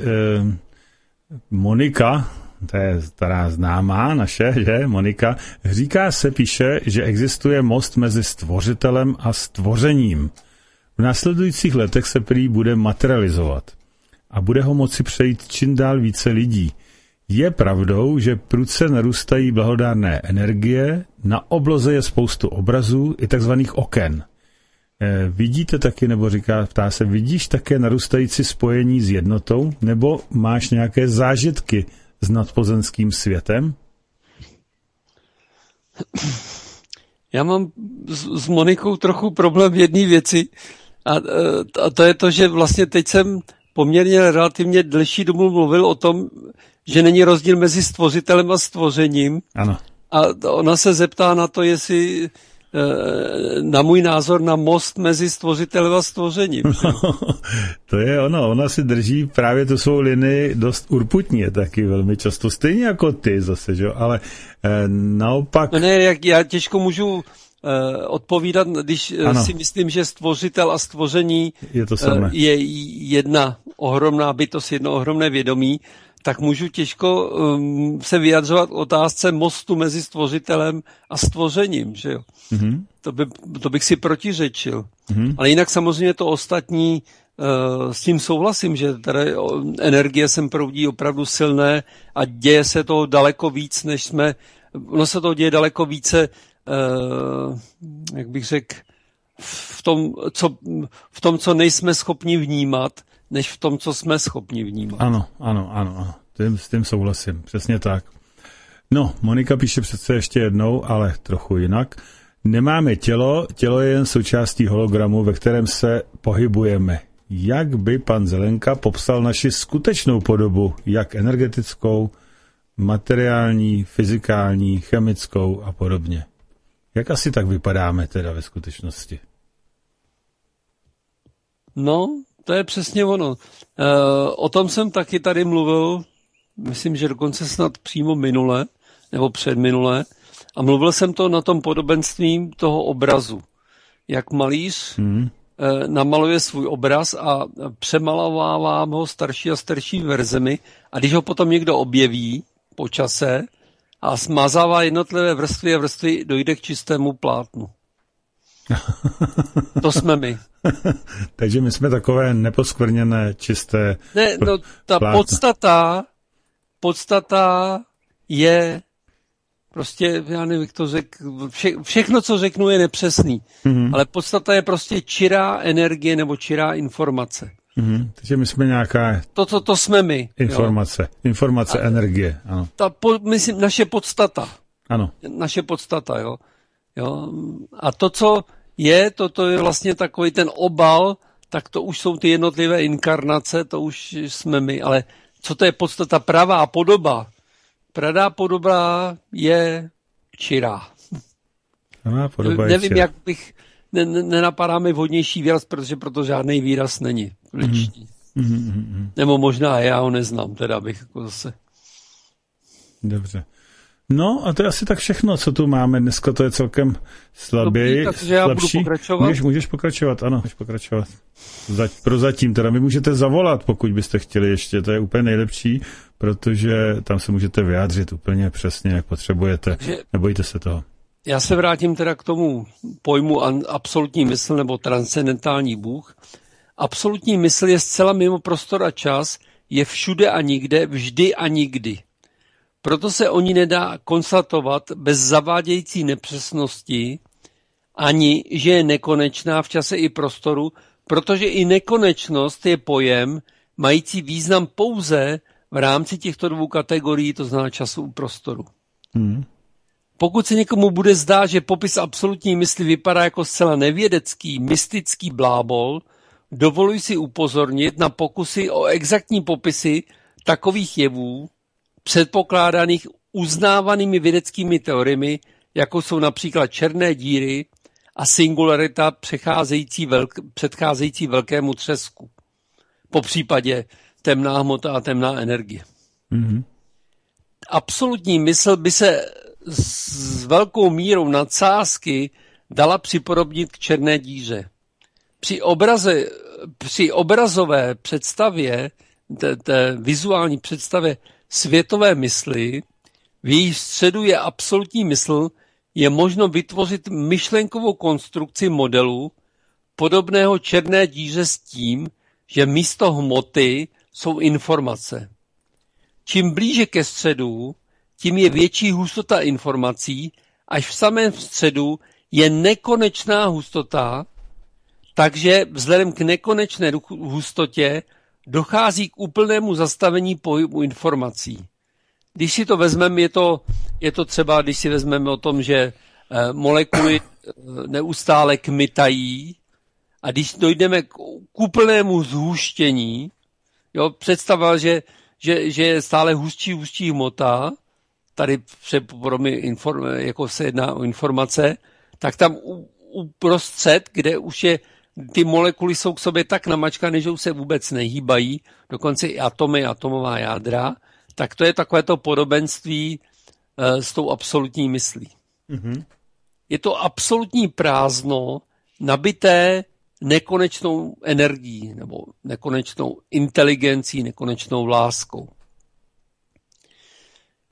[SPEAKER 2] Monika, to je stará známá naše, že? Monika. Říká se, píše, že existuje most mezi stvořitelem a stvořením. V následujících letech se prý bude materializovat a bude ho moci přejít čím dál více lidí. Je pravdou, že prudce narůstají blahodárné energie, na obloze je spoustu obrazů i takzvaných oken. Vidíte taky, nebo ptá se, vidíš také narůstající spojení s jednotou, nebo máš nějaké zážitky s nadpozemským světem?
[SPEAKER 3] Já mám s Monikou trochu problém v jedné věci a to je to, že vlastně teď jsem poměrně relativně delší dobu mluvil o tom, že není rozdíl mezi stvořitelem a stvořením.
[SPEAKER 2] Ano.
[SPEAKER 3] A ona se zeptá na to, jestli na můj názor na most mezi stvořitelem a stvořením.
[SPEAKER 2] To je ono, ona si drží právě tu svou linii dost urputně taky velmi často, stejně jako ty zase, že? Ale naopak...
[SPEAKER 3] Ne, já těžko můžu odpovídat, když si myslím, že stvořitel a stvoření
[SPEAKER 2] je to samé.
[SPEAKER 3] Je jedna ohromná bytost, jedno ohromné vědomí, tak můžu těžko se vyjadřovat k otázce mostu mezi stvořitelem a stvořením, že jo. Mm-hmm. To bych si protiřečil. Mm-hmm. Ale jinak samozřejmě to ostatní, s tím souhlasím, že tady energie sem proudí opravdu silné a děje se toho daleko víc, než jsme, ono se toho děje daleko více, jak bych řekl, v tom, co nejsme schopni vnímat, než v tom, co jsme schopni vnímat.
[SPEAKER 2] Ano. S tím souhlasím, přesně tak. No, Monika píše přece ještě jednou, ale trochu jinak. Nemáme tělo je jen součástí hologramu, ve kterém se pohybujeme. Jak by pan Zelenka popsal naši skutečnou podobu, jak energetickou, materiální, fyzikální, chemickou a podobně? Jak asi tak vypadáme teda ve skutečnosti?
[SPEAKER 3] No, to je přesně ono. O tom jsem taky tady mluvil, myslím, že dokonce snad přímo minule, nebo předminule, a mluvil jsem to na tom podobenství toho obrazu. Jak malíř namaluje svůj obraz a přemalovává ho starší a starší verzemi a když ho potom někdo objeví po čase a smazává jednotlivé vrstvy a vrstvy, dojde k čistému plátnu. To jsme my.
[SPEAKER 2] Takže my jsme takové neposkvrněné, čisté
[SPEAKER 3] ta podstata je prostě, já nevím, jak to řekl, všechno, co řeknu, je nepřesný. Mm-hmm. Ale podstata je prostě čirá energie nebo čirá informace.
[SPEAKER 2] Mm-hmm. Takže my jsme nějaká...
[SPEAKER 3] To jsme my.
[SPEAKER 2] Informace, energie, ano.
[SPEAKER 3] Myslím, naše podstata.
[SPEAKER 2] Ano.
[SPEAKER 3] Naše podstata, jo. A to, co je, to je vlastně takový ten obal, tak to už jsou ty jednotlivé inkarnace, to už jsme my. Ale co to je podstata, pravá podoba? Pravá podoba je čirá. Nevím, jak bych... Nenapadá mi vhodnější výraz, protože proto žádný výraz není. Nebo možná já ho neznám, teda bych jako zase...
[SPEAKER 2] Dobře. No a to je asi tak všechno, co tu máme. Dneska to je celkem slabý.
[SPEAKER 3] Takže já budu pokračovat.
[SPEAKER 2] Můžeš pokračovat, ano, můžeš pokračovat. Prozatím teda. Vy můžete zavolat, pokud byste chtěli ještě. To je úplně nejlepší, protože tam se můžete vyjádřit úplně přesně, jak potřebujete. Takže nebojte se toho.
[SPEAKER 3] Já se vrátím teda k tomu pojmu absolutní mysl nebo transcendentální Bůh. Absolutní mysl je zcela mimo prostor a čas, je všude a nikde, vždy a nikdy. Proto se o ní nedá konstatovat bez zavádějící nepřesnosti, ani že je nekonečná v čase i prostoru, protože i nekonečnost je pojem, mající význam pouze v rámci těchto dvou kategorií, to znamená času a prostoru. Pokud se někomu bude zdát, že popis absolutní mysli vypadá jako zcela nevědecký, mystický blábol, dovoluji si upozornit na pokusy o exaktní popisy takových jevů, předpokládaných uznávanými vědeckými teoriemi, jako jsou například černé díry a singularita předcházející velkému třesku. Po případě temná hmota a temná energie. Mm-hmm. Absolutní mysl by se s velkou mírou nadsázky dala připodobnit k černé díře. Při obrazové představě, té vizuální představě světové mysli, v její středu je absolutní mysl, je možno vytvořit myšlenkovou konstrukci modelu podobného černé díře s tím, že místo hmoty jsou informace. Čím blíže ke středu, tím je větší hustota informací, až v samém středu je nekonečná hustota, takže vzhledem k nekonečné hustotě dochází k úplnému zastavení pohybu informací. Když si to vezmeme, je to třeba, když si vezmeme o tom, že molekuly neustále kmitají a když dojdeme k úplnému zhuštění, jo, představa, že je stále hustší hmota, tady jako se jedná o informace, tak tam uprostřed, kde už je ty molekuly jsou k sobě tak namačkané, že už se vůbec nehýbají, dokonce i atomy, atomová jádra, tak to je takovéto podobenství s tou absolutní myslí. Mm-hmm. Je to absolutní prázdno, nabité nekonečnou energií, nebo nekonečnou inteligencí, nekonečnou láskou.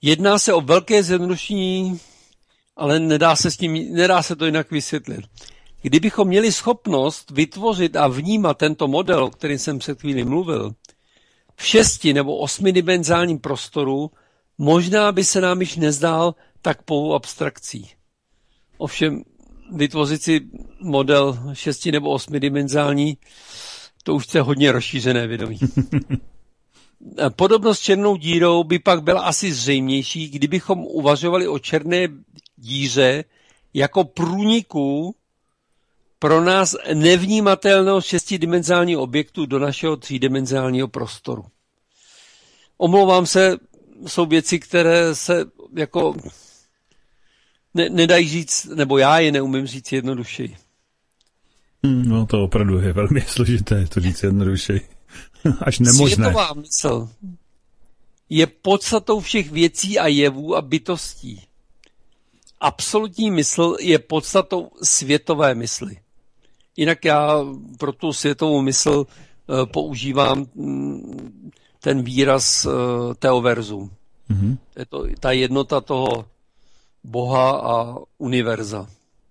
[SPEAKER 3] Jedná se o velké zjednodušení, ale nedá se to jinak vysvětlit. Kdybychom měli schopnost vytvořit a vnímat tento model, o kterém jsem před chvílí mluvil, v 6 nebo 8dimenzálním prostoru, možná by se nám již nezdál tak pouhou abstrakcí. Ovšem, vytvořit si model 6 nebo 8dimenzální, to už je hodně rozšířené vědomí. Podobnost s černou dírou by pak byla asi zřejmější, kdybychom uvažovali o černé díře jako průniku pro nás nevnímatelného 6dimenzálního objektu do našeho 3dimenzálního prostoru. Omlouvám se, jsou věci, které se jako nedají říct, nebo já je neumím říct jednodušeji.
[SPEAKER 2] No to opravdu je velmi složité to říct jednodušeji. Až nemožné.
[SPEAKER 3] Světová mysl je podstatou všech věcí a jevů a bytostí. Absolutní mysl je podstatou světové mysli. Jinak já pro tu světovou mysl používám ten výraz teoverzum. Mm-hmm. Je to ta jednota toho Boha a univerza.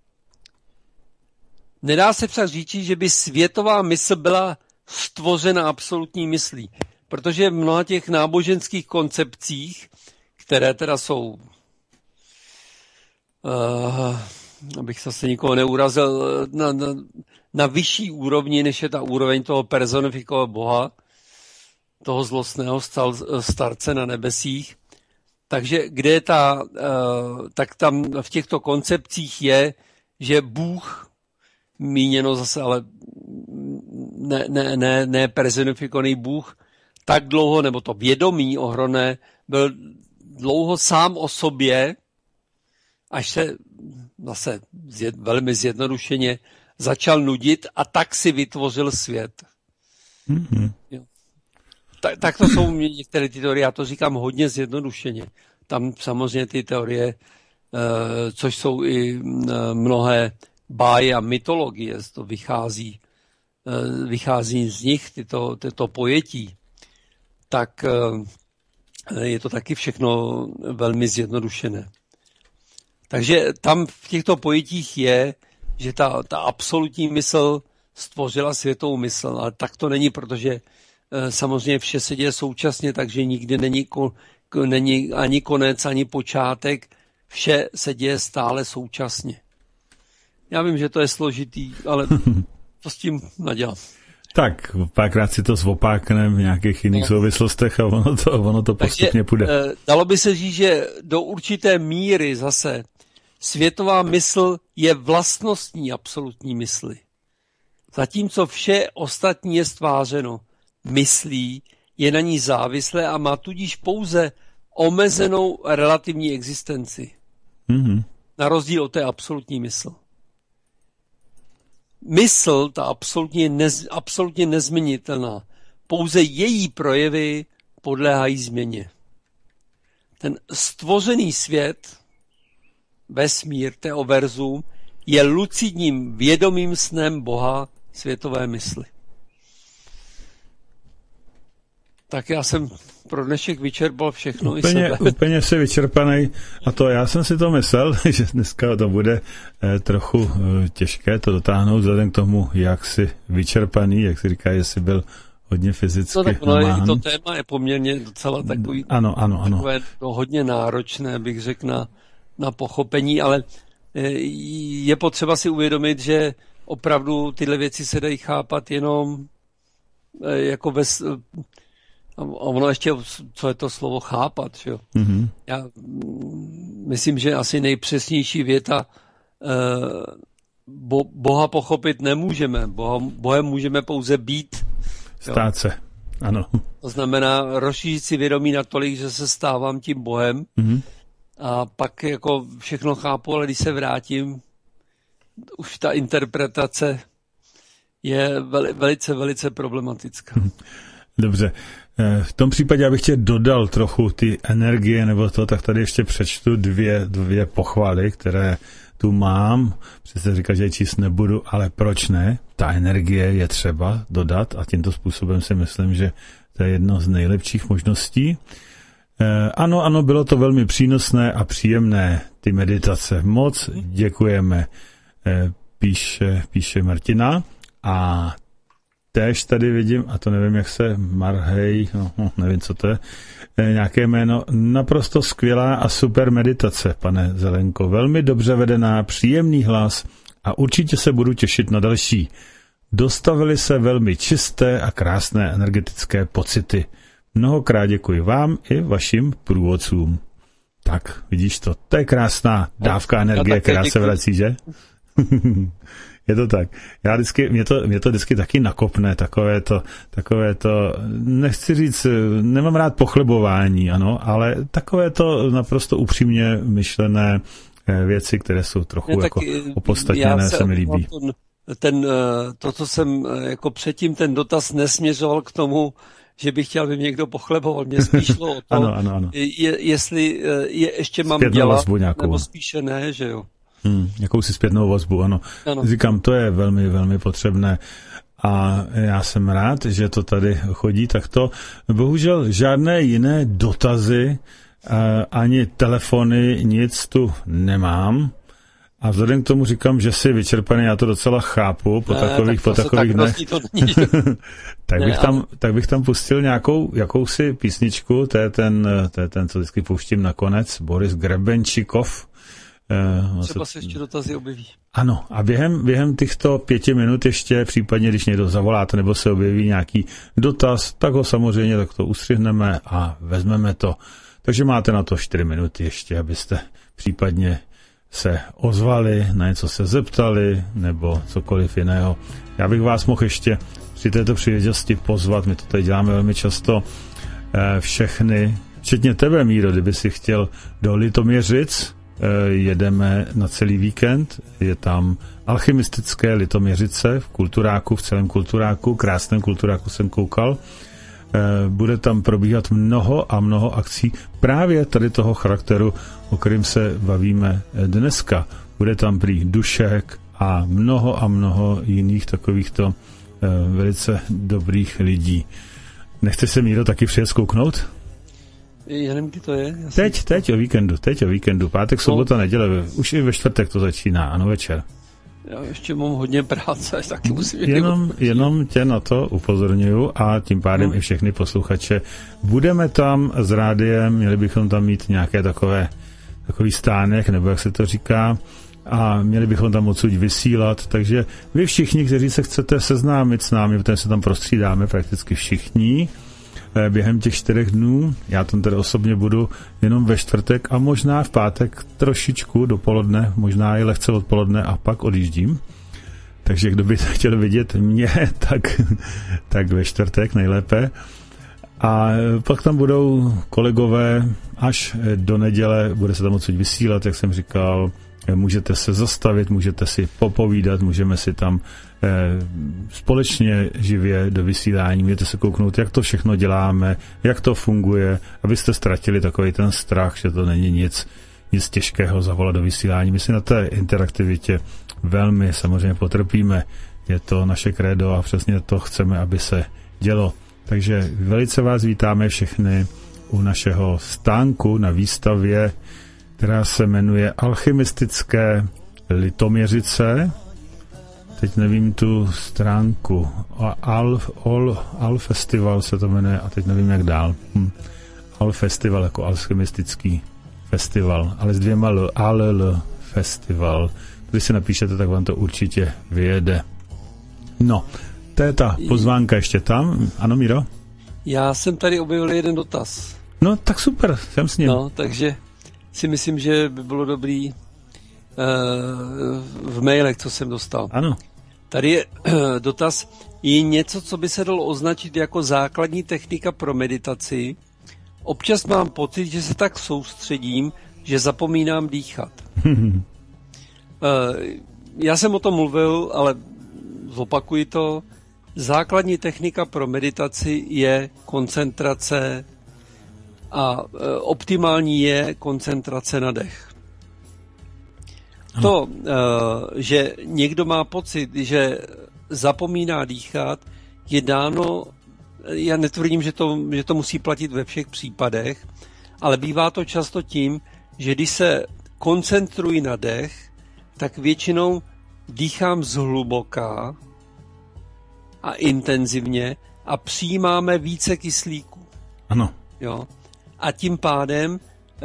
[SPEAKER 3] Nedá se však říci, že by světová mysl byla stvořena absolutní myslí, protože v mnoha těch náboženských koncepcích, které teda jsou, abych zase nikoho neurazil, na vyšší úrovni, než je ta úroveň toho personifikovaného Boha, toho zlostného starce na nebesích. Takže kde je tak tam v těchto koncepcích je, že Bůh, míněno zase, ale ne personifikovaný Bůh, tak dlouho, nebo to vědomí ohromné, byl dlouho sám o sobě, až se zase velmi zjednodušeně začal nudit a tak si vytvořil svět. Mm-hmm. Tak to jsou některé ty teorie, já to říkám hodně zjednodušeně. Tam samozřejmě ty teorie, což jsou i mnohé báje a mytologie, to vychází z nich, tyto pojetí, tak je to taky všechno velmi zjednodušené. Takže tam v těchto pojetích je, že ta absolutní mysl stvořila světovou mysl, ale tak to není, protože samozřejmě vše se děje současně, takže nikdy není ani konec, ani počátek, vše se děje stále současně. Já vím, že to je složitý, ale to s tím nadělám.
[SPEAKER 2] Tak, párkrát si to zopákneme v nějakých jiných souvislostech a ono to postupně půjde.
[SPEAKER 3] Dalo by se říct, že do určité míry zase světová mysl je vlastnostní absolutní mysli. Zatímco vše ostatní je stvářeno myslí, je na ní závislé a má tudíž pouze omezenou relativní existenci. Mm-hmm. Na rozdíl od té absolutní mysl. Mysl, ta absolutně nezměnitelná. Pouze její projevy podléhají změně. Ten stvořený svět, vesmír, teoverzum, je lucidním vědomým snem Boha světové mysli. Tak já jsem pro dnešek vyčerpal všechno.
[SPEAKER 2] Úplně si vyčerpanej. A to já jsem si to myslel, že dneska to bude trochu těžké to dotáhnout vzhledem k tomu, jak jsi vyčerpaný, jak si říká, jestli byl hodně fyzicky namáhaný.
[SPEAKER 3] To téma je poměrně docela takový takové hodně náročné, bych řekl, na pochopení, ale je potřeba si uvědomit, že opravdu tyhle věci se dají chápat jenom jako a ono ještě, co je to slovo chápat, že jo? Mm-hmm. Já myslím, že asi nejpřesnější věta Boha pochopit nemůžeme. Bohem můžeme pouze být.
[SPEAKER 2] Stát se, ano.
[SPEAKER 3] To znamená rozšířit si vědomí natolik, že se stávám tím Bohem a pak jako všechno chápu, ale když se vrátím, už ta interpretace je velice, velice problematická.
[SPEAKER 2] Dobře. V tom případě, já bych tě dodal trochu ty energie nebo to, tak tady ještě přečtu dvě pochvaly, které tu mám. Přesně říkat, že je číst nebudu, ale proč ne? Ta energie je třeba dodat a tímto způsobem si myslím, že to je jedno z nejlepších možností. Ano, bylo to velmi přínosné a příjemné, ty meditace. Moc děkujeme, píše Martina. A též tady vidím, a to nevím, jak se Marhej, nevím, co to je, nějaké jméno, naprosto skvělá a super meditace, pane Zelenko. Velmi dobře vedená, příjemný hlas a určitě se budu těšit na další. Dostavily se velmi čisté a krásné energetické pocity. Mnohokrát děkuji vám i vašim průvodcům. Tak, vidíš to, to je krásná dávka energie, která se vrací, že? Je to tak. Já vždycky, mě to vždycky taky nakopne, takové to, nechci říct, nemám rád pochlebování, ano, ale takové to naprosto upřímně myšlené věci, které jsou trochu jako opodstatněné, se mi líbí.
[SPEAKER 3] To, co jsem jako předtím ten dotaz nesměřoval k tomu, že bych chtěl, aby mě někdo pochleboval. Mě spíš šlo o to,
[SPEAKER 2] ano.
[SPEAKER 3] Jestli ještě mám
[SPEAKER 2] zpětnou
[SPEAKER 3] dělat,
[SPEAKER 2] vazbu nějakou.
[SPEAKER 3] Nebo spíše ne, že jo.
[SPEAKER 2] Jakousi zpětnou vazbu, ano. Říkám, to je velmi, velmi potřebné. A já jsem rád, že to tady chodí takto. Bohužel žádné jiné dotazy, ani telefony, nic tu nemám. A vzhledem k tomu říkám, že jsi vyčerpaný, já to docela chápu po takových dnech. Tak bych tam pustil jakousi písničku, to je ten, co vždycky pouštím nakonec, Boris Grebenčikov.
[SPEAKER 3] Třeba se ještě dotazy objeví.
[SPEAKER 2] Ano, a během těchto 5 minut ještě, případně když někdo zavoláte nebo se objeví nějaký dotaz, tak ho samozřejmě takto ustřihneme a vezmeme to. Takže máte na to 4 minuty ještě, abyste případně se ozvali, na něco se zeptali, nebo cokoliv jiného. Já bych vás mohl ještě při této příležitosti pozvat, my to tady děláme velmi často, všechny, včetně tebe, Míro, kdyby si chtěl do Litoměřic, jedeme na celý víkend, je tam alchymistické Litoměřice v celém kulturáku, krásném kulturáku jsem koukal. Bude tam probíhat mnoho akcí právě tady toho charakteru, o kterým se bavíme dneska. Bude tam prý Dušek a mnoho jiných takovýchto velice dobrých lidí. Nechceš se, Míro, taky přijet zkouknout?
[SPEAKER 3] Já nevím, kdy to je.
[SPEAKER 2] Teď o víkendu. Pátek, sobota, neděle. Už i ve čtvrtek to začíná, ano, večer.
[SPEAKER 3] Já ještě mám hodně práce, taky musím
[SPEAKER 2] jenom tě na to upozorňuju a tím pádem i všechny posluchače. Budeme tam s rádiem, měli bychom tam mít nějaké takový stánek, nebo jak se to říká, a měli bychom tam odsud vysílat, takže vy všichni, kteří se chcete seznámit s námi, protože se tam prostřídáme prakticky všichni, během těch 4 dnů, já tam tedy osobně budu jenom ve čtvrtek a možná v pátek trošičku dopoledne, možná i lehce odpoledne a pak odjíždím. Takže kdo by chtěl vidět mě, tak ve čtvrtek nejlépe. A pak tam budou kolegové až do neděle, bude se tam odsud vysílat, jak jsem říkal, můžete se zastavit, můžete si popovídat, můžeme si tam společně živě do vysílání, můžete se kouknout, jak to všechno děláme, jak to funguje, abyste ztratili takový ten strach, že to není nic těžkého zavolat do vysílání. My si na té interaktivitě velmi samozřejmě potrpíme. Je to naše krédo a přesně to chceme, aby se dělo. Takže velice vás vítáme všechny u našeho stánku na výstavě, která se jmenuje Alchymistické Litoměřice. Teď nevím tu stránku. Al Festival se to jmenuje a teď nevím, jak dál. Al Festival jako alchymistický festival, ale s 2 L. Al Festival. Když si napíšete, tak vám to určitě vyjede. No, to je ta pozvánka ještě tam. Ano, Míro?
[SPEAKER 3] Já jsem tady objevil jeden dotaz.
[SPEAKER 2] No, tak super, jsem s ním.
[SPEAKER 3] No, takže si myslím, že by bylo dobrý v mailech, co jsem dostal.
[SPEAKER 2] Ano.
[SPEAKER 3] Tady je dotaz. Je něco, co by se dalo označit jako základní technika pro meditaci? Občas mám pocit, že se tak soustředím, že zapomínám dýchat. Já jsem o tom mluvil, ale zopakuji to. Základní technika pro meditaci je koncentrace a optimální je koncentrace na dech. To, že někdo má pocit, že zapomíná dýchat, je dáno, já netvrdím, že to musí platit ve všech případech, ale bývá to často tím, že když se koncentruji na dech, tak většinou dýchám zhluboka a intenzivně a přijímáme více kyslíku.
[SPEAKER 2] Ano.
[SPEAKER 3] Jo? A tím pádem,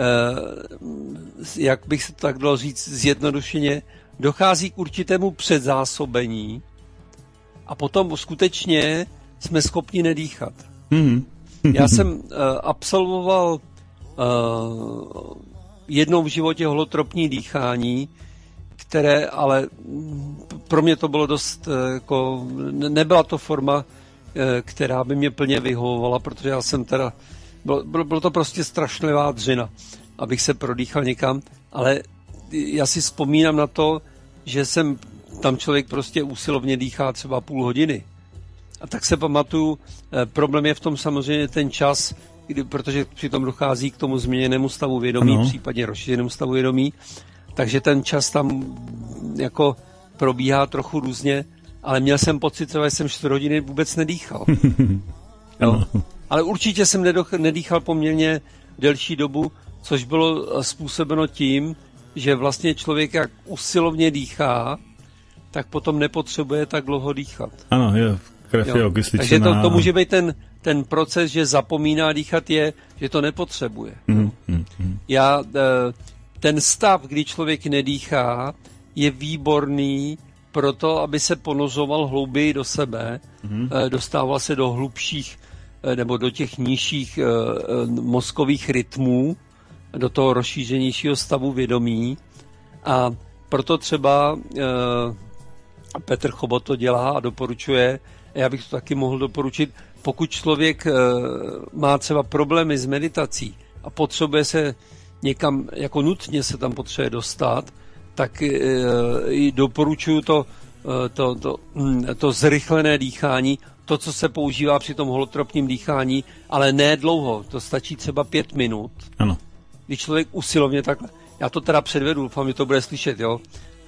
[SPEAKER 3] jak bych se to tak dalo říct zjednodušeně, dochází k určitému předzásobení a potom skutečně jsme schopni nedýchat.
[SPEAKER 2] Mm-hmm.
[SPEAKER 3] Já jsem absolvoval jednou v životě holotropní dýchání, které ale pro mě to bylo dost, jako, nebyla to forma, která by mě plně vyhovovala, protože já jsem teda, bylo to prostě strašlivá dřina, abych se prodýchal někam, ale já si vzpomínám na to, že jsem tam člověk prostě úsilovně dýchá třeba půl hodiny. A tak se pamatuju, problém je v tom samozřejmě ten čas, protože přitom dochází k tomu změněnému stavu vědomí, případně rozšířenému stavu vědomí, takže ten čas tam jako probíhá trochu různě, ale měl jsem pocit, že jsem 4 hodiny vůbec nedýchal. Jo? Ale určitě jsem nedýchal poměrně delší dobu, což bylo způsobeno tím, že vlastně člověk jak usilovně dýchá, tak potom nepotřebuje tak dlouho dýchat.
[SPEAKER 2] Ano, je krev je okysličená.
[SPEAKER 3] Takže to může být ten proces, že zapomíná dýchat, je, že to nepotřebuje. Ten stav, kdy člověk nedýchá, je výborný pro to, aby se ponořoval hlouběji do sebe, dostával se do hlubších nebo do těch nižších mozkových rytmů, do toho rozšířenějšího stavu vědomí. A proto třeba Petr Chobot to dělá a doporučuje, a já bych to taky mohl doporučit, pokud člověk má třeba problémy s meditací a potřebuje se někam, jako nutně se tam potřebuje dostat, tak doporučuju to zrychlené dýchání, to, co se používá při tom holotropním dýchání, ale ne dlouho, to stačí třeba 5 minut.
[SPEAKER 2] Ano.
[SPEAKER 3] Když člověk usilovně takhle, já to teda předvedu, doufám, že to bude slyšet, jo.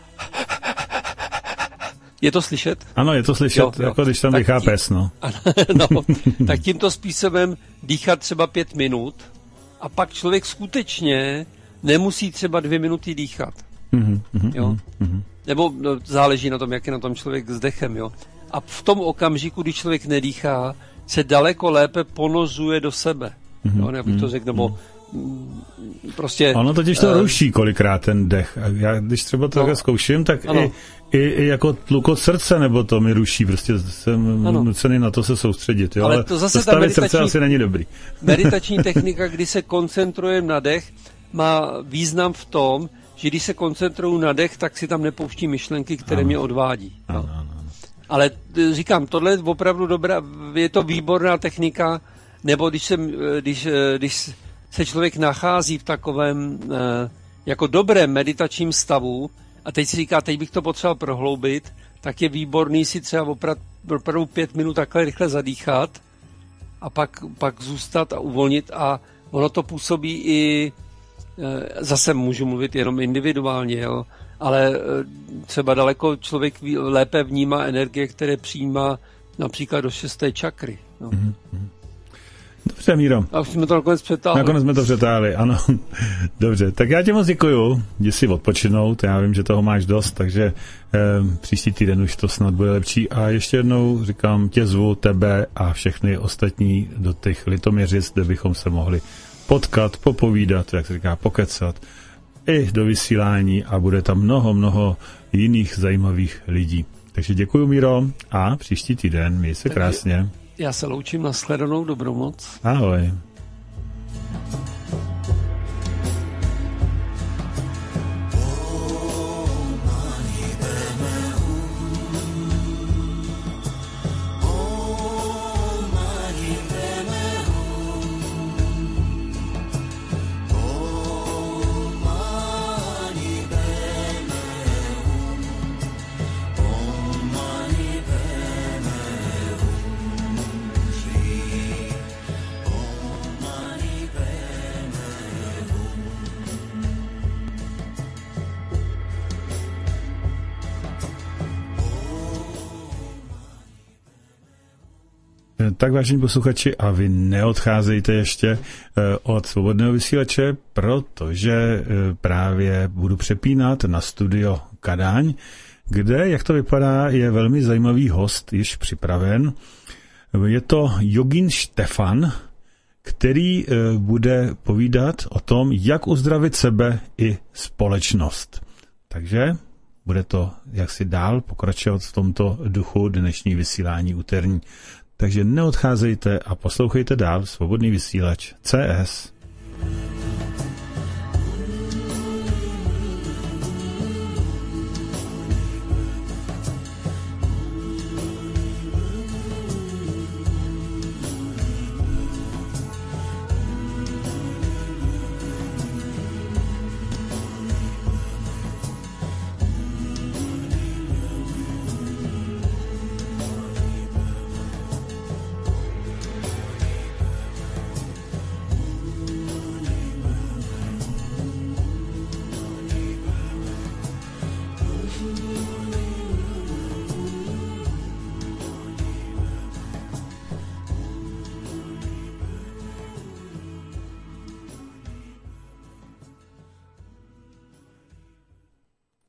[SPEAKER 3] Je to slyšet?
[SPEAKER 2] Ano, je to slyšet, jo. Jako když tam dýchá pes, no.
[SPEAKER 3] No. Tak tímto způsobem dýchat třeba 5 minut a pak člověk skutečně nemusí třeba 2 minuty dýchat. Jo? Nebo záleží na tom, jak je na tom člověk s dechem, jo. A v tom okamžiku, když člověk nedýchá, se daleko lépe ponořuje do sebe. Jo, nebo to řekl, nebo prostě...
[SPEAKER 2] Ono totiž to ruší kolikrát ten dech. A já když třeba to takhle zkouším, tak i jako tlukot srdce, nebo to mi ruší. Prostě jsem nucený na to se soustředit. Jo? Ale to zase zastavit srdce asi není dobrý.
[SPEAKER 3] Meditační technika, kdy se koncentrujeme na dech, má význam v tom, že když se koncentruju na dech, tak si tam nepouští myšlenky, které mě odvádí.
[SPEAKER 2] Ano.
[SPEAKER 3] Ale říkám, tohle je opravdu dobrá, je to výborná technika, nebo když se člověk nachází v takovém jako dobrém meditačním stavu a teď si říká, teď bych to potřeboval prohloubit, tak je výborný si třeba opravdu 5 minut takhle rychle zadýchat a pak zůstat a uvolnit a ono to působí i, zase můžu mluvit jenom individuálně, jo, ale třeba daleko člověk lépe vnímá energie, které přijímá například do 6. čakry. No.
[SPEAKER 2] Dobře, Míro.
[SPEAKER 3] A už jsme to nakonec přetáhli.
[SPEAKER 2] Nakonec jsme to přetáhli, ano. Dobře, tak já ti moc děkuju. Jdi si odpočinout, já vím, že toho máš dost, takže příští týden už to snad bude lepší. A ještě jednou říkám, tě zvu, tebe a všechny ostatní do těch Litoměřic, kde bychom se mohli potkat, popovídat, jak se říká, pokecat, i do vysílání a bude tam mnoho jiných zajímavých lidí. Takže děkuju, Míro, a příští týden, měj se krásně.
[SPEAKER 3] Já se loučím, na shledanou, dobrou noc.
[SPEAKER 2] Ahoj. Tak vážení posluchači, a vy neodcházejte ještě od Svobodného vysílače, protože právě budu přepínat na studio Kadaň, kde, jak to vypadá, je velmi zajímavý host již připraven. Je to Jogin Štefan, který bude povídat o tom, jak uzdravit sebe i společnost. Takže bude to jaksi dál pokračovat v tomto duchu dnešní vysílání úterní. Takže neodcházejte a poslouchejte dál Svobodný vysílač CS.